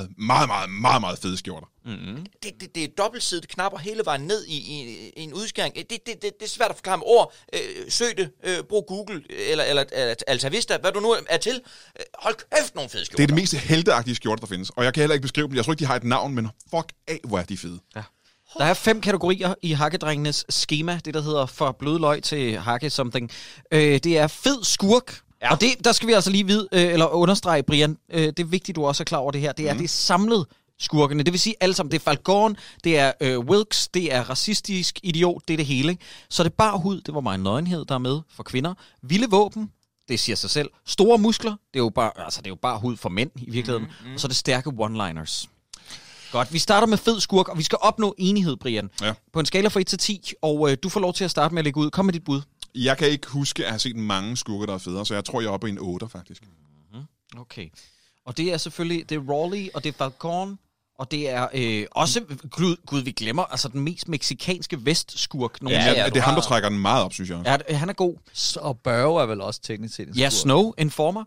meget fede skjorter. Mm-hmm. Det er dobbeltsidede knapper hele vejen ned i en udskæring. Det er svært at forklare med ord. Søg det, brug Google eller Alta Vista, hvad du nu er til. Hold kæft nogle fede skjorter. Det er det mest helteagtige skjorter, der findes. Og jeg kan heller ikke beskrive dem. Jeg tror ikke, de har et navn, men fuck af, hvor er de fede. Ja. Der er 5 kategorier i Hakkedrengenes schema. Det, der hedder for blødløg til hakke something. Det er fed skurk. Ja. Og der skal vi altså lige vide, eller understrege, Brian. Det er vigtigt, du også er klar over det her. Det er det samlede skurkene. Det vil sige alle sammen. Det er Falcon, det er Wilkes, det er racistisk idiot, det er det hele. Ikke? Så det er bar hud, det var meget nøgenhed, der er med for kvinder. Vilde våben, det siger sig selv. Store muskler, det er jo bare hud for mænd i virkeligheden. Og så er det stærke one-liners. Godt, vi starter med fed skurk, og vi skal opnå enighed, Brian. Ja. På en skala fra 1 til 10, og du får lov til at starte med at lægge ud. Kom med dit bud. Jeg kan ikke huske, at jeg har set mange skurke, der er federe, så jeg tror, jeg er oppe i en 8, faktisk. Okay. Og det er selvfølgelig, det er Rawley, og det er Falcon, og det er også, gud, vi glemmer, altså den mest meksikanske vestskurk. Det er ham, der trækker den meget op, synes jeg. Ja, han er god. Og Burrow er vel også teknisk set en skurk. Ja, Snow, Informer.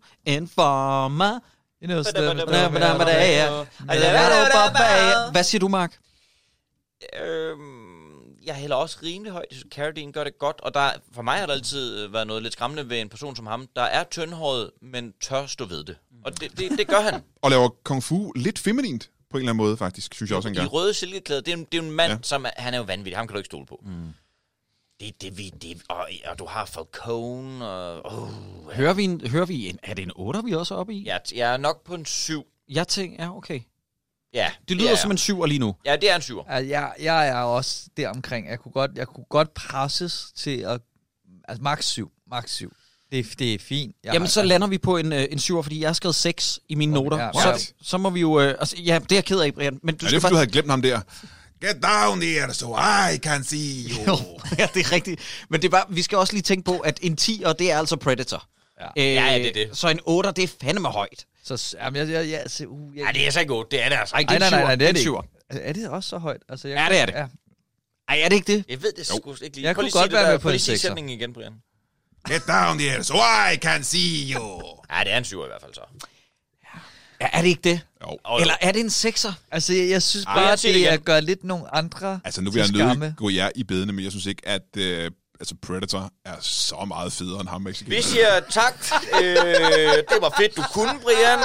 Hvad siger du, Mark? Jeg hælder også rimelig højt. Carradine gør det godt, og for mig har der altid været noget lidt skræmmende ved en person som ham, der er tyndhåret, men tør stå ved det. Og det gør han. Og laver kung fu lidt feminint på en eller anden måde, faktisk, synes jeg også engang. I røde silkeklæder, det er jo en mand, som han er jo vanvittig. Ham kan du ikke stole på. Og du har Falcone, og... Hører vi er det en 8, vi også er oppe i? Ja, jeg er nok på en 7. Jeg tænker, ja, okay. Ja. Det lyder som en 7 lige nu. Ja, det er en 7. Jeg er også deromkring. Jeg kunne godt presses til at... Altså, max 7. Det er fint. Jamen, så lander vi på en 7, fordi jeg har skrevet 6 i mine noter. Så må vi jo... det er jeg ked af, Brian. Men det er fordi, du havde glemt ham der. Get down here, so I can see you. Ja, det er rigtigt. Men det er bare, vi skal også lige tænke på, at en 10'er, det er altså Predator. Ja, det er det. Så en 8'er, det er fandeme højt. Så, det er så godt. Det er det altså. Nej, det er en 7'er. Er det også så højt? Altså, det er det. Ej, er det ikke det? Jeg ved det sgu ikke lige. Jeg kunne godt være med på en 6'er. Sætningen igen, Brian. Get down here, so I can see you. Ja, det er en 7'er i hvert fald så. Ja, er det ikke det? Jo. Eller er det en 6'er? Altså, jeg synes bare, det gør lidt nogle andre. Altså, nu vil jeg nødt gå jer i bedene, men jeg synes ikke, at Predator er så meget federe end ham, mexicaner. Vi siger tak. Det var fedt, du kunne, Brian,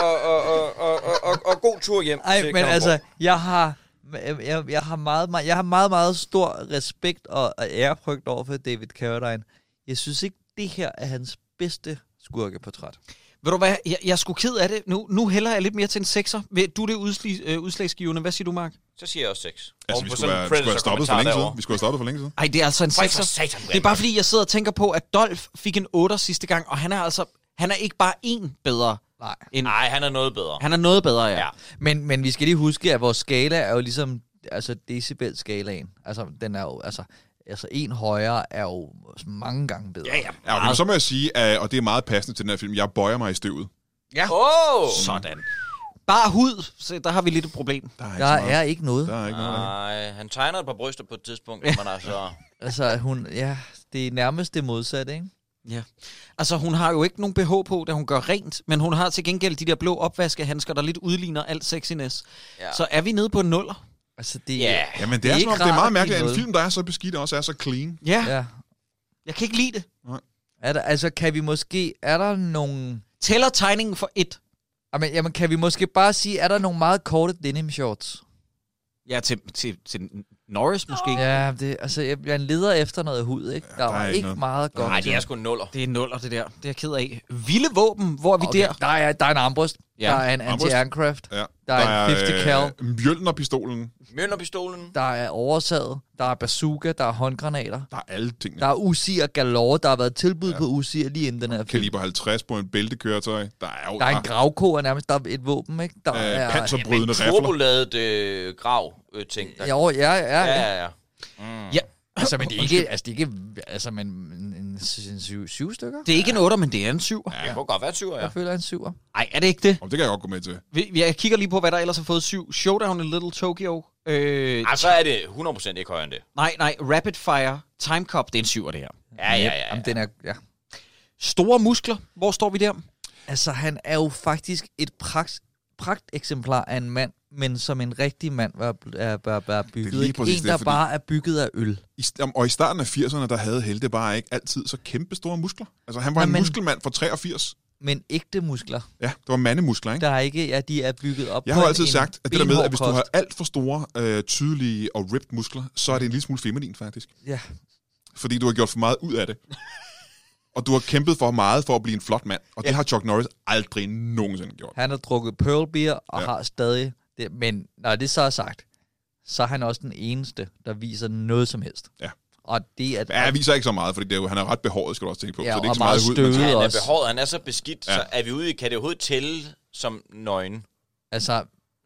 og god tur hjem. Ej, men altså, jeg har meget, meget stor respekt og ærefrygt over for David Carradine. Jeg synes ikke, det her er hans bedste skurkeportræt. Ved du hvad, jeg er sgu ked af det. Nu hælder jeg lidt mere til en 6'er. Du er det udslagsgivende. Hvad siger du, Mark? Så siger jeg også 6. Altså, vi skulle have stoppet for længe siden. Vi skulle have stoppet for længe siden. Ej, det er altså en 6'er. Det er bare fordi, jeg sidder og tænker på, at Dolph fik en 8'er sidste gang, og han er ikke bare en bedre. Nej, han er noget bedre. Han er noget bedre, ja. Men vi skal lige huske, at vores skala er jo ligesom decibel-skalaen. Altså, den er jo, altså en højere er jo mange gange bedre. Ja, okay, men så må jeg sige, og det er meget passende til den her film, jeg bøjer mig i støvet. Ja. Sådan. Bare hud, så der har vi lidt et problem. Der er ikke noget. Nej, han tegner et par bryster på et tidspunkt, men altså... det er nærmest det modsatte, ikke? Ja. Altså, hun har jo ikke nogen BH på, da hun gør rent, men hun har til gengæld de der blå opvaskehandsker, der lidt udligner alt sexiness. Ja. Så er vi nede på en 0'er. Altså, det Jamen, det er som om, det er meget mærkeligt, at en film, der er så beskidt, også er så clean. Ja. Jeg kan ikke lide det. Nej. Er der nogen... Tæller tegningen for 1? Jamen, kan vi måske bare sige, er der nogle meget korte denim shorts? Ja, til Norris måske. Ja, jeg leder efter noget hud, ikke? Der er ikke meget godt. Nej, det er sgu en 0'er. Det er 0'er, det der. Det er jeg ked af. Vilde våben, hvor er vi der? Der er en armbrust. Ja. Der er en anti-aircraft. Ja. Der er en 50 cal. Mjølnerpistolen. Mjølnerpistolen. Der er oversaget. Der er bazooka. Der er håndgranater. Der er alle tingene. Der er Uzi'er galore. Der har været tilbud på Uzi'er lige inden den her film. Kaliber 50 på en bæltekøretøj. Der er en gravko nærmest. Der er et våben, ikke? Der er panserbrydende rifler. Turboladet grav-ting. Ja. Ja. Altså, men det er ikke en 7 stykker? Det er ikke en 8'er, men det er en 7'er. Ja, det kunne godt være 7'er, ja. Jeg føler en 7'er. Nej, er det ikke det? Det kan jeg godt gå med til. Jeg kigger lige på, hvad der ellers har fået 7. Showdown in Little Tokyo. Så er det 100% ikke højere end det. Nej. Rapid Fire. Time Cop, det er en 7'er, det her. Ja. Jamen, den er... Ja. Store muskler. Hvor står vi der? Altså, han er jo faktisk et pragteksemplar af en mand, men som en rigtig mand bør bygget. En, der bare er bygget af øl. Og i starten af 80'erne, der havde Helte bare ikke altid så kæmpe store muskler. Altså, han var en muskelmand fra 83. Men ægte muskler. Ja, det var mandemuskler, ikke? Der er ikke, de er bygget op. Jeg har altid sagt, at det der med, at hvis du har alt for store, tydelige og ripped muskler, så er det en lille smule feminin, faktisk. Ja. Fordi du har gjort for meget ud af det. Og du har kæmpet for meget for at blive en flot mand. Og det har Chuck Norris aldrig nogensinde gjort. Han har drukket Pearl Beer og har stadig det. Men når det så er sagt, så er han også den eneste, der viser noget som helst. Ja. Og det er... Ja, han viser ikke så meget, fordi han er ret behåret, skal du også tænke på. Ja, så det er og ikke så meget støvet hud. Han er behåret, han er så beskidt, så er vi ude i, kan det overhovedet tælle som nøgen? Altså...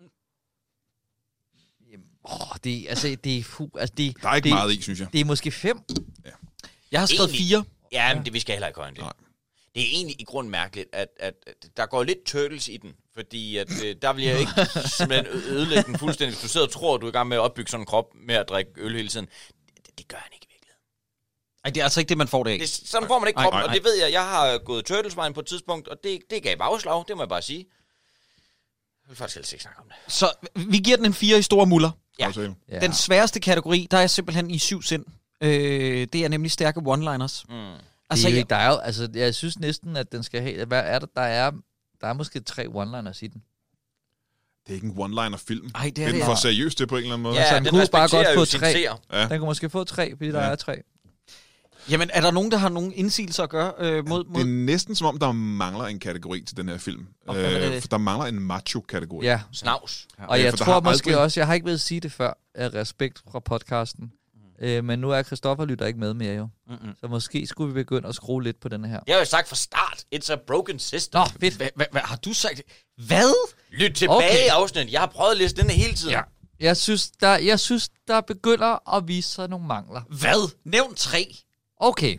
der er ikke meget i, synes jeg. Det er måske 5. Ja. Jeg har skrevet 4. Ja, men det vi skal heller ikke højere end det. Nej. Det er egentlig i grund mærkeligt, at der går lidt turtles i den, fordi at, der vil jeg ikke simpelthen ødelægge den fuldstændig. Hvis du sidder og tror, at du er i gang med at opbygge sådan en krop med at drikke øl hele tiden. Det gør han ikke i virkeligheden. Ej, det er altså ikke det, man får det af. Sådan får man ikke kroppen, og det ved jeg. Jeg har gået turtlesvejen på et tidspunkt, og det gav bagslag, det må jeg bare sige. Jeg vil faktisk helst ikke snakke om det. Så vi giver den en 4 i store muller. Ja. Den sværeste kategori, der er simpelthen i 7 sind. Det er nemlig stærke one-liners. Altså, der er jo, altså, jeg synes næsten, at den skal have... Hvad er der? Der er måske 3 one-liners i den. Det er ikke en one-liner-film. Ej, det er den for seriøst det på en eller anden måde. Ja, den kunne bare godt få 3. Ja. Den kunne måske få 3, fordi der er 3. Jamen, er der nogen, der har nogle indsigelser at gøre mod... Det er næsten som om, der mangler en kategori til den her film. For der mangler en macho-kategori. Ja. Snavs. Og jeg tror måske også, jeg har ikke ved at sige det før, af respekt fra podcasten. Men nu er Christoffer lytter ikke med mere jo. Så måske skulle vi begynde at skrue lidt på den her. Jeg har jo sagt fra start, it's a broken system. Nå, fedt. Hvad har du sagt? Hvad? Lyt tilbage i afsnittet. Jeg har prøvet at læse den hele tiden. Ja. Jeg synes, der begynder at vise sig nogle mangler. Hvad? Nævn 3. Okay.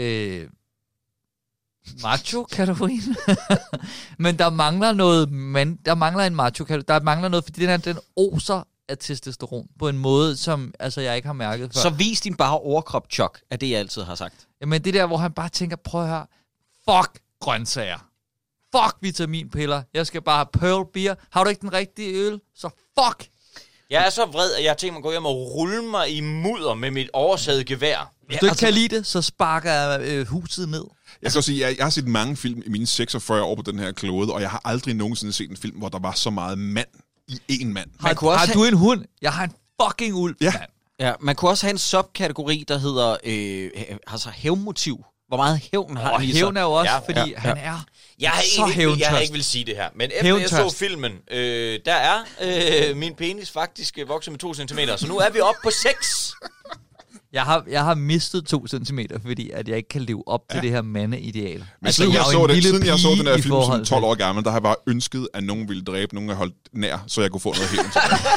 Macho-kategorien. Men der mangler noget, der mangler en macho-kategori. Der mangler noget, fordi den oser af testosteron på en måde, som jeg ikke har mærket før. Så vis din bare overkrop, Chuck, er det, jeg altid har sagt. Jamen det der, hvor han bare tænker, prøv at høre, fuck grøntsager. Fuck vitaminpiller. Jeg skal bare have Pearl Beer. Har du ikke den rigtige øl? Så fuck. Jeg er så vred, at jeg har tænkt mig at gå hjem og rulle mig i mudder med mit oversaget gevær. Hvis du ikke kan lide det, så sparker jeg huset ned. Jeg skal sige, jeg har set mange film i mine 46 år på den her klode, og jeg har aldrig nogensinde set en film, hvor der var så meget mand i én mand. Har du en hund? Jeg har en fucking ulv, ja. mand. Ja, man kunne også have en subkategori, der hedder hævnmotiv, Hvor meget hævn har han i sig? Hævn er jo også, Ja. fordi han er Jeg har ikke vil sige det her, men efter jeg så filmen, der er min penis faktisk vokset med 2 cm, så nu er vi oppe på 6. Jeg har mistet 2 centimeter, fordi at jeg ikke kan leve op til det her mandeideal. Men Altså, siden jeg så den her film som forhold 12 år gammel, der har jeg bare ønsket, at nogen ville dræbe nogen, jeg holdt nær, så jeg kunne få noget hævn.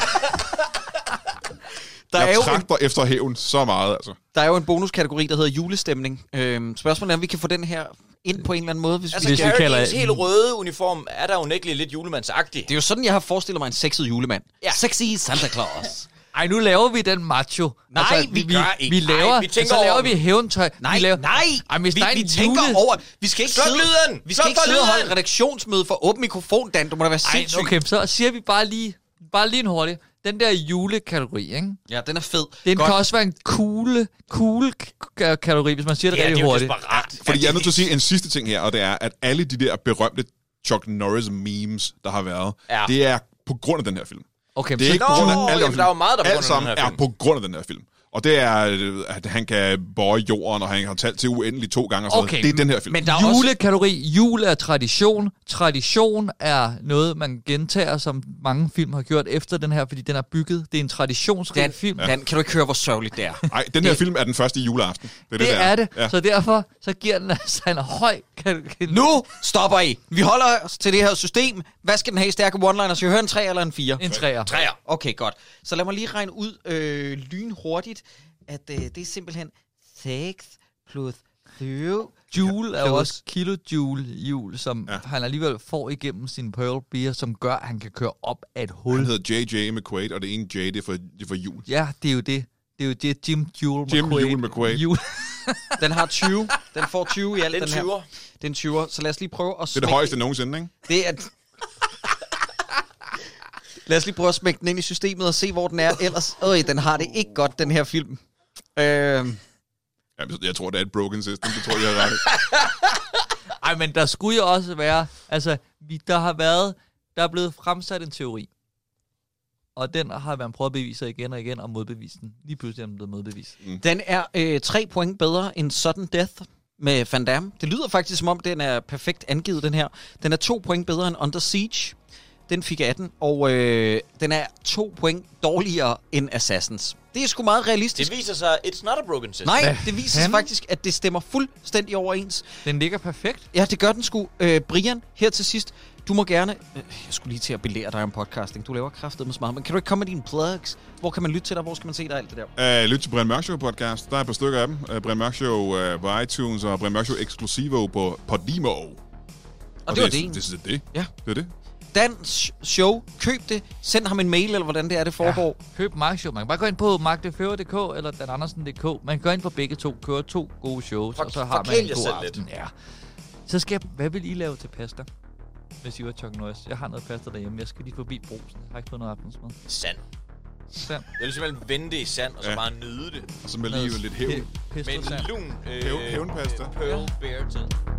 Jeg trakter efter hævn så meget, altså. Der er jo en bonuskategori, der hedder julestemning. Spørgsmålet er, om vi kan få den her ind på en eller anden måde, hvis Altså, vi Hvis vi kalder- Carradines helt røde uniform er der unægteligt lidt julemandsagtig. Det er jo sådan, jeg har forestillet mig en sexet julemand. Ja. Sexy Santa Claus. Ej, nu laver vi den macho. Nej, vi gør ikke. Vi laver, Nej, vi tænker så laver over vi hævntøj. Nej, vi laver, nej. Ej, hvis der er Vi en tænker over. Vi skal ikke Sluk sidde, lyden! vi skal Sluk ikke for sidde og holde lyden! et redaktionsmøde for åben mikrofon, Dan. Du må da være Ej, sindssyg. okay, så siger vi bare lige en hurtig. Den der julekategori, ikke? Ja, den er fed. Den Godt. kan også være en cool kategori, hvis man siger det Ja, det rigtig er jo hurtigt. desperat. Fordi jeg er nødt til at sige en sidste ting her, og det er, at alle de der berømte Chuck Norris memes, der har været, det er på grund af den her film. Okay, Det er ikke på grund af alle der er jo meget, der er på grund af alt sammen den her er film. på grund af den her film. Og det er, at han kan bøje jorden, og han har talt til uendeligt 2 gange. Og sådan Okay, noget. Det er den her film. Men der er også... Julekategori. Jul er tradition. Tradition er noget, man gentager, som mange film har gjort efter den her, fordi den er bygget. Det er en traditionsrig film. Dan, kan du ikke høre, hvor sørgeligt det er? Nej, den her film er den første juleaften. Det er det. Ja. Så derfor så giver den altså en høj kategori. Nu stopper I. Vi holder os til det her system. Hvad skal den have i stærke one-liners? Jeg hører en 3 eller en 4? En 3'er. 3'er. Okay, godt. Så lad mig lige regne ud lynhurtigt, at det er simpelthen 6 plus 20. Joule er jo plus- også kilojoule-hjul, som han alligevel får igennem sin Pearl Beer, som gør, at han kan køre op af et hul. Han hedder J.J. McQuaid, og det ene J, det er for jul. Ja, det er jo det. Det er jo det, Jim Jule McQuaid. Den har 20. Den får 20 i alt, Den den her. 20'er. Det er en 20'er, så lad os lige prøve at Det er det højeste nogensinde, ikke? Det er... Lad os lige prøve at smække den ind i systemet og se, hvor den er. Ellers, den har det ikke godt, den her film. Jeg tror, det er et broken system. Det tror jeg er ret. Ej, men der skulle jo også være... Altså, der er blevet fremsat en teori. Og den har man prøvet at bevise igen og igen, og modbevise den. Lige pludselig er den blevet modbevist. Den er 3 point bedre end Sudden Death med Van Damme. Det lyder faktisk, som om den er perfekt angivet, den her. Den er 2 point bedre end Under Siege. Den fik 18, og den er 2 point dårligere end Assassins. Det er sgu meget realistisk. Det viser sig, it's not a broken system. Nej, det viser sig faktisk, at det stemmer fuldstændig overens. Den ligger perfekt. Ja, det gør den sgu. Brian, her til sidst, du må gerne... jeg skulle lige til at belære dig om podcasting. Du laver kraftedeme så meget, men kan du ikke komme med dine plugs? Hvor kan man lytte til dig? Hvor skal man se dig alt det der? Lyt til Brian Mørk Show podcast. Der er et par stykker af dem. Brian Mørk Show på iTunes, og Brian Mørk Show Exclusivo på Podimo. Og det var det. Det er det. Ja. Det er det. Dans show. Køb det. Send ham en mail, eller hvordan det er, det foregår. Køb Mark Show. Man kan bare gå ind på markleføre.dk eller danandersen.dk. Man kan gå ind på begge to, køre 2 gode shows, og så har man en god aften. Ja. Så skal jeg... Hvad vil I lave til pasta? Hvis I var Chuck Norris. Jeg har noget pasta derhjemme. Jeg skal lige forbi Brugsen. Jeg har ikke fået noget aftensmad. Sand. Sand. Jeg vil simpelthen vende det i sand, og så bare nyde det. Og så med lige lidt hævn. Med en lun Hævnpasta. Pearl Bear til.